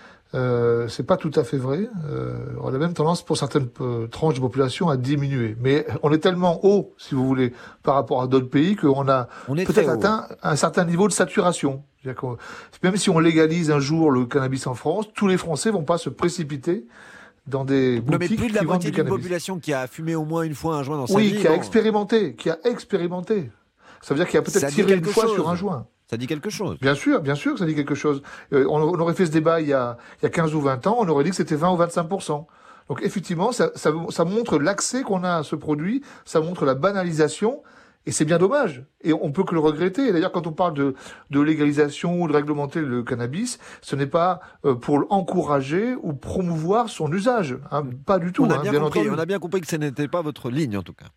Euh, c'est pas tout à fait vrai. Euh, on a même tendance pour certaines euh, tranches de population à diminuer. Mais on est tellement haut, si vous voulez, par rapport à d'autres pays qu'on a peut-être atteint un certain niveau de saturation. C'est-à-dire que même si on légalise un jour le cannabis en France, tous les Français vont pas se précipiter dans des boutiques non, mais plus de la qui vendent moitié du d'une cannabis. Population qui a fumé au moins une fois un joint dans sa oui, vie. Oui, qui a bon. expérimenté, qui a expérimenté. Ça veut dire qu'il a peut-être tiré une fois chose. sur un joint. Ça dit quelque chose. Bien sûr, bien sûr que ça dit quelque chose. Euh, on, on aurait fait ce débat il y, a, il y a quinze ou vingt ans, on aurait dit que c'était vingt ou vingt-cinq pour cent. Donc effectivement, ça, ça, ça montre l'accès qu'on a à ce produit, ça montre la banalisation, et c'est bien dommage. Et on peut que le regretter. Et d'ailleurs, quand on parle de, de légalisation ou de réglementer le cannabis, ce n'est pas euh, pour encourager ou promouvoir son usage. Hein, pas du tout. On a hein, bien, bien compris, entendu. on a bien compris que ce n'était pas votre ligne, en tout cas.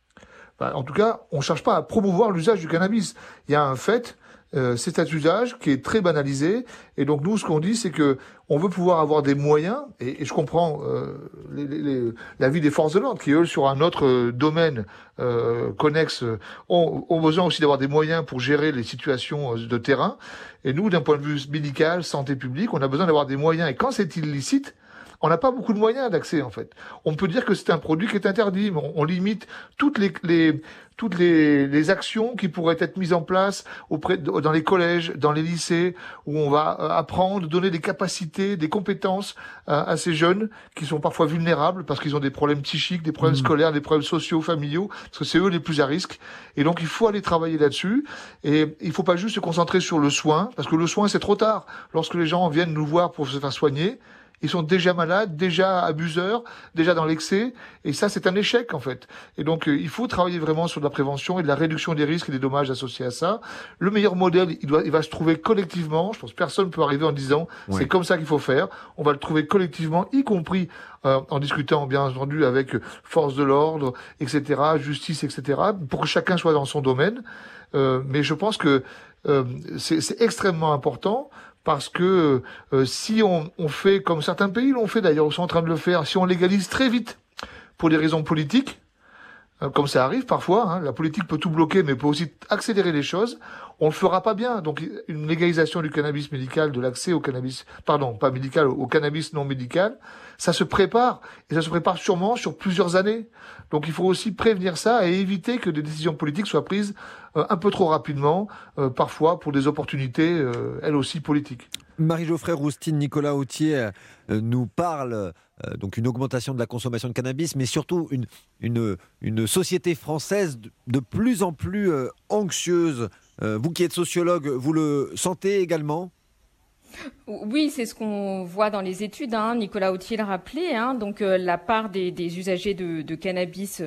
Bah, en tout cas, on ne cherche pas à promouvoir l'usage du cannabis. Il y a un fait... Euh, c'est un usage qui est très banalisé, et donc nous, ce qu'on dit, c'est que on veut pouvoir avoir des moyens, et, et je comprends euh, les, les, l'avis des forces de l'ordre, qui eux, sur un autre euh, domaine euh, connexe, ont, ont besoin aussi d'avoir des moyens pour gérer les situations de terrain. Et nous, d'un point de vue médical, santé publique, on a besoin d'avoir des moyens. Et quand c'est illicite, on n'a pas beaucoup de moyens d'accès, en fait. On peut dire que c'est un produit qui est interdit, mais on, on limite toutes les, les toutes les, les actions qui pourraient être mises en place auprès de, dans les collèges, dans les lycées, où on va apprendre, donner des capacités, des compétences à, à ces jeunes qui sont parfois vulnérables parce qu'ils ont des problèmes psychiques, des problèmes mmh. scolaires, des problèmes sociaux, familiaux, parce que c'est eux les plus à risque. Et donc il faut aller travailler là-dessus. Et il faut pas juste se concentrer sur le soin, parce que le soin c'est trop tard. Lorsque les gens viennent nous voir pour se faire soigner, ils sont déjà malades, déjà abuseurs, déjà dans l'excès, et ça c'est un échec en fait. Et donc euh, il faut travailler vraiment sur de la prévention et de la réduction des risques et des dommages associés à ça. Le meilleur modèle, il doit, il va se trouver collectivement. Je pense que personne ne peut arriver en disant ouais. c'est comme ça qu'il faut faire. On va le trouver collectivement, y compris euh, en discutant bien entendu avec forces de l'ordre, et cetera, justice, et cetera, pour que chacun soit dans son domaine. Euh, mais je pense que euh, c'est, c'est extrêmement important. Parce que euh, si on, on fait, comme certains pays l'ont fait d'ailleurs, ils sont en train de le faire, si on légalise très vite pour des raisons politiques, euh, comme ça arrive parfois, hein, la politique peut tout bloquer mais peut aussi accélérer les choses, on le fera pas bien. Donc une légalisation du cannabis médical, de l'accès au cannabis, pardon, pas médical, au cannabis non médical, ça se prépare, et ça se prépare sûrement sur plusieurs années. Donc il faut aussi prévenir ça et éviter que des décisions politiques soient prises euh, un peu trop rapidement, euh, parfois pour des opportunités, euh, elles aussi politiques. Marie-Geoffrey Roustine, Nicolas Authier euh, nous parle euh, donc une augmentation de la consommation de cannabis, mais surtout une, une, une société française de, de plus en plus euh, anxieuse. Euh, vous qui êtes sociologue, vous le sentez également ? Oui, c'est ce qu'on voit dans les études. Hein. Nicolas Authier l'a rappelé. Hein. Donc, euh, la part des, des usagers de, de cannabis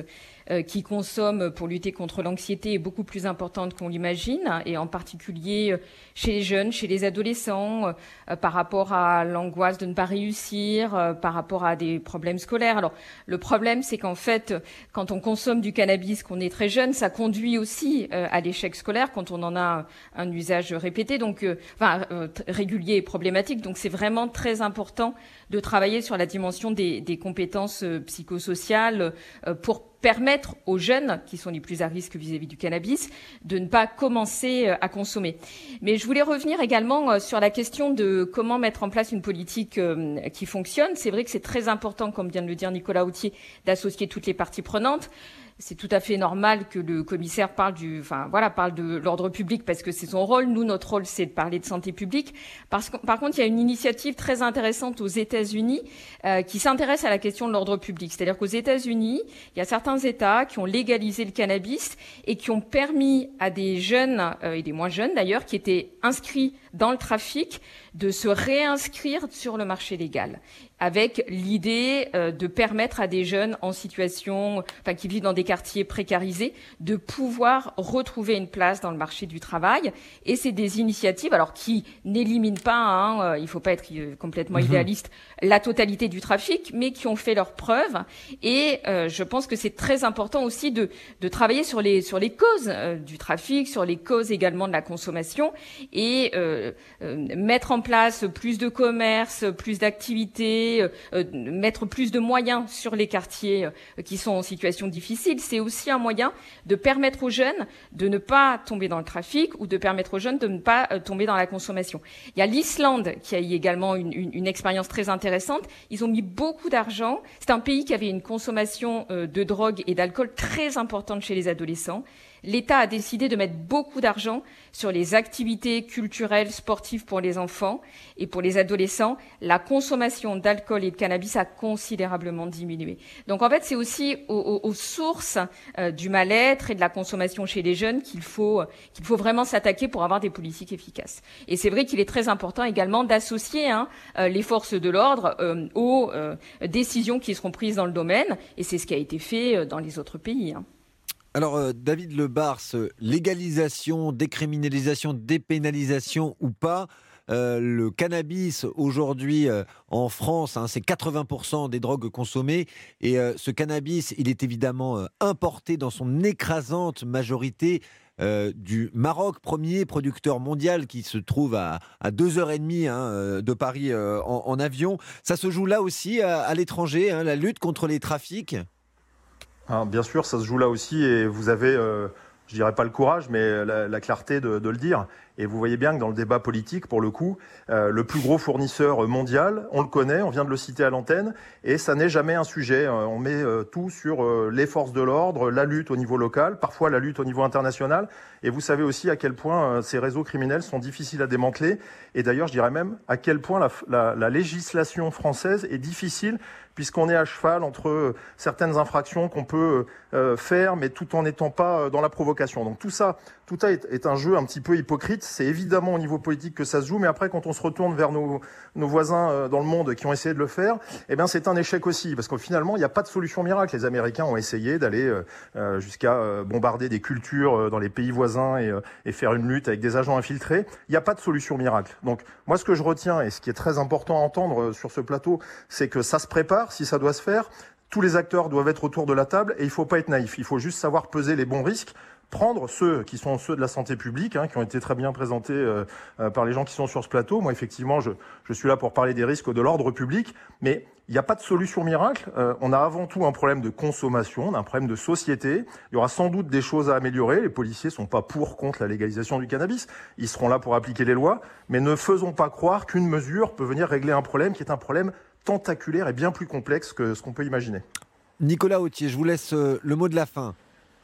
euh, qui consomment pour lutter contre l'anxiété est beaucoup plus importante qu'on l'imagine, et en particulier euh, chez les jeunes, chez les adolescents, euh, par rapport à l'angoisse de ne pas réussir, euh, par rapport à des problèmes scolaires. Alors, le problème, c'est qu'en fait, quand on consomme du cannabis, qu'on est très jeune, ça conduit aussi euh, à l'échec scolaire quand on en a un usage répété, donc euh, enfin euh, régulier et problématique. Donc, c'est vraiment très important de travailler sur la dimension des, des compétences euh, psychosociales euh, pour permettre aux jeunes, qui sont les plus à risque vis-à-vis du cannabis, de ne pas commencer euh, à consommer. Mais je voulais revenir également euh, sur la question de comment mettre en place une politique euh, qui fonctionne. C'est vrai que c'est très important, comme vient de le dire Nicolas Autier, d'associer toutes les parties prenantes. C'est tout à fait normal que le commissaire parle du, enfin voilà, parle de l'ordre public parce que c'est son rôle. Nous, notre rôle, c'est de parler de santé publique. Parce que, par contre, il y a une initiative très intéressante aux États-Unis euh, qui s'intéresse à la question de l'ordre public. C'est-à-dire qu'aux États-Unis, il y a certains États qui ont légalisé le cannabis et qui ont permis à des jeunes euh, et des moins jeunes d'ailleurs qui étaient inscrits dans le trafic de se réinscrire sur le marché légal, avec l'idée euh, de permettre à des jeunes en situation, enfin qui vivent dans des quartiers précarisés, de pouvoir retrouver une place dans le marché du travail. Et c'est des initiatives, alors qui n'éliminent pas, hein, euh, il ne faut pas être euh, complètement mmh. idéaliste, la totalité du trafic, mais qui ont fait leurs preuves. Et euh, je pense que c'est très important aussi de, de travailler sur les sur les causes euh, du trafic, sur les causes également de la consommation, et euh, euh, mettre en place plus de commerce, plus d'activités, euh, euh, mettre plus de moyens sur les quartiers euh, qui sont en situation difficile. C'est aussi un moyen de permettre aux jeunes de ne pas tomber dans le trafic ou de permettre aux jeunes de ne pas euh, tomber dans la consommation. Il y a l'Islande qui a eu également une, une, une expérience très intéressante. Ils ont mis beaucoup d'argent. C'est un pays qui avait une consommation euh, de drogue et d'alcool très importante chez les adolescents. L'État a décidé de mettre beaucoup d'argent sur les activités culturelles, sportives pour les enfants et pour les adolescents. La consommation d'alcool et de cannabis a considérablement diminué. Donc en fait, c'est aussi aux, aux, aux sources euh, du mal-être et de la consommation chez les jeunes qu'il faut, qu'il faut vraiment s'attaquer pour avoir des politiques efficaces. Et c'est vrai qu'il est très important également d'associer hein, euh, les forces de l'ordre euh, aux euh, décisions qui seront prises dans le domaine. Et c'est ce qui a été fait euh, dans les autres pays. Hein. Alors, euh, David Lebars, légalisation, décriminalisation, dépénalisation ou pas, euh, le cannabis aujourd'hui euh, en France, hein, c'est quatre-vingts pour cent des drogues consommées. Et euh, ce cannabis, il est évidemment euh, importé dans son écrasante majorité euh, du Maroc, premier producteur mondial qui se trouve à, à deux heures trente hein, de Paris euh, en, en avion. Ça se joue là aussi à, à l'étranger, hein, la lutte contre les trafics ? Hein, bien sûr, ça se joue là aussi et vous avez, euh, je dirais pas le courage, mais la, la clarté de, de le dire. Et vous voyez bien que dans le débat politique, pour le coup, euh, le plus gros fournisseur mondial, on le connaît, on vient de le citer à l'antenne, et ça n'est jamais un sujet. Euh, on met euh, tout sur euh, les forces de l'ordre, la lutte au niveau local, parfois la lutte au niveau international. Et vous savez aussi à quel point euh, ces réseaux criminels sont difficiles à démanteler. Et d'ailleurs, je dirais même à quel point la, la, la législation française est difficile, puisqu'on est à cheval entre euh, certaines infractions qu'on peut euh, faire, mais tout en n'étant pas euh, dans la provocation. Donc tout ça, tout ça est, est un jeu un petit peu hypocrite. C'est évidemment au niveau politique que ça se joue, mais après, quand on se retourne vers nos, nos voisins euh, dans le monde qui ont essayé de le faire, eh bien, c'est un échec aussi, parce que finalement, il n'y a pas de solution miracle. Les Américains ont essayé d'aller euh, jusqu'à euh, bombarder des cultures euh, dans les pays voisins et, euh, et faire une lutte avec des agents infiltrés. Il n'y a pas de solution miracle. Donc, moi, ce que je retiens, et ce qui est très important à entendre euh, sur ce plateau, c'est que ça se prépare, si ça doit se faire. Tous les acteurs doivent être autour de la table et il ne faut pas être naïf. Il faut juste savoir peser les bons risques, prendre ceux qui sont ceux de la santé publique, hein, qui ont été très bien présentés euh, euh, par les gens qui sont sur ce plateau. Moi, effectivement, je, je suis là pour parler des risques de l'ordre public, mais il n'y a pas de solution miracle. Euh, on a avant tout un problème de consommation, on a un problème de société. Il y aura sans doute des choses à améliorer. Les policiers sont pas pour, contre la légalisation du cannabis. Ils seront là pour appliquer les lois, mais ne faisons pas croire qu'une mesure peut venir régler un problème qui est un problème tentaculaire et bien plus complexe que ce qu'on peut imaginer. Nicolas Autier, je vous laisse euh, le mot de la fin.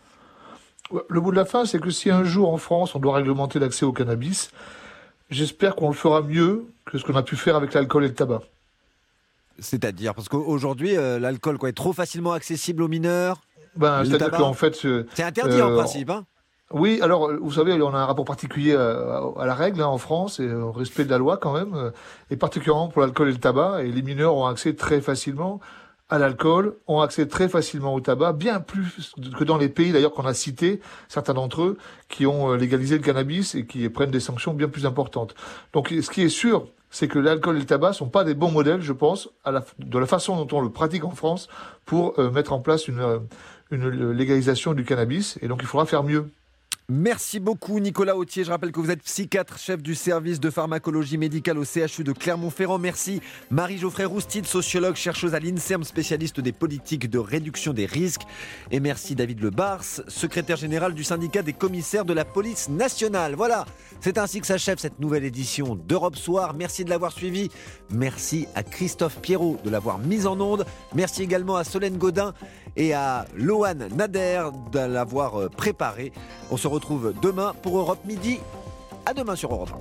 Le mot de la fin, c'est que si un jour en France on doit réglementer l'accès au cannabis, j'espère qu'on le fera mieux que ce qu'on a pu faire avec l'alcool et le tabac. C'est-à-dire, parce qu'aujourd'hui, euh, l'alcool quoi, est trop facilement accessible aux mineurs. Ben, c'est-à-dire qu'en fait, euh, c'est interdit euh, en principe. Hein. Oui, alors vous savez, on a un rapport particulier à, à la règle hein, en France et au respect de la loi quand même, et particulièrement pour l'alcool et le tabac. Et les mineurs ont accès très facilement à l'alcool ont accès très facilement au tabac, bien plus que dans les pays d'ailleurs qu'on a cités, certains d'entre eux, qui ont légalisé le cannabis et qui prennent des sanctions bien plus importantes. Donc ce qui est sûr, c'est que l'alcool et le tabac sont pas des bons modèles, je pense, à la, de la façon dont on le pratique en France pour euh, mettre en place une, euh, une légalisation du cannabis. Et donc il faudra faire mieux. Merci beaucoup Nicolas Authier. Je rappelle que vous êtes psychiatre, chef du service de pharmacologie médicale au C H U de Clermont-Ferrand. Merci Marie-Geoffrey Roustide, sociologue, chercheuse à l'INSERM, spécialiste des politiques de réduction des risques. Et merci David Lebars, secrétaire général du syndicat des commissaires de la police nationale. Voilà, c'est ainsi que s'achève cette nouvelle édition d'Europe Soir. Merci de l'avoir suivi. Merci à Christophe Pierrot de l'avoir mise en onde. Merci également à Solène Godin et à Lohan Nader de l'avoir préparé. On se retrouve demain pour Europe Midi. À demain sur Europe un.